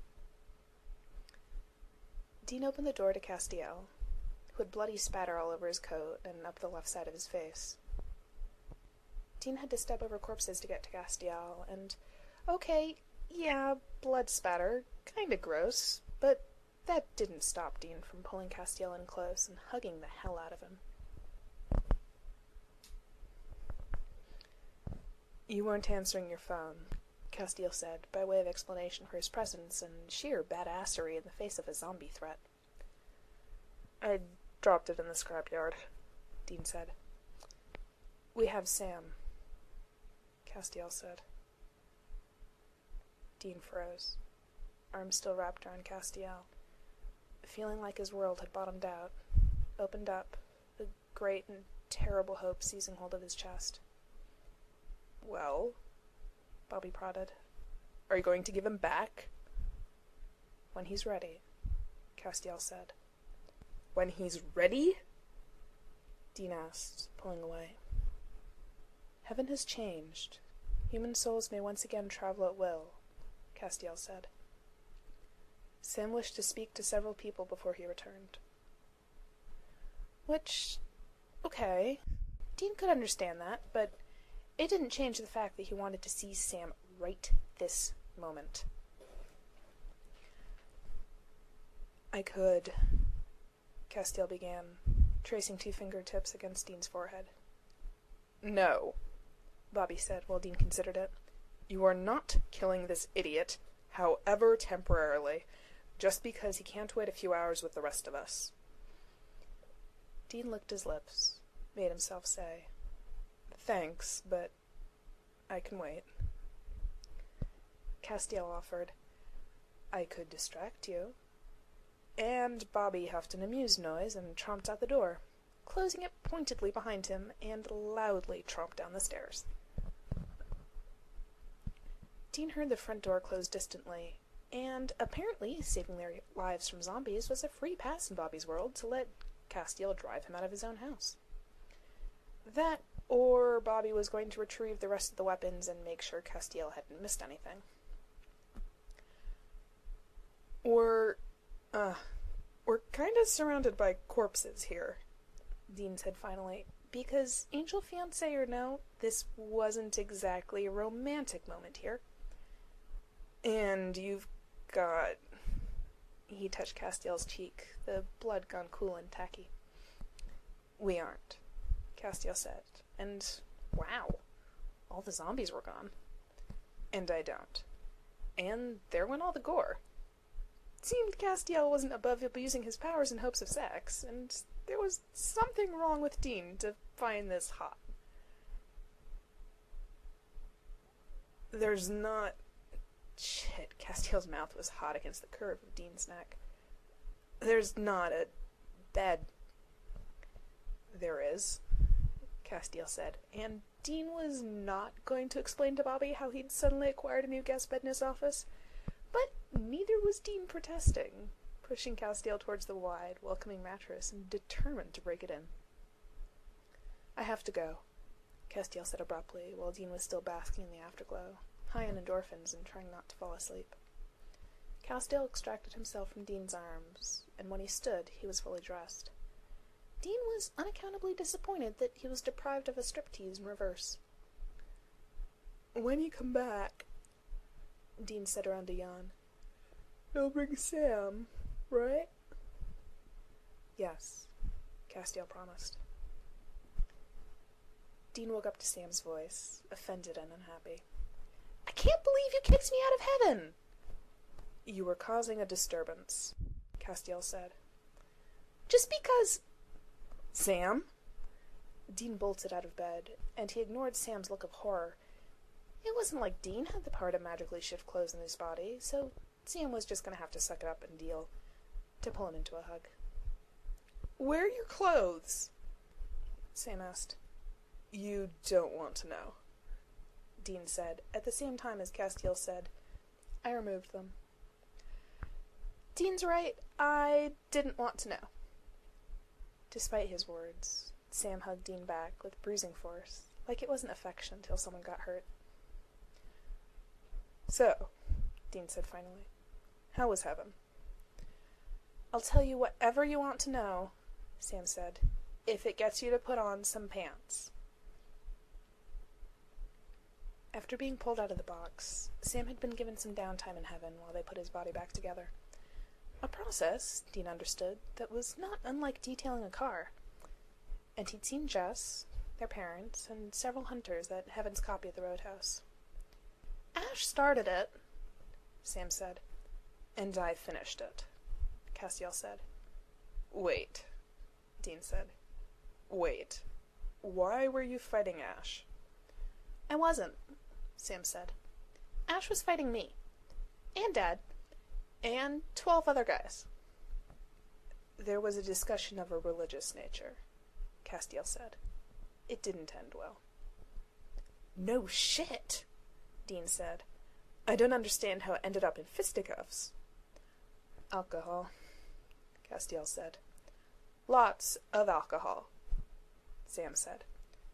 Dean opened the door to Castiel, who had bloody spatter all over his coat and up the left side of his face. Dean had to step over corpses to get to Castiel, and, okay, yeah, blood spatter, kinda gross, but that didn't stop Dean from pulling Castiel in close and hugging the hell out of him. You weren't answering your phone, Castiel said, by way of explanation for his presence and sheer badassery in the face of a zombie threat. I dropped it in the scrapyard, Dean said. We have Sam, Castiel said. Dean froze, arms still wrapped around Castiel, feeling like his world had bottomed out, opened up, a great and terrible hope seizing hold of his chest. Well, Bobby prodded. Are you going to give him back? When he's ready, Castiel said. When he's ready? Dean asked, pulling away. Heaven has changed. Human souls may once again travel at will, Castiel said. Sam wished to speak to several people before he returned. Which, okay, Dean could understand that, but it didn't change the fact that he wanted to see Sam right this moment. I could, Castiel began, tracing 2 fingertips against Dean's forehead. No, Bobby said while Dean considered it. You are not killing this idiot, however temporarily, just because he can't wait a few hours with the rest of us. Dean licked his lips, made himself say, Thanks, but I can wait. Castiel offered, I could distract you. And Bobby huffed an amused noise and tromped out the door, closing it pointedly behind him, and loudly tromped down the stairs. Dean heard the front door close distantly, and apparently saving their lives from zombies was a free pass in Bobby's world to let Castiel drive him out of his own house. That, or Bobby was going to retrieve the rest of the weapons and make sure Castiel hadn't missed anything. We're kind of surrounded by corpses here, Dean said finally, because, angel fiancé or no, this wasn't exactly a romantic moment here. And you've got... He touched Castiel's cheek, the blood gone cool and tacky. We aren't, Castiel said, and wow, all the zombies were gone. And I don't. And there went all the gore. It seemed Castiel wasn't above abusing his powers in hopes of sex, and there was something wrong with Dean to find this hot. There's not... Shit, Castiel's mouth was hot against the curve of Dean's neck. There's not a bed. There is, Castiel said, and Dean was not going to explain to Bobby how he'd suddenly acquired a new guest bed in his office, but neither was Dean protesting, pushing Castiel towards the wide, welcoming mattress and determined to break it in. I have to go, Castiel said abruptly, while Dean was still basking in the afterglow, high on endorphins and trying not to fall asleep. Castiel extracted himself from Dean's arms, and when he stood, he was fully dressed. Dean was unaccountably disappointed that he was deprived of a striptease in reverse. When you come back, Dean said around a yawn, you'll bring Sam, right? Yes, Castiel promised. Dean woke up to Sam's voice, offended and unhappy. I can't believe you kicked me out of heaven! You were causing a disturbance, Castiel said. Just because... Sam? Dean bolted out of bed, and he ignored Sam's look of horror. It wasn't like Dean had the power to magically shift clothes in his body, so Sam was just going to have to suck it up and deal, to pull him into a hug. Where are your clothes? Sam asked. You don't want to know, Dean said, at the same time as Castiel said, I removed them. Dean's right, I didn't want to know. Despite his words, Sam hugged Dean back with bruising force, like it wasn't affection till someone got hurt. So, Dean said finally, how was heaven? I'll tell you whatever you want to know, Sam said, if it gets you to put on some pants. After being pulled out of the box, Sam had been given some downtime in heaven while they put his body back together. A process, Dean understood, that was not unlike detailing a car. And he'd seen Jess, their parents, and several hunters at Heaven's copy at the Roadhouse. Ash started it, Sam said. And I finished it, Castiel said. Wait, Dean said. Wait. Why were you fighting Ash? I wasn't, Sam said. Ash was fighting me. And Dad. And 12 other guys. There was a discussion of a religious nature, Castiel said. It didn't end well. No shit, Dean said. I don't understand how it ended up in fisticuffs. Alcohol, Castiel said. Lots of alcohol, Sam said.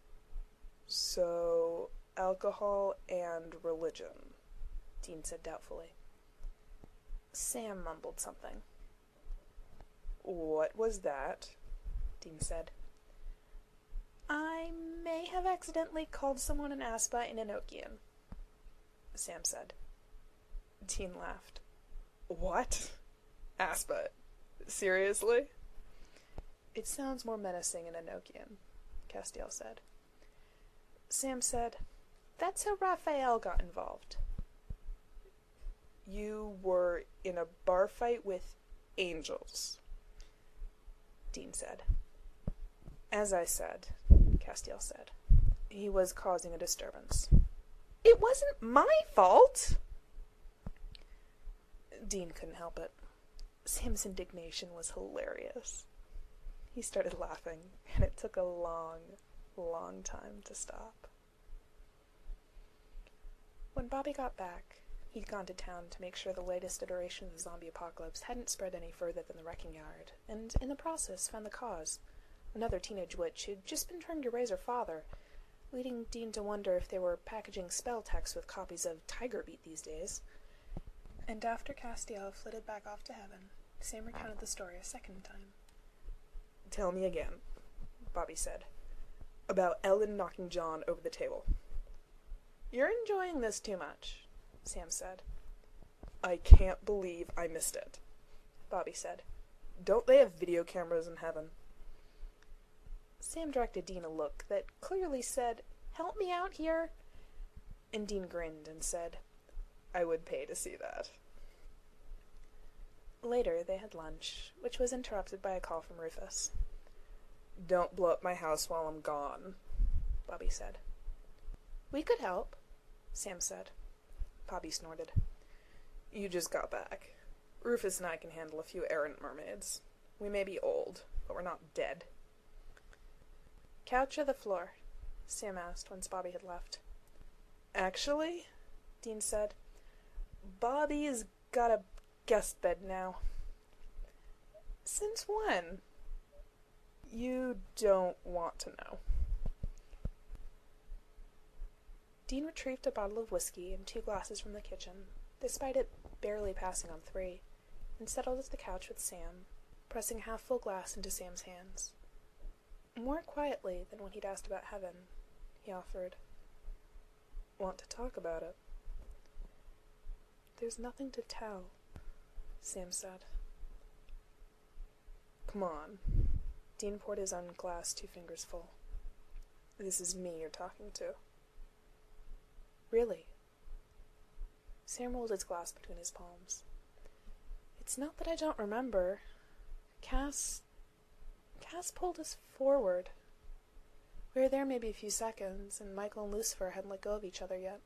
So, alcohol and religion, Dean said doubtfully. Sam mumbled something. What was that? Dean said. I may have accidentally called someone an Aspa in Enochian, Sam said. Dean laughed. What? Aspa? Seriously? It sounds more menacing in Enochian, Castiel said. Sam said, That's how Raphael got involved. You were in a bar fight with angels, Dean said. As I said, Castiel said, he was causing a disturbance. It wasn't my fault! Dean couldn't help it. Sam's indignation was hilarious. He started laughing, and it took a long, long time to stop. When Bobby got back, he'd gone to town to make sure the latest iteration of the zombie apocalypse hadn't spread any further than the wrecking yard, and in the process found the cause, another teenage witch who'd just been trying to raise her father, leading Dean to wonder if they were packaging spell text with copies of Tiger Beat these days. And after Castiel flitted back off to heaven, Sam recounted the story a second time. Tell me again, Bobby said, about Ellen knocking John over the table. You're enjoying this too much, Sam said. I can't believe I missed it, Bobby said. Don't they have video cameras in heaven? Sam directed Dean a look that clearly said, Help me out here. And Dean grinned and said, I would pay to see that. Later they had lunch, which was interrupted by a call from Rufus. Don't blow up my house while I'm gone, Bobby said. We could help, Sam said. Bobby snorted. You just got back. Rufus and I can handle a few errant mermaids. We may be old, but we're not dead. Couch or the floor? Sam asked once Bobby had left. Actually, Dean said, Bobby's got a guest bed now. Since when? You don't want to know. Dean retrieved a bottle of whiskey and 2 glasses from the kitchen, despite it barely passing on 3, and settled at the couch with Sam, pressing a half-full glass into Sam's hands. More quietly than when he'd asked about heaven, he offered, Want to talk about it? There's nothing to tell, Sam said. Come on. Dean poured his own glass 2 fingers full. This is me you're talking to. Really? Sam rolled his glass between his palms. It's not that I don't remember. Cass pulled us forward. We were there maybe a few seconds, and Michael and Lucifer hadn't let go of each other yet.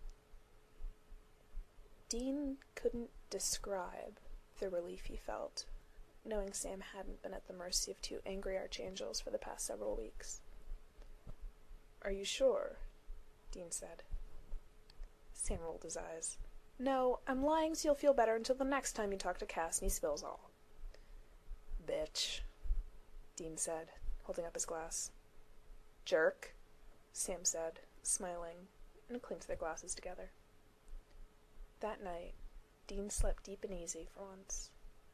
Dean couldn't describe the relief he felt, knowing Sam hadn't been at the mercy of 2 angry archangels for the past several weeks. Are you sure? Dean said. Sam rolled his eyes. No, I'm lying so you'll feel better until the next time you talk to Cass and he spills all. Bitch, Dean said, holding up his glass. Jerk, Sam said, smiling, and clinked their glasses together. That night, Dean slept deep and easy for once.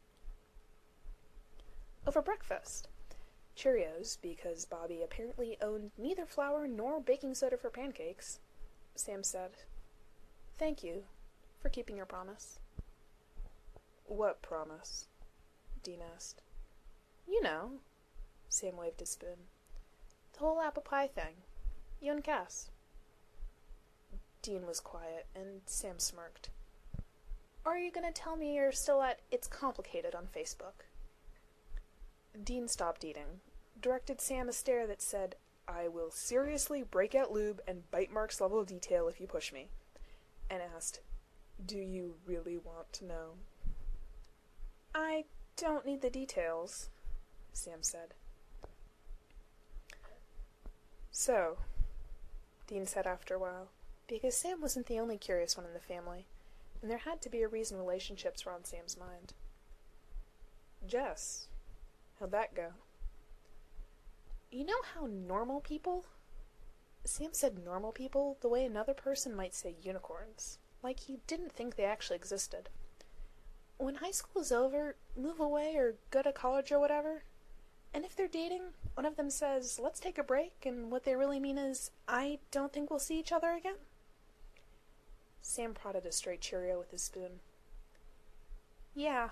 Over breakfast, Cheerios, because Bobby apparently owned neither flour nor baking soda for pancakes, Sam said, Thank you for keeping your promise. What promise? Dean asked. You know, Sam waved his spoon. The whole apple pie thing. You and Cass. Dean was quiet, and Sam smirked. Or are you going to tell me you're still at It's Complicated on Facebook? Dean stopped eating, directed Sam a stare that said, I will seriously break out lube and bite marks level of detail if you push me, and asked, Do you really want to know? I don't need the details, Sam said. So, Dean said after a while, because Sam wasn't the only curious one in the family, and there had to be a reason relationships were on Sam's mind. Jess, how'd that go? You know how normal people? Sam said normal people the way another person might say unicorns, like he didn't think they actually existed. When high school is over, move away or go to college or whatever, and if they're dating, one of them says, let's take a break, and what they really mean is, I don't think we'll see each other again? Sam prodded a stray Cheerio with his spoon. Yeah.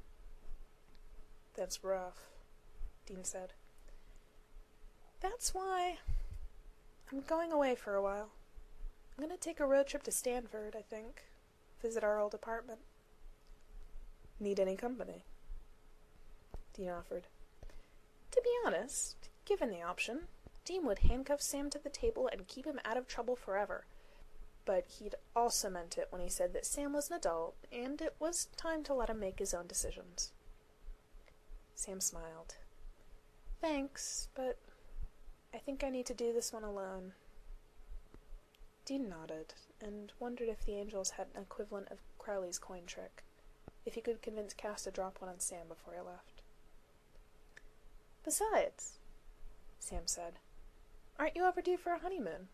That's rough, Dean said. That's why I'm going away for a while. I'm going to take a road trip to Stanford, I think. Visit our old apartment. Need any company? Dean offered. To be honest, given the option, Dean would handcuff Sam to the table and keep him out of trouble forever. But he'd also meant it when he said that Sam was an adult, and it was time to let him make his own decisions. Sam smiled. Thanks, but I think I need to do this one alone. Dean nodded, and wondered if the angels had an equivalent of Crowley's coin trick, if he could convince Cass to drop one on Sam before he left. Besides, Sam said, aren't you overdue for a honeymoon?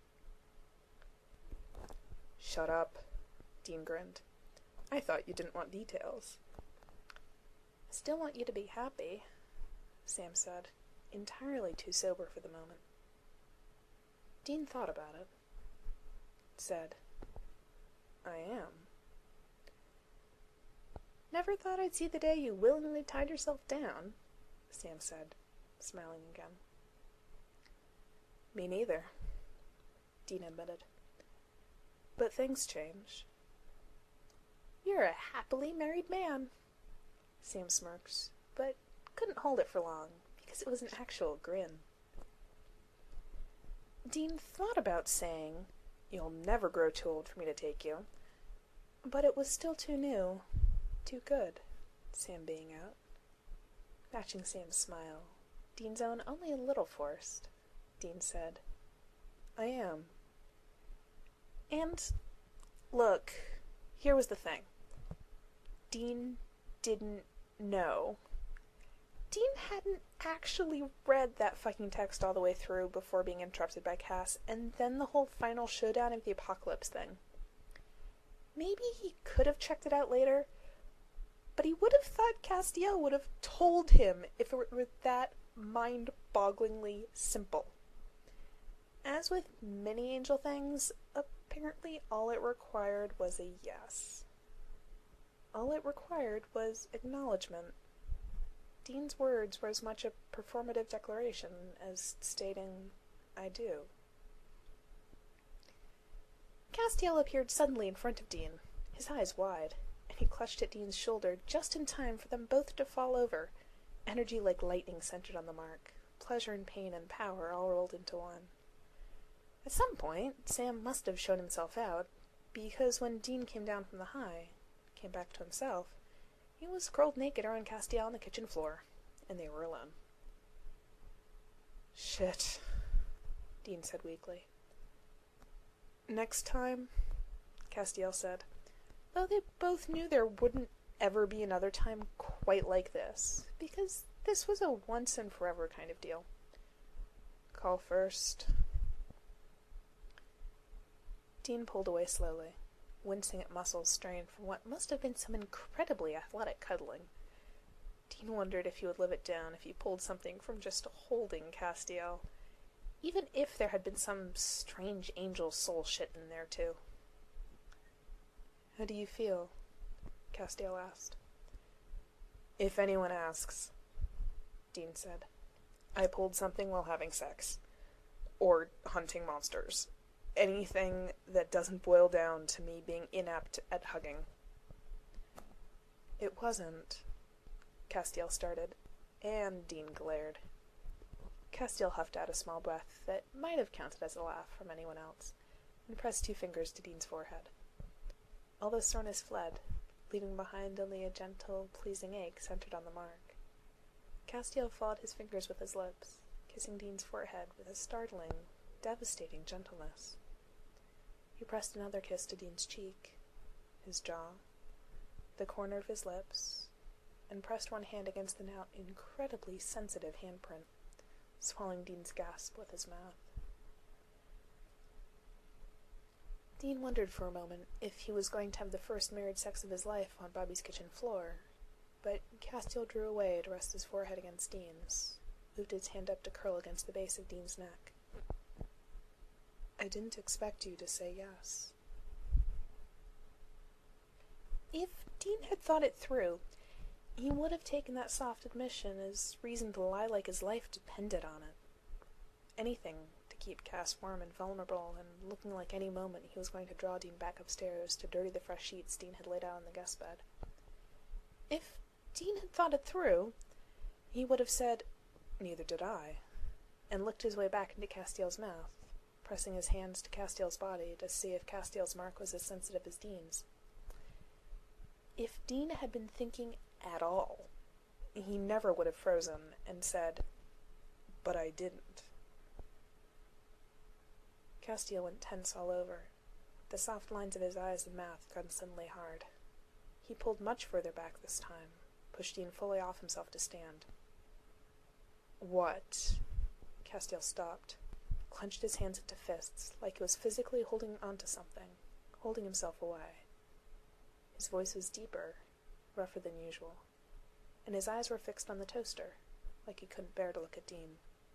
Shut up, Dean grinned. I thought you didn't want details. I still want you to be happy, Sam said, entirely too sober for the moment. Dean thought about it. Said, I am. Never thought I'd see the day you willingly tied yourself down, Sam said, smiling again. Me neither, Dean admitted. But things change. You're a happily married man, Sam smirks, but couldn't hold it for long, because it was an actual grin. Dean thought about saying, You'll never grow too old for me to take you, but it was still too new, too good, Sam being out. Matching Sam's smile, Dean's own only a little forced, Dean said, I am. And, look, here was the thing. Dean didn't know. Dean hadn't actually read that fucking text all the way through before being interrupted by Cass, and then the whole final showdown of the apocalypse thing. Maybe he could have checked it out later, but he would have thought Castiel would have told him if it were that mind-bogglingly simple. As with many angel things, apparently all it required was a yes. All it required was acknowledgement. Dean's words were as much a performative declaration as stating, I do. Castiel appeared suddenly in front of Dean, his eyes wide, and he clutched at Dean's shoulder just in time for them both to fall over, energy like lightning centered on the mark, pleasure and pain and power all rolled into one. At some point, Sam must have shown himself out, because when Dean came down from the high, came back to himself, he was curled naked around Castiel on the kitchen floor, and they were alone. Shit, Dean said weakly. Next time, Castiel said, though they both knew there wouldn't ever be another time quite like this, because this was a once-and-forever kind of deal. Call first. Dean pulled away slowly, wincing at muscles strained from what must have been some incredibly athletic cuddling. Dean wondered if he would live it down if he pulled something from just holding Castiel, even if there had been some strange angel soul shit in there too. How do you feel? Castiel asked. If anyone asks, Dean said. I pulled something while having sex. or hunting monsters. Anything that doesn't boil down to me being inept at hugging. It wasn't, Castiel started, and Dean glared. Castiel huffed out a small breath that might have counted as a laugh from anyone else, and pressed 2 fingers to Dean's forehead. All the soreness fled, leaving behind only a gentle, pleasing ache centered on the mark. Castiel followed his fingers with his lips, kissing Dean's forehead with a startling, devastating gentleness. He pressed another kiss to Dean's cheek, his jaw, the corner of his lips, and pressed one hand against the now incredibly sensitive handprint, swallowing Dean's gasp with his mouth. Dean wondered for a moment if he was going to have the first married sex of his life on Bobby's kitchen floor, but Castiel drew away to rest his forehead against Dean's, moved his hand up to curl against the base of Dean's neck. "I didn't expect you to say yes." If Dean had thought it through, he would have taken that soft admission as reason to lie like his life depended on it. Anything to keep Cass warm and vulnerable, and looking like any moment he was going to draw Dean back upstairs to dirty the fresh sheets Dean had laid out on the guest bed. If Dean had thought it through, he would have said, "Neither did I," and licked his way back into Castiel's mouth, pressing his hands to Castiel's body to see if Castiel's mark was as sensitive as Dean's. If Dean had been thinking at all, he never would have frozen and said, "But I didn't." Castiel went tense all over. The soft lines of his eyes and mouth got suddenly hard. He pulled much further back this time, pushed Dean fully off himself to stand. "What?" Castiel stopped, clenched his hands into fists, like he was physically holding onto something, holding himself away. His voice was deeper, rougher than usual, and his eyes were fixed on the toaster, like he couldn't bear to look at Dean.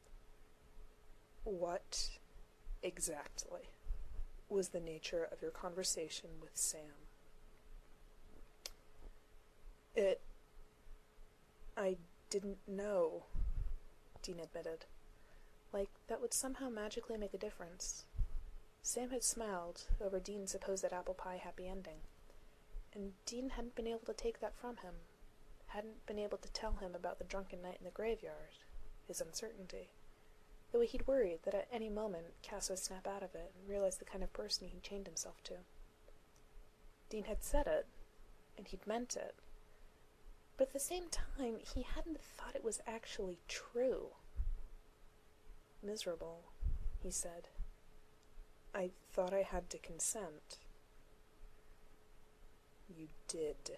"What exactly was the nature of your conversation with Sam?" I didn't know," Dean admitted, like that would somehow magically make a difference. Sam had smiled over Dean's supposed apple pie happy ending, and Dean hadn't been able to take that from him, hadn't been able to tell him about the drunken night in the graveyard, his uncertainty, the way he'd worried that at any moment Cass would snap out of it and realize the kind of person he'd chained himself to. Dean had said it, and he'd meant it, but at the same time he hadn't thought it was actually true. "Miserable," he said. "I thought I had to consent." "You did."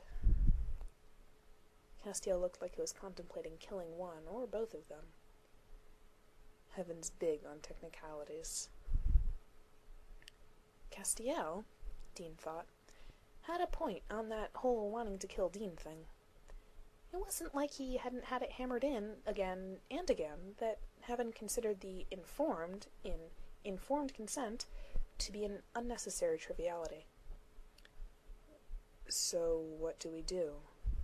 Castiel looked like he was contemplating killing one or both of them. Heaven's big on technicalities. Castiel, Dean thought, had a point on that whole wanting to kill Dean thing. It wasn't like he hadn't had it hammered in again and again that Heaven considered the informed consent to be an unnecessary triviality. "So what do we do?"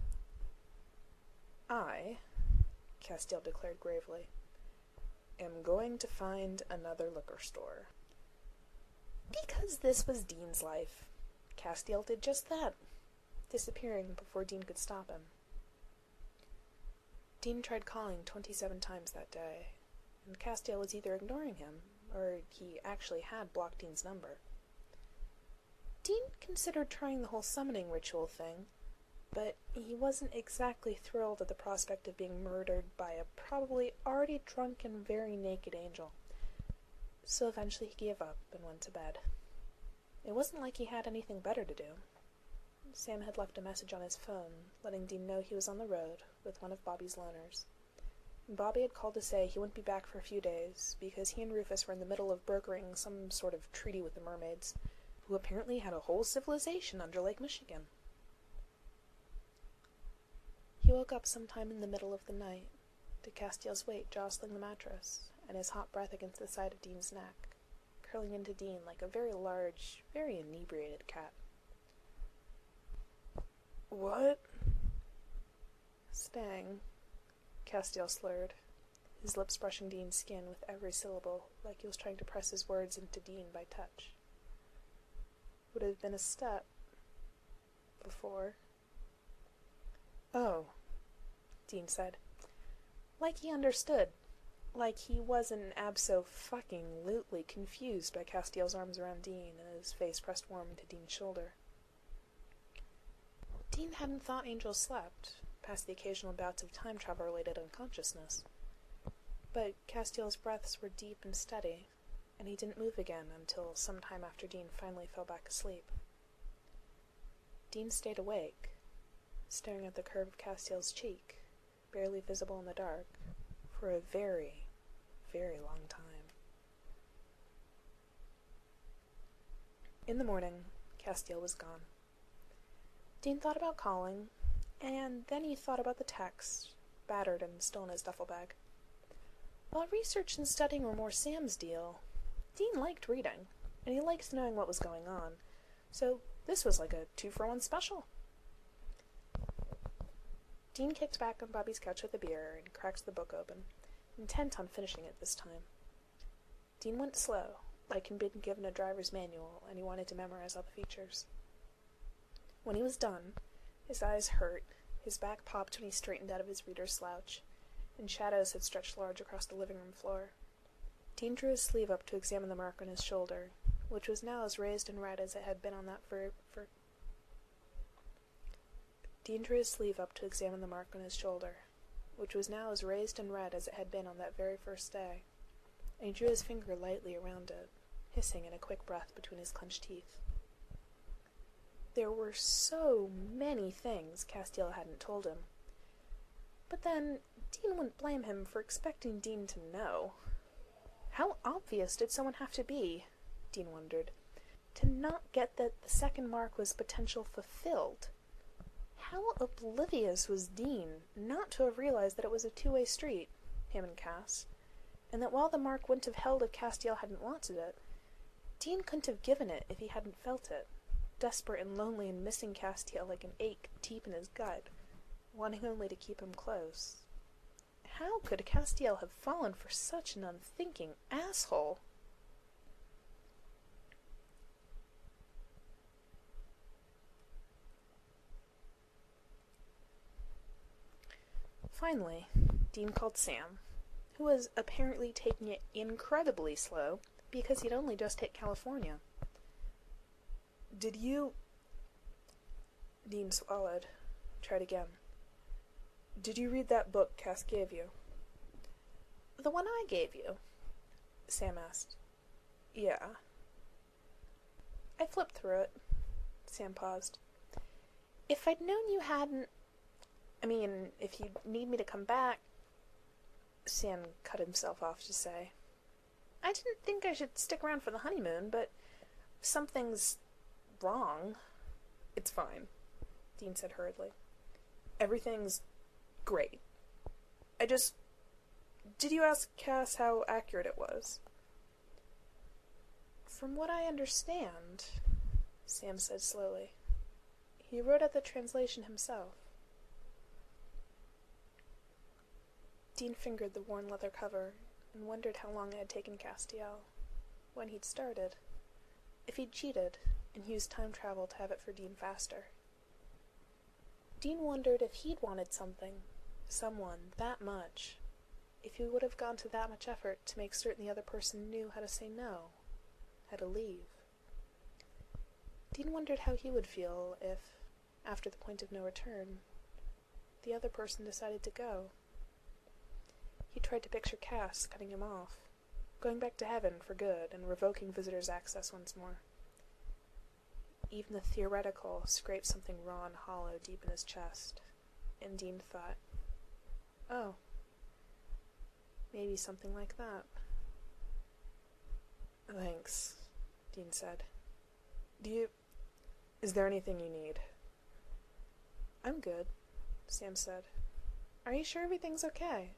"I," Castiel declared gravely, "am going to find another liquor store." Because this was Dean's life, Castiel did just that, disappearing before Dean could stop him. Dean tried calling 27 times that day, and Castiel was either ignoring him, or he actually had blocked Dean's number. Dean considered trying the whole summoning ritual thing, but he wasn't exactly thrilled at the prospect of being murdered by a probably already drunk and very naked angel. So eventually he gave up and went to bed. It wasn't like he had anything better to do. Sam had left a message on his phone, letting Dean know he was on the road with one of Bobby's loaners. Bobby had called to say he wouldn't be back for a few days, because he and Rufus were in the middle of brokering some sort of treaty with the mermaids, who apparently had a whole civilization under Lake Michigan. He woke up sometime in the middle of the night, to Castiel's weight jostling the mattress, and his hot breath against the side of Dean's neck, curling into Dean like a very large, very inebriated cat. "What?" "Staying," Castiel slurred, his lips brushing Dean's skin with every syllable, like he was trying to press his words into Dean by touch. Would it have been a step before? "Oh," Dean said. Like he understood. Like he wasn't abso-fucking-lutely confused by Castiel's arms around Dean and his face pressed warm into Dean's shoulder. Dean hadn't thought Angel slept, past the occasional bouts of time travel-related unconsciousness. But Castiel's breaths were deep and steady, and he didn't move again until some time after Dean finally fell back asleep. Dean stayed awake, staring at the curve of Castiel's cheek, barely visible in the dark, for a very, very long time. In the morning, Castiel was gone. Dean thought about calling, and then he thought about the text, battered and still in his duffel bag. While research and studying were more Sam's deal, Dean liked reading, and he liked knowing what was going on, so this was like a 2-for-1 special. Dean kicked back on Bobby's couch with a beer and cracked the book open, intent on finishing it this time. Dean went slow, like he'd been given a driver's manual, and he wanted to memorize all the features. When he was done, his eyes hurt, his back popped when he straightened out of his reader's slouch, and shadows had stretched large across the living room floor. Dean drew his sleeve up to examine the mark on his shoulder, which was now as raised and red as it had been on that Dean drew his sleeve up to examine the mark on his shoulder, which was now as raised and red as it had been on that very first day, and he drew his finger lightly around it, hissing in a quick breath between his clenched teeth. There were so many things Castiel hadn't told him. But then, Dean wouldn't blame him for expecting Dean to know. How obvious did someone have to be, Dean wondered, to not get that the second mark was potential fulfilled? How oblivious was Dean not to have realized that it was a two-way street, him and Cass, and that while the mark wouldn't have held if Castiel hadn't wanted it, Dean couldn't have given it if he hadn't felt it, desperate and lonely and missing Castiel like an ache deep in his gut, wanting only to keep him close. How could Castiel have fallen for such an unthinking asshole? Finally, Dean called Sam, who was apparently taking it incredibly slow because he'd only just hit California. "Did you—" Dean swallowed. Tried again. "Did you read that book Cass gave you?" "The one I gave you?" Sam asked. "Yeah." "I flipped through it." Sam paused. "If I'd known you hadn't... if you need me to come back..." Sam cut himself off to say, "I didn't think I should stick around for the honeymoon, but if something's wrong..." "It's fine," Dean said hurriedly. "Everything's great. Did you ask Cass how accurate it was?" "From what I understand," Sam said slowly, "he wrote out the translation himself." Dean fingered the worn leather cover and wondered how long it had taken Castiel, when he'd started, if he'd cheated and used time travel to have it for Dean faster. Dean wondered if he'd wanted someone that much, if he would have gone to that much effort to make certain the other person knew how to say no, how to leave. Dean wondered how he would feel if, after the point of no return, the other person decided to go. He tried to picture Cass cutting him off, going back to heaven for good and revoking visitors' access once more. Even the theoretical scraped something raw and hollow deep in his chest, and Dean thought, "Oh, maybe something like that." "Thanks," Dean said. Is there anything you need?" "I'm good," Sam said. "Are you sure everything's okay?"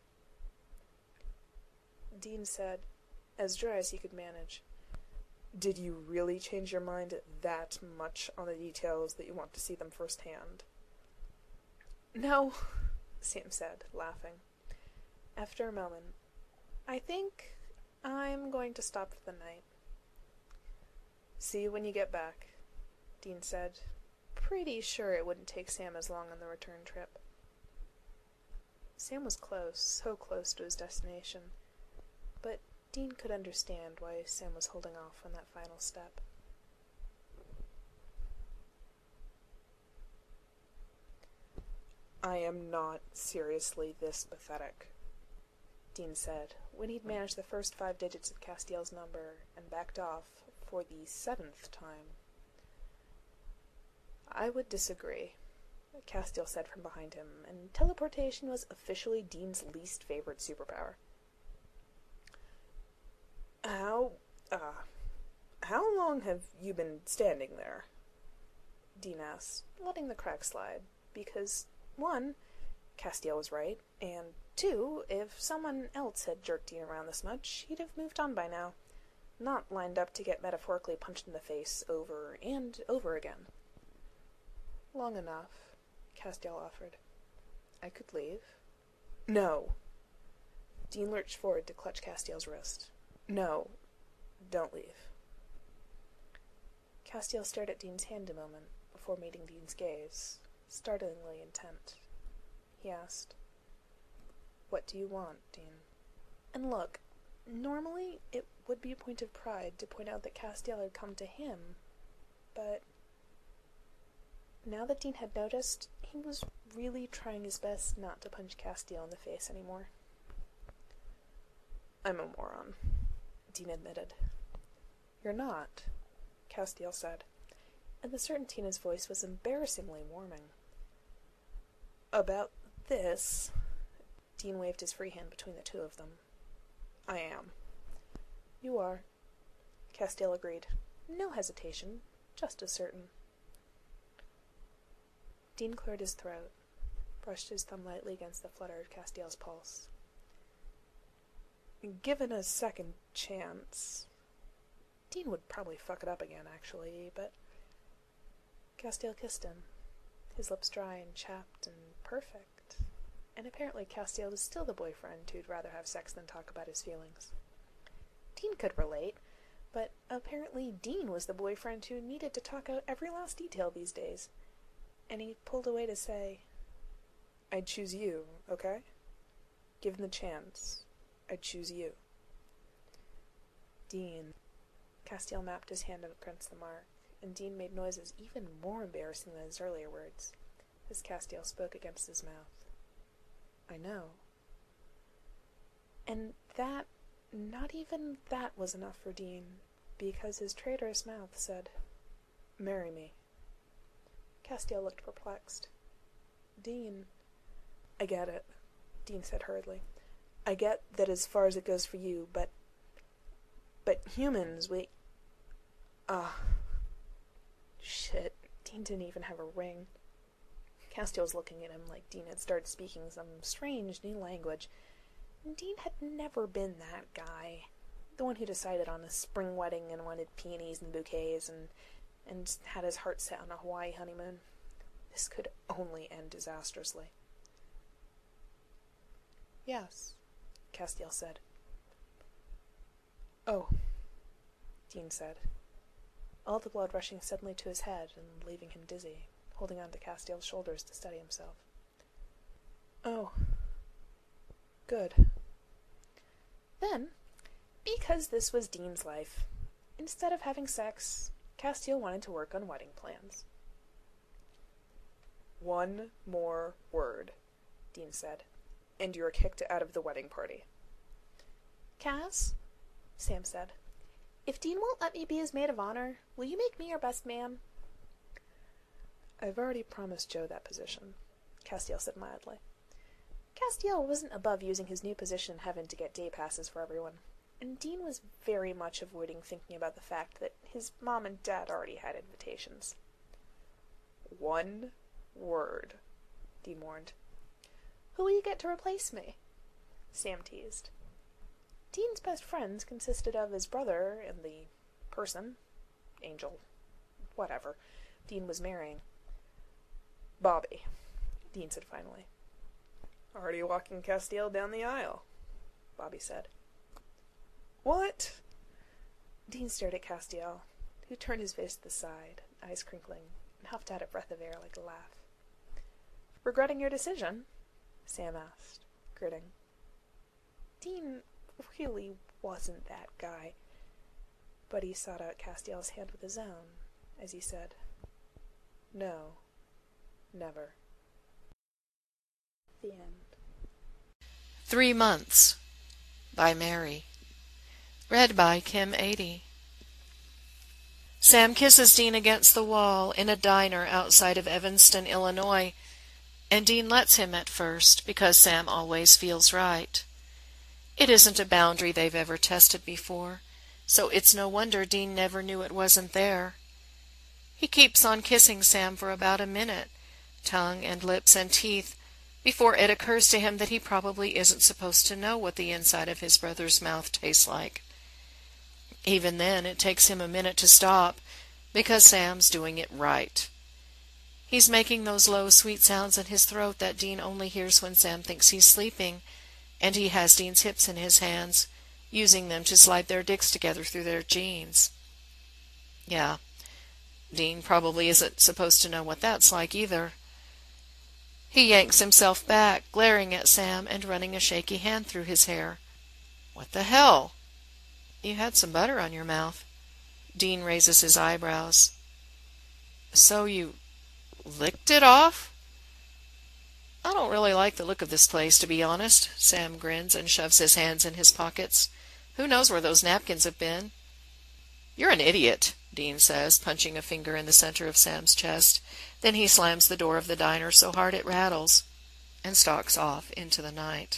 Dean said, as dry as he could manage, "Did you really change your mind that much on the details that you want to see them firsthand?" "No," Sam said, laughing. After a moment, I think I'm going to stop for the night. See you when you get back, Dean said, pretty sure it wouldn't take Sam as long on the return trip. Sam was close, so close to his destination, but Dean could understand why Sam was holding off on that final step. I am not seriously this pathetic, Dean said, when he'd managed the first 5 digits of Castiel's number and backed off for the 7th time. I would disagree, Castiel said from behind him, and teleportation was officially Dean's least favorite superpower. How long have you been standing there? Dean asked, letting the crack slide, because 1, Castiel was right, and 2, if someone else had jerked Dean around this much, he'd have moved on by now, not lined up to get metaphorically punched in the face over and over again. Long enough, Castiel offered. I could leave. No. Dean lurched forward to clutch Castiel's wrist. No, don't leave. Castiel stared at Dean's hand a moment before meeting Dean's gaze, startlingly intent. He asked, What do you want, Dean? And look, normally it would be a point of pride to point out that Castiel had come to him, but now that Dean had noticed, he was really trying his best not to punch Castiel in the face anymore. I'm a moron, Dean admitted. You're not, Castiel said, and the certainty in his voice was embarrassingly warming. About this, Dean waved his free hand between the two of them. I am. You are, Castiel agreed. No hesitation, just as certain. Dean cleared his throat, brushed his thumb lightly against the flutter of Castiel's pulse. Given a second chance, Dean would probably fuck it up again, actually, but Castiel kissed him, his lips dry and chapped and perfect, and apparently Castiel was still the boyfriend who'd rather have sex than talk about his feelings. Dean could relate, but apparently Dean was the boyfriend who needed to talk out every last detail these days, and he pulled away to say, I'd choose you, okay? Given the chance, I'd choose you. Dean. Castiel mapped his hand against the mark, and Dean made noises even more embarrassing than his earlier words, as Castiel spoke against his mouth. I know. And that, not even that was enough for Dean, because his traitorous mouth said, Marry me. Castiel looked perplexed. Dean. I get it, Dean said hurriedly. I get that as far as it goes for you, but humans, we... Shit, Dean didn't even have a ring. Castiel was looking at him like Dean had started speaking some strange new language. Dean had never been that guy. The one who decided on a spring wedding and wanted peonies and bouquets and had his heart set on a Hawaii honeymoon. This could only end disastrously. Yes, Castiel said. Oh, Dean said, all the blood rushing suddenly to his head and leaving him dizzy, holding on to Castiel's shoulders to steady himself. Oh, good. Then, because this was Dean's life, instead of having sex, Castiel wanted to work on wedding plans. One more word, Dean said, and you're kicked out of the wedding party. Cass, Sam said, if Dean won't let me be his maid of honor, will you make me your best man? I've already promised Joe that position, Castiel said mildly. Castiel wasn't above using his new position in heaven to get day passes for everyone, and Dean was very much avoiding thinking about the fact that his mom and dad already had invitations. One word, Dean warned. Who will you get to replace me? Sam teased. Dean's best friends consisted of his brother and the person, angel, whatever, Dean was marrying. Bobby, Dean said finally. Already walking Castiel down the aisle, Bobby said. What? Dean stared at Castiel, who turned his face to the side, eyes crinkling, and huffed out a breath of air like a laugh. Regretting your decision? Sam asked, gritting. Dean really wasn't that guy, but he sought out Castiel's hand with his own, as he said, No, never. The end. 3 Months by Mary. Read by Kim 80. Sam kisses Dean against the wall in a diner outside of Evanston, Illinois, and Dean lets him at first because Sam always feels right. It isn't a boundary they've ever tested before, so it's no wonder Dean never knew it wasn't there. He keeps on kissing Sam for about a minute, tongue and lips and teeth, before it occurs to him that he probably isn't supposed to know what the inside of his brother's mouth tastes like. Even then, it takes him a minute to stop, because Sam's doing it right. He's making those low, sweet sounds in his throat that Dean only hears when Sam thinks he's sleeping, and he has Dean's hips in his hands, using them to slide their dicks together through their jeans. Yeah, Dean probably isn't supposed to know what that's like either. He yanks himself back, glaring at Sam and running a shaky hand through his hair. What the hell? You had some butter on your mouth. Dean raises his eyebrows. So you licked it off? I don't really like the look of this place, to be honest. Sam grins and shoves his hands in his pockets. Who knows where those napkins have been? You're an idiot, Dean says, punching a finger in the center of Sam's chest. Then he slams the door of the diner so hard it rattles, and stalks off into the night.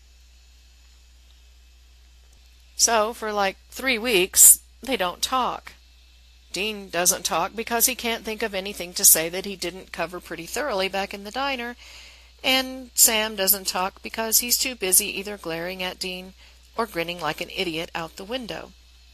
So, for like 3 weeks, they don't talk. Dean doesn't talk because he can't think of anything to say that he didn't cover pretty thoroughly back in the diner, and Sam doesn't talk because he's too busy either glaring at Dean or grinning like an idiot out the window.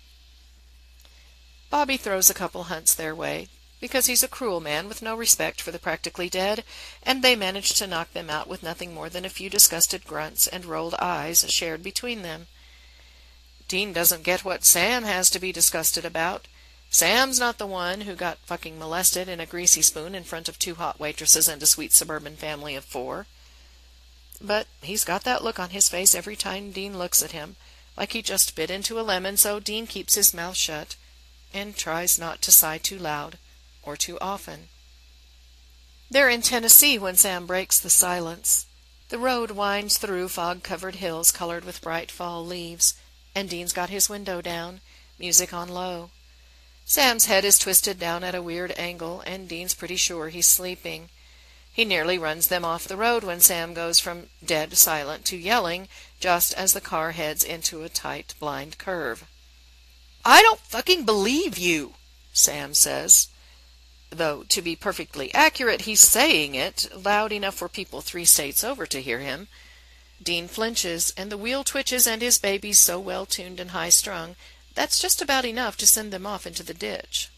Bobby throws a couple hunts their way, because he's a cruel man with no respect for the practically dead, and they manage to knock them out with nothing more than a few disgusted grunts and rolled eyes shared between them. Dean doesn't get what Sam has to be disgusted about. Sam's not the one who got fucking molested in a greasy spoon in front of 2 hot waitresses and a sweet suburban family of 4. But he's got that look on his face every time Dean looks at him, like he just bit into a lemon, so Dean keeps his mouth shut and tries not to sigh too loud or too often. They're in Tennessee when Sam breaks the silence. The road winds through fog-covered hills colored with bright fall leaves, and Dean's got his window down, music on low. Sam's head is twisted down at a weird angle, and Dean's pretty sure he's sleeping. He nearly runs them off the road when Sam goes from dead silent to yelling just as the car heads into a tight blind curve. "I don't fucking believe you," Sam says. Though, to be perfectly accurate, he's saying it loud enough for people 3 states over to hear him. Dean flinches, and the wheel twitches, and his baby's so well-tuned and high-strung that's just about enough to send them off into the ditch.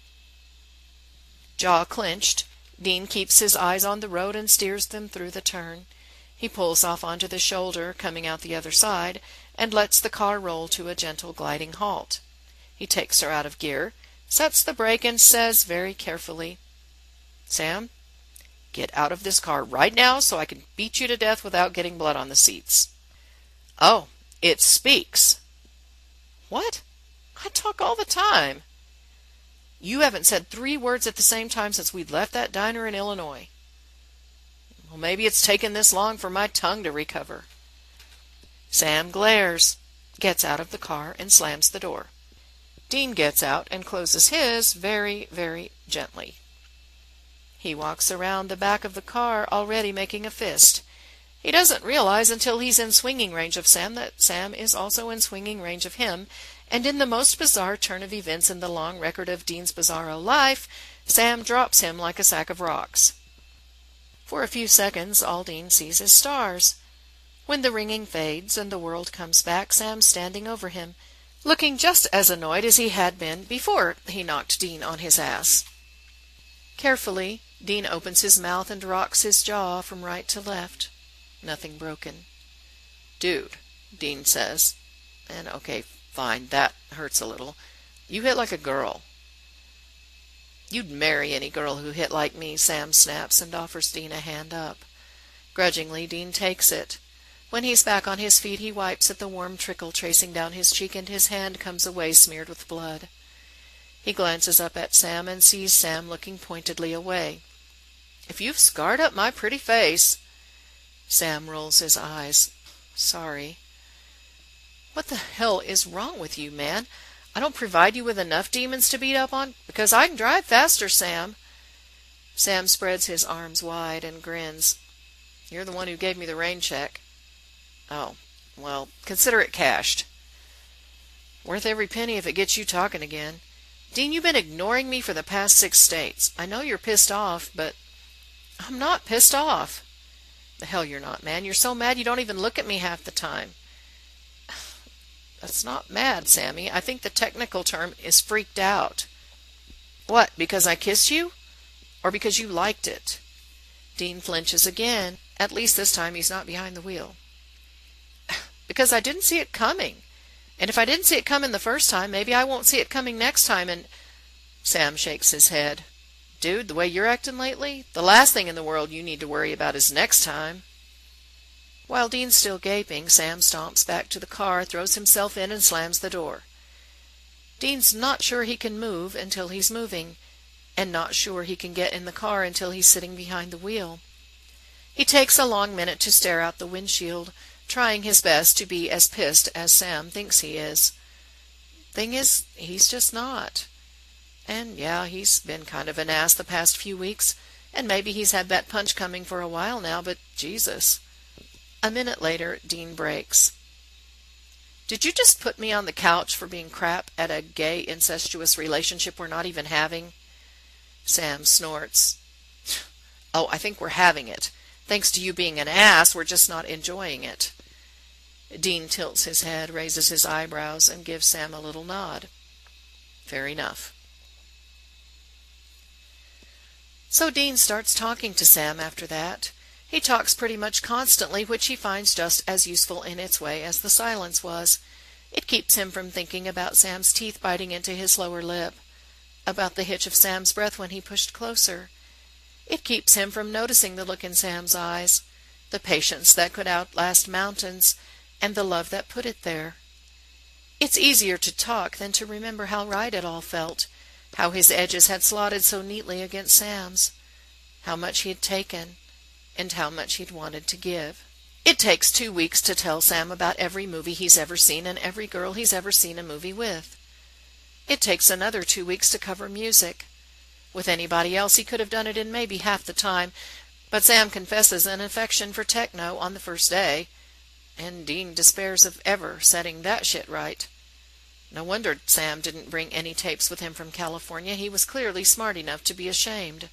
Jaw clenched, Dean keeps his eyes on the road and steers them through the turn. He pulls off onto the shoulder, coming out the other side, and lets the car roll to a gentle gliding halt. He takes her out of gear, sets the brake, and says very carefully, "Sam, get out of this car right now so I can beat you to death without getting blood on the seats." "Oh, it speaks." "What? I talk all the time." "You haven't said 3 words at the same time since we left that diner in Illinois." "Well, maybe it's taken this long for my tongue to recover." Sam glares, gets out of the car, and slams the door. Dean gets out and closes his very, very gently. He walks around the back of the car, already making a fist. He doesn't realize until he's in swinging range of Sam that Sam is also in swinging range of him, and in the most bizarre turn of events in the long record of Dean's bizarro life, Sam drops him like a sack of rocks. For a few seconds, all Dean sees is stars. When the ringing fades and the world comes back, Sam's standing over him, looking just as annoyed as he had been before he knocked Dean on his ass. Carefully, Dean opens his mouth and rocks his jaw from right to left. Nothing broken. "Dude," Dean says, and okay, Fine, that hurts a little. You hit like a girl. You'd marry any girl who hit like me, Sam snaps and offers Dean a hand up. Grudgingly, Dean takes it. When he's back on his feet, he wipes at the warm trickle tracing down his cheek, and his hand comes away smeared with blood. He glances up at Sam and sees Sam looking pointedly away. "If you've scarred up my pretty face—" Sam rolls his eyes. "Sorry." "What the hell is wrong with you, man? I don't provide you with enough demons to beat up on? Because I can drive faster, Sam." Sam spreads his arms wide and grins. "You're the one who gave me the rain check." "Oh, well, consider it cashed." "Worth every penny if it gets you talking again. Dean, you've been ignoring me for the past 6 states. I know you're pissed off, but—" "I'm not pissed off." "The hell you're not, man. You're so mad you don't even look at me half the time." "That's not mad, Sammy. I think the technical term is freaked out." "What, because I kissed you? Or because you liked it?" Dean flinches again. At least this time he's not behind the wheel. "Because I didn't see it coming. And if I didn't see it coming the first time, maybe I won't see it coming next time, and—" Sam shakes his head. "Dude, the way you're acting lately, the last thing in the world you need to worry about is next time." While Dean's still gaping, Sam stomps back to the car, throws himself in, and slams the door. Dean's not sure he can move until he's moving, and not sure he can get in the car until he's sitting behind the wheel. He takes a long minute to stare out the windshield, trying his best to be as pissed as Sam thinks he is. Thing is, he's just not. And yeah, he's been kind of an ass the past few weeks, and maybe he's had that punch coming for a while now, but Jesus. A minute later, Dean breaks. "Did you just put me on the couch for being crap at a gay, incestuous relationship we're not even having?" Sam snorts. "Oh, I think we're having it. Thanks to you being an ass, we're just not enjoying it." Dean tilts his head, raises his eyebrows, and gives Sam a little nod. "Fair enough." So Dean starts talking to Sam after that. He talks pretty much constantly, which he finds just as useful in its way as the silence was. It keeps him from thinking about Sam's teeth biting into his lower lip, about the hitch of Sam's breath when he pushed closer. It keeps him from noticing the look in Sam's eyes, the patience that could outlast mountains, and the love that put it there. It's easier to talk than to remember how right it all felt, how his edges had slotted so neatly against Sam's, how much he had taken, and how much he'd wanted to give. It takes 2 weeks to tell Sam about every movie he's ever seen and every girl he's ever seen a movie with. It takes another 2 weeks to cover music. With anybody else he could have done it in maybe half the time, but Sam confesses an affection for techno on the first day, and Dean despairs of ever setting that shit right. No wonder Sam didn't bring any tapes with him from California. He was clearly smart enough to be ashamed.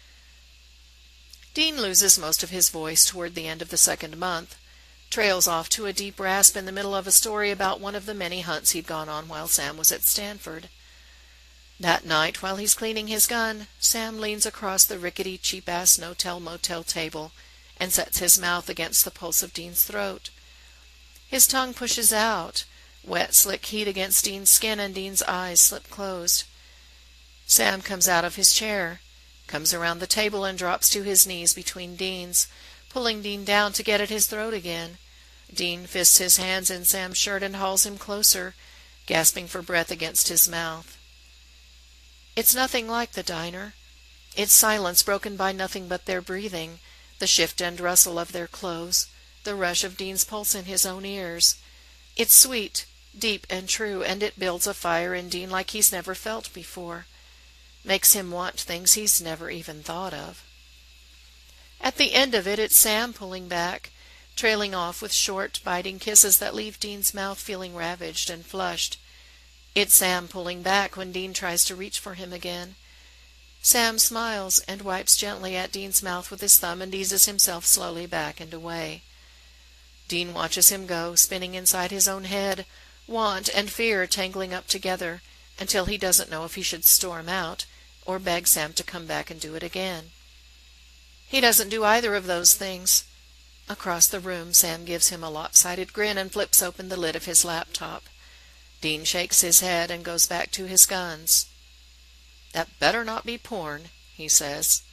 Dean loses most of his voice toward the end of the 2nd month, trails off to a deep rasp in the middle of a story about one of the many hunts he'd gone on while Sam was at Stanford. That night, while he's cleaning his gun, Sam leans across the rickety, cheap-ass no-tell-motel table and sets his mouth against the pulse of Dean's throat. His tongue pushes out, wet, slick heat against Dean's skin, and Dean's eyes slip closed. Sam comes out of his chair, comes around the table, and drops to his knees between Dean's, pulling Dean down to get at his throat again. Dean fists his hands in Sam's shirt and hauls him closer, gasping for breath against his mouth. It's nothing like the diner. It's silence broken by nothing but their breathing, the shift and rustle of their clothes, the rush of Dean's pulse in his own ears. It's sweet, deep, and true, and it builds a fire in Dean like he's never felt before. Makes him want things he's never even thought of. At the end of it, it's Sam pulling back, trailing off with short, biting kisses that leave Dean's mouth feeling ravaged and flushed. It's Sam pulling back when Dean tries to reach for him again. Sam smiles and wipes gently at Dean's mouth with his thumb and eases himself slowly back and away. Dean watches him go, spinning inside his own head, want and fear tangling up together, until he doesn't know if he should storm out or beg Sam to come back and do it again. He doesn't do either of those things. Across the room, Sam gives him a lopsided grin and flips open the lid of his laptop. Dean shakes his head and goes back to his guns. "That better not be porn," he says.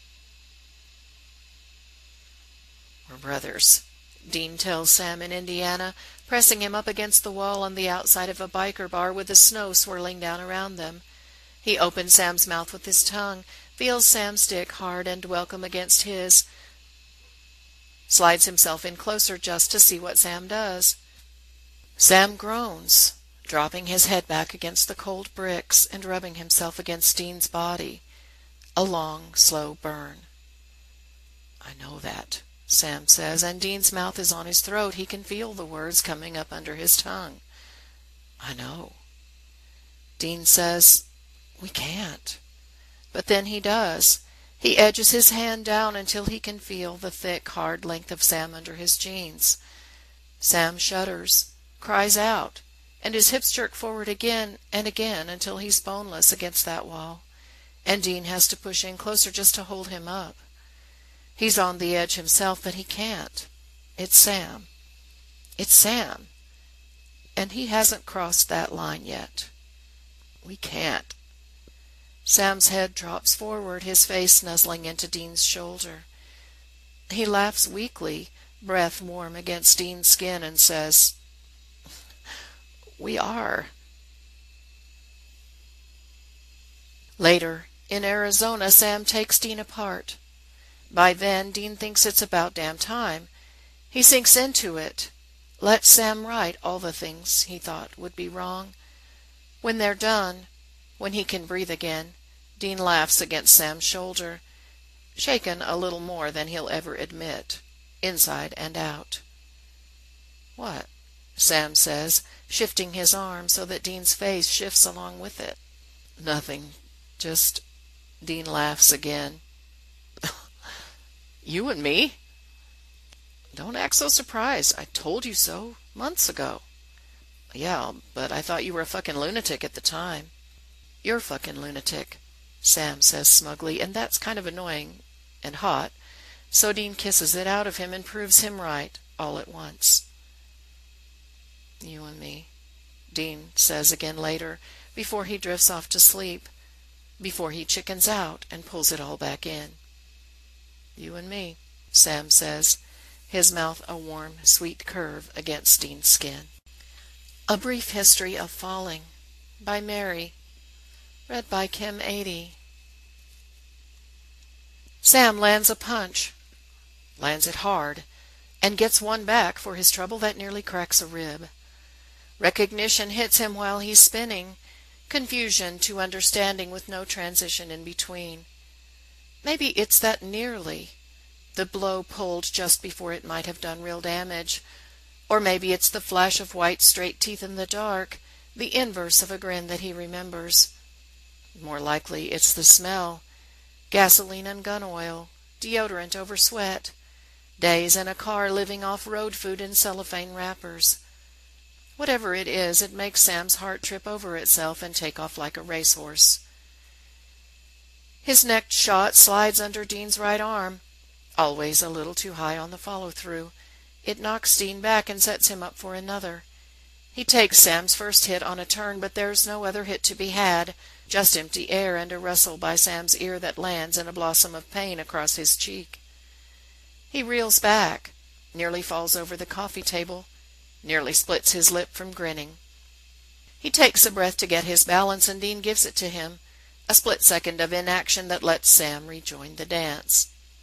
"We're brothers," Dean tells Sam in Indiana, pressing him up against the wall on the outside of a biker bar with the snow swirling down around them. He opens Sam's mouth with his tongue, feels Sam's dick hard and welcome against his, slides himself in closer just to see what Sam does. Sam groans, dropping his head back against the cold bricks and rubbing himself against Dean's body. A long, slow burn. "I know that," Sam says, and Dean's mouth is on his throat. He can feel the words coming up under his tongue. "I know." Dean says, "We can't." But then he does. He edges his hand down until he can feel the thick, hard length of Sam under his jeans. Sam shudders, cries out, and his hips jerk forward again and again until he's boneless against that wall, and Dean has to push in closer just to hold him up. He's on the edge himself, but he can't. It's Sam. It's Sam. And he hasn't crossed that line yet. "We can't." Sam's head drops forward, his face nuzzling into Dean's shoulder. He laughs weakly, breath warm against Dean's skin, and says, "We are." Later, in Arizona, Sam takes Dean apart. By then, Dean thinks it's about damn time. He sinks into it, lets Sam right all the things he thought would be wrong. When they're done, when he can breathe again, Dean laughs against Sam's shoulder, shaken a little more than he'll ever admit, inside and out. "What?" Sam says, shifting his arm so that Dean's face shifts along with it. "Nothing. Just..." Dean laughs again. "You and me?" "Don't act so surprised. I told you so months ago." "Yeah, but I thought you were a fucking lunatic at the time." "You're a fucking lunatic," Sam says smugly, and that's kind of annoying and hot, so Dean kisses it out of him and proves him right all at once. "You and me," Dean says again later, before he drifts off to sleep, before he chickens out and pulls it all back in. "You and me," Sam says, his mouth a warm, sweet curve against Dean's skin. A Brief History of Falling by Mary. Read by Kim 80. Sam lands a punch, lands it hard, and gets one back for his trouble that nearly cracks a rib. Recognition hits him while he's spinning, confusion to understanding with no transition in between. Maybe it's that nearly, the blow pulled just before it might have done real damage, or maybe it's the flash of white straight teeth in the dark, the inverse of a grin that he remembers. More likely it's the smell, gasoline and gun oil, deodorant over sweat, days in a car living off road food in cellophane wrappers. Whatever it is, it makes Sam's heart trip over itself and take off like a racehorse. His next shot slides under Dean's right arm, always a little too high on the follow-through. It knocks Dean back and sets him up for another. He takes Sam's first hit on a turn, but there's no other hit to be had, just empty air and a rustle by Sam's ear that lands in a blossom of pain across his cheek. He reels back, nearly falls over the coffee table, nearly splits his lip from grinning. He takes a breath to get his balance, and Dean gives it to him, a split second of inaction that lets Sam rejoin the dance.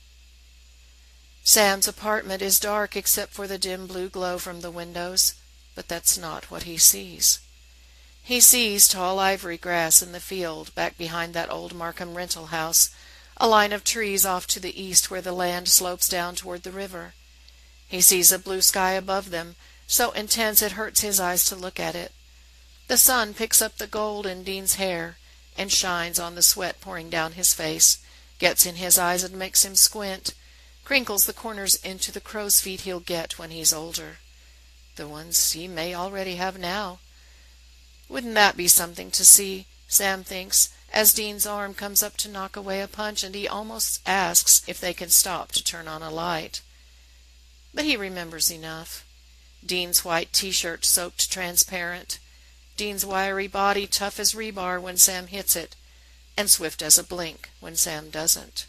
Sam's apartment is dark except for the dim blue glow from the windows, but that's not what he sees. He sees tall ivory grass in the field back behind that old Markham rental house, a line of trees off to the east where the land slopes down toward the river. He sees a blue sky above them, so intense it hurts his eyes to look at it. The sun picks up the gold in Dean's hair and shines on the sweat pouring down his face, gets in his eyes and makes him squint, crinkles the corners into the crow's feet he'll get when he's older. The ones he may already have now. Wouldn't that be something to see, Sam thinks, as Dean's arm comes up to knock away a punch and he almost asks if they can stop to turn on a light. But he remembers enough. Dean's white t-shirt soaked transparent, Dean's wiry body tough as rebar when Sam hits it, and swift as a blink when Sam doesn't.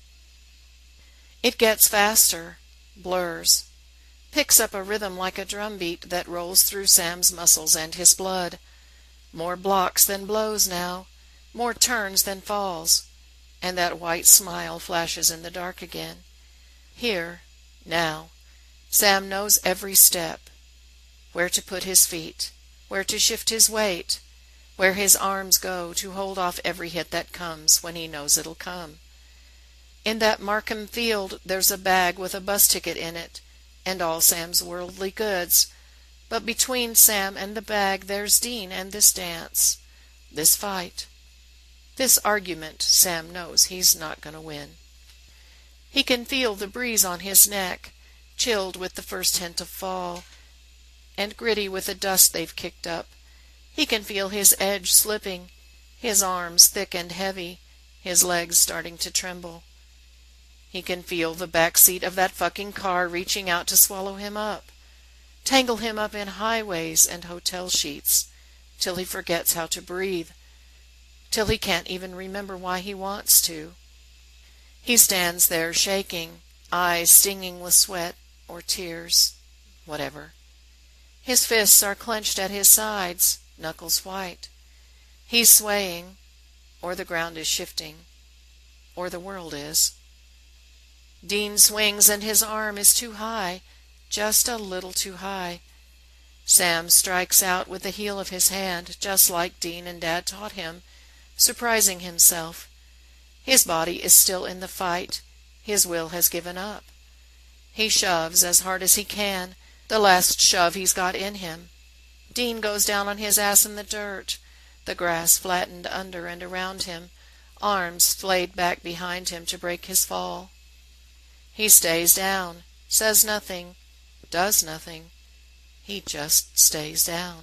It gets faster, blurs, picks up a rhythm like a drumbeat that rolls through Sam's muscles and his blood. More blocks than blows now, more turns than falls, and that white smile flashes in the dark again. Here, now, Sam knows every step, where to put his feet, where to shift his weight, where his arms go to hold off every hit that comes when he knows it'll come. In that Markham field there's a bag with a bus ticket in it, and all Sam's worldly goods, but between Sam and the bag there's Dean and this dance, this fight. This argument Sam knows he's not going to win. He can feel the breeze on his neck, chilled with the first hint of fall, and gritty with the dust they've kicked up. He can feel his edge slipping, his arms thick and heavy, his legs starting to tremble. He can feel the back seat of that fucking car reaching out to swallow him up, tangle him up in highways and hotel sheets, till he forgets how to breathe, till he can't even remember why he wants to. He stands there shaking, eyes stinging with sweat or tears, whatever. His fists are clenched at his sides, knuckles white. He's swaying, or the ground is shifting, or the world is. Dean swings and his arm is too high, just a little too high. Sam strikes out with the heel of his hand, just like Dean and Dad taught him, surprising himself. His body is still in the fight. His will has given up. He shoves as hard as he can, the last shove he's got in him. Dean goes down on his ass in the dirt, the grass flattened under and around him, arms flayed back behind him to break his fall. He stays down, says nothing, does nothing. He just stays down.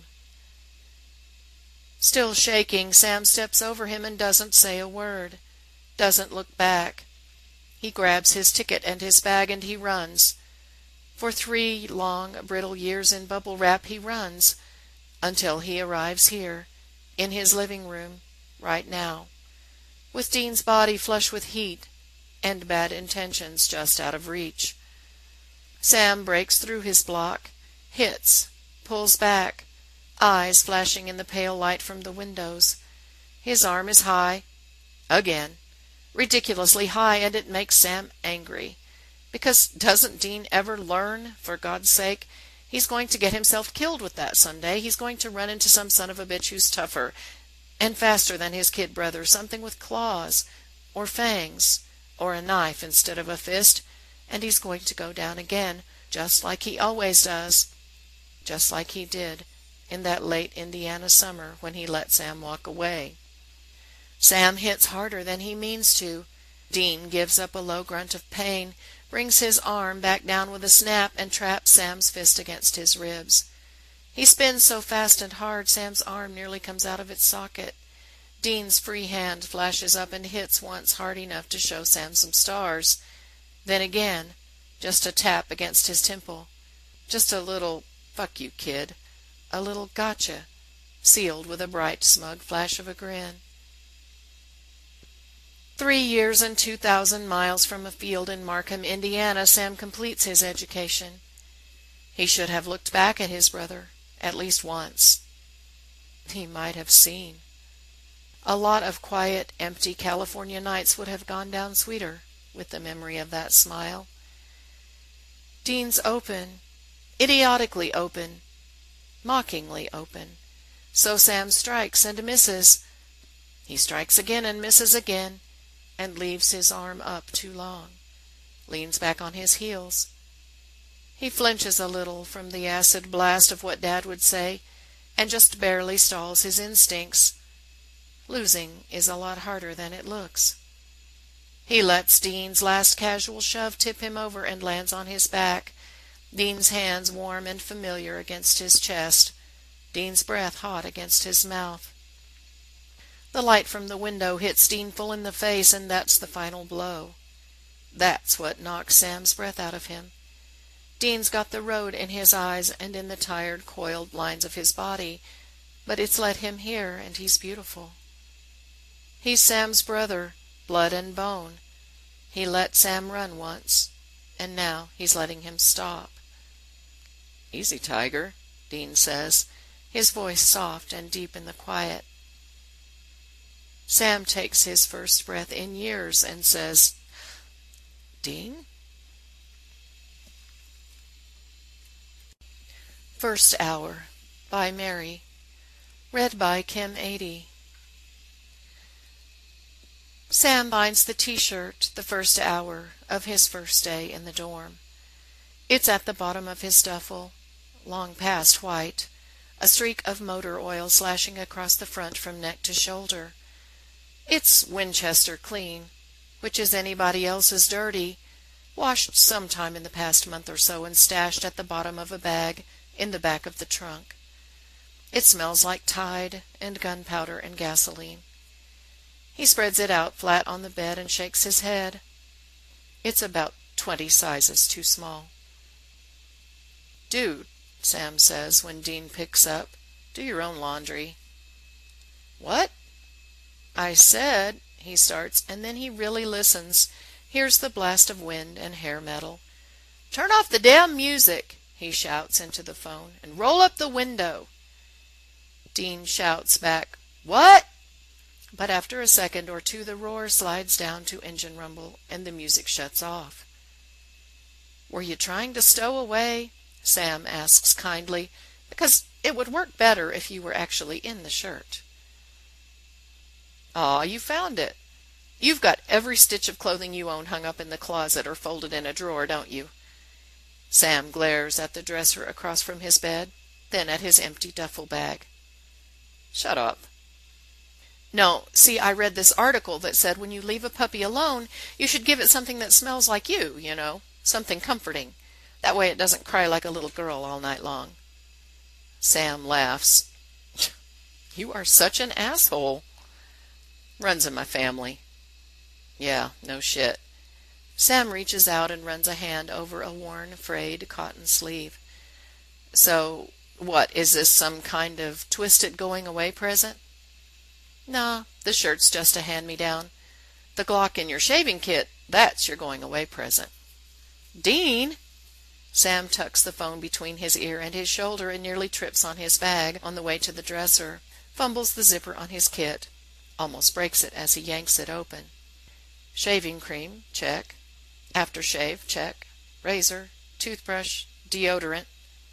Still shaking, Sam steps over him and doesn't say a word, doesn't look back. He grabs his ticket and his bag and he runs. For 3 long, brittle years in bubble wrap he runs, until he arrives here, in his living room, right now, with Dean's body flush with heat, and bad intentions just out of reach. Sam breaks through his block, hits, pulls back, eyes flashing in the pale light from the windows. His arm is high, again, ridiculously high, and it makes Sam angry. Because doesn't Dean ever learn, for God's sake? He's going to get himself killed with that someday. He's going to run into some son of a bitch who's tougher and faster than his kid brother, something with claws, or fangs, or a knife instead of a fist, and he's going to go down again, just like he always does, just like he did in that late Indiana summer when he let Sam walk away. Sam hits harder than he means to. Dean gives up a low grunt of pain, brings his arm back down with a snap, and traps Sam's fist against his ribs. He spins so fast and hard Sam's arm nearly comes out of its socket. Dean's free hand flashes up and hits once hard enough to show Sam some stars. Then again, just a tap against his temple. Just a little, "Fuck you, kid." A little "gotcha," sealed with a bright, smug flash of a grin. 3 years and 2,000 miles from a field in Markham, Indiana, Sam completes his education. He should have looked back at his brother, at least once. He might have seen. A lot of quiet, empty California nights would have gone down sweeter with the memory of that smile. Dean's open, idiotically open, mockingly open. So Sam strikes and misses. He strikes again and misses again, and leaves his arm up too long, leans back on his heels. He flinches a little from the acid blast of what Dad would say, and just barely stalls his instincts. Losing is a lot harder than it looks. He lets Dean's last casual shove tip him over and lands on his back, Dean's hands warm and familiar against his chest, Dean's breath hot against his mouth. The light from the window hits Dean full in the face, and that's the final blow. That's what knocks Sam's breath out of him. Dean's got the road in his eyes and in the tired, coiled lines of his body, but it's let him hear, and he's beautiful. He's Sam's brother, blood and bone. He let Sam run once, and now he's letting him stop. "Easy, Tiger," Dean says, his voice soft and deep in the quiet. Sam takes his first breath in years and says, "Dean?" First Hour by Mary. Read by Kim Adie. Sam finds the t-shirt, the first hour of his first day in the dorm. It's at the bottom of his duffel, long past white, a streak of motor oil slashing across the front from neck to shoulder. It's Winchester clean, which is anybody else's dirty, washed sometime in the past month or so and stashed at the bottom of a bag in the back of the trunk. It smells like Tide and gunpowder and gasoline. He spreads it out flat on the bed and shakes his head. It's about 20 sizes too small. "Dude," Sam says when Dean picks up, "do your own laundry." "What?" "I said," he starts, and then he really listens, hears the blast of wind and hair metal. "Turn off the damn music," he shouts into the phone, "and roll up the window." Dean shouts back, "What?" But after a second or two the roar slides down to engine rumble and the music shuts off. "Were you trying to stow away?" Sam asks kindly, "because it would work better if you were actually in the shirt." "Aw, you found it. You've got every stitch of clothing you own hung up in the closet or folded in a drawer, don't you?" Sam glares at the dresser across from his bed, then at his empty duffel bag. "Shut up." "No, see, I read this article that said when you leave a puppy alone, you should give it something that smells like you know, something comforting. That way it doesn't cry like a little girl all night long." Sam laughs. "You are such an asshole." "Runs in my family." "Yeah, no shit." Sam reaches out and runs a hand over a worn, frayed cotton sleeve. "So, what, is this some kind of twisted going-away present?" "Nah, the shirt's just a hand-me-down. The Glock in your shaving kit, that's your going-away present." "Dean!" Sam tucks the phone between his ear and his shoulder and nearly trips on his bag on the way to the dresser, fumbles the zipper on his kit, almost breaks it as he yanks it open. Shaving cream, check. Aftershave, check. Razor, toothbrush, deodorant.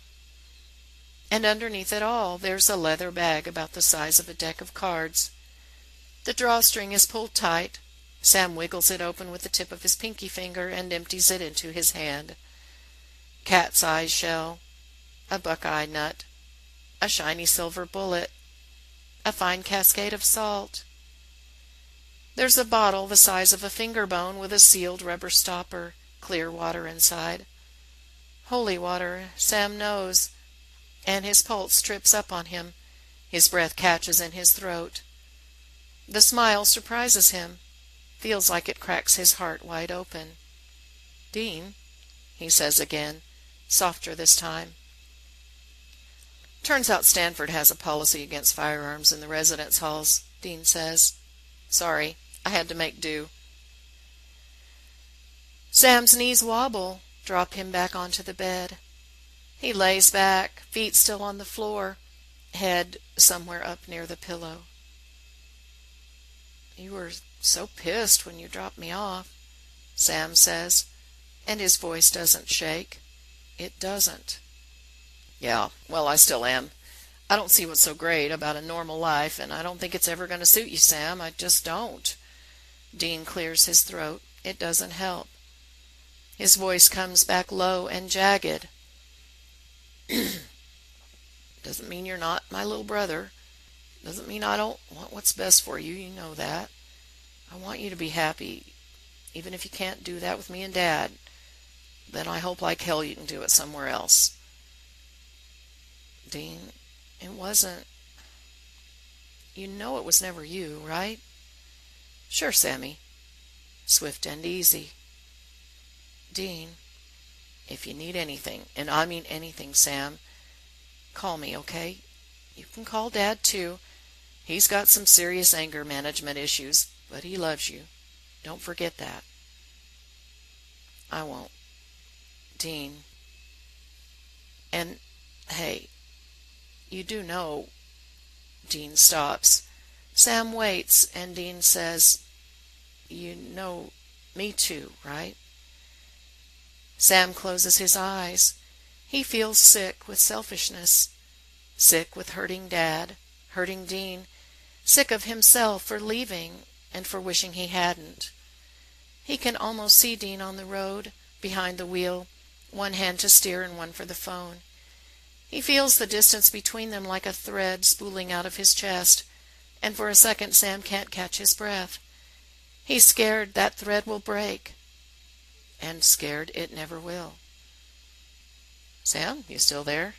And underneath it all, there's a leather bag about the size of a deck of cards. The drawstring is pulled tight. Sam wiggles it open with the tip of his pinky finger and empties it into his hand. Cat's eye shell, a buckeye nut, a shiny silver bullet, a fine cascade of salt. There's a bottle the size of a finger bone with a sealed rubber stopper, clear water inside. Holy water, Sam knows, and his pulse trips up on him. His breath catches in his throat. The smile surprises him, feels like it cracks his heart wide open. "Dean," he says again, softer this time. "Turns out Stanford has a policy against firearms in the residence halls," Dean says. "Sorry, I had to make do." Sam's knees wobble, drop him back onto the bed. He lays back, feet still on the floor, head somewhere up near the pillow. "You were so pissed when you dropped me off," Sam says, and his voice doesn't shake. It doesn't. "Yeah, well, I still am. I don't see what's so great about a normal life, and I don't think it's ever going to suit you, Sam. I just don't." Dean clears his throat. It doesn't help. His voice comes back low and jagged. "Doesn't mean you're not my little brother. Doesn't mean I don't want what's best for you. You know that. I want you to be happy, even if you can't do that with me and Dad. Then I hope like hell you can do it somewhere else." "Dean, it wasn't... You know it was never you, right?" "Sure, Sammy." Swift and easy. "Dean, if you need anything, and I mean anything, Sam, call me, okay? You can call Dad, too. He's got some serious anger management issues, but he loves you. Don't forget that." "I won't." "Dean. And, hey, you do know—" Dean stops. Sam waits, and Dean says, "You know me too, right?" Sam closes his eyes. He feels sick with selfishness, sick with hurting Dad, hurting Dean, sick of himself for leaving and for wishing he hadn't. He can almost see Dean on the road, behind the wheel, one hand to steer and one for the phone. He feels the distance between them like a thread spooling out of his chest, and for a second Sam can't catch his breath. He's scared that thread will break, and scared it never will. "Sam, you still there?"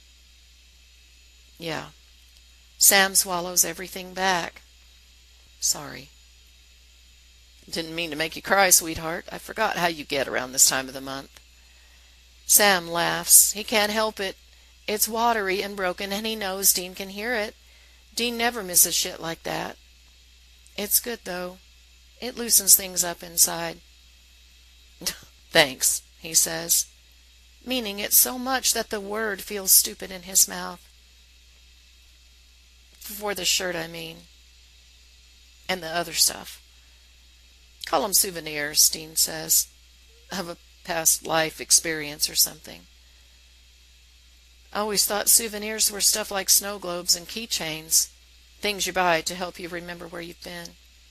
"Yeah." Sam swallows everything back. "Sorry." "Didn't mean to make you cry, sweetheart. I forgot how you get around this time of the month." Sam laughs. He can't help it. It's watery and broken, and he knows Dean can hear it. Dean never misses shit like that. It's good, though. It loosens things up inside. "Thanks," he says, meaning it so much that the word feels stupid in his mouth. "For the shirt, I mean. And the other stuff. Call 'em souvenirs," Dean says, "of a past life experience or something. I always thought souvenirs were stuff like snow globes and keychains, things you buy to help you remember where you've been."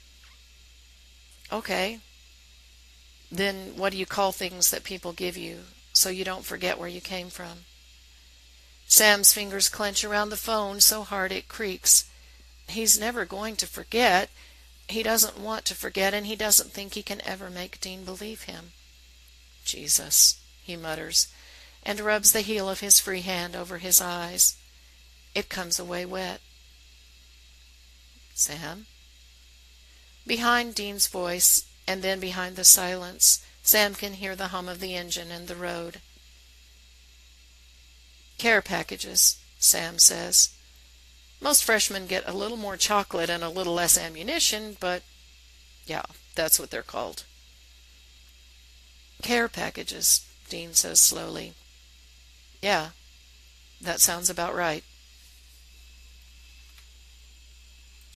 "Okay. Then what do you call things that people give you so you don't forget where you came from?" Sam's fingers clench around the phone so hard it creaks. He's never going to forget. He doesn't want to forget, and he doesn't think he can ever make Dean believe him. "Jesus," he mutters, and rubs the heel of his free hand over his eyes. It comes away wet. "Sam?" Behind Dean's voice, and then behind the silence, Sam can hear the hum of the engine and the road. "Care packages," Sam says. "Most freshmen get a little more chocolate and a little less ammunition, but yeah, that's what they're called." "Care packages," Dean says slowly. "Yeah, that sounds about right."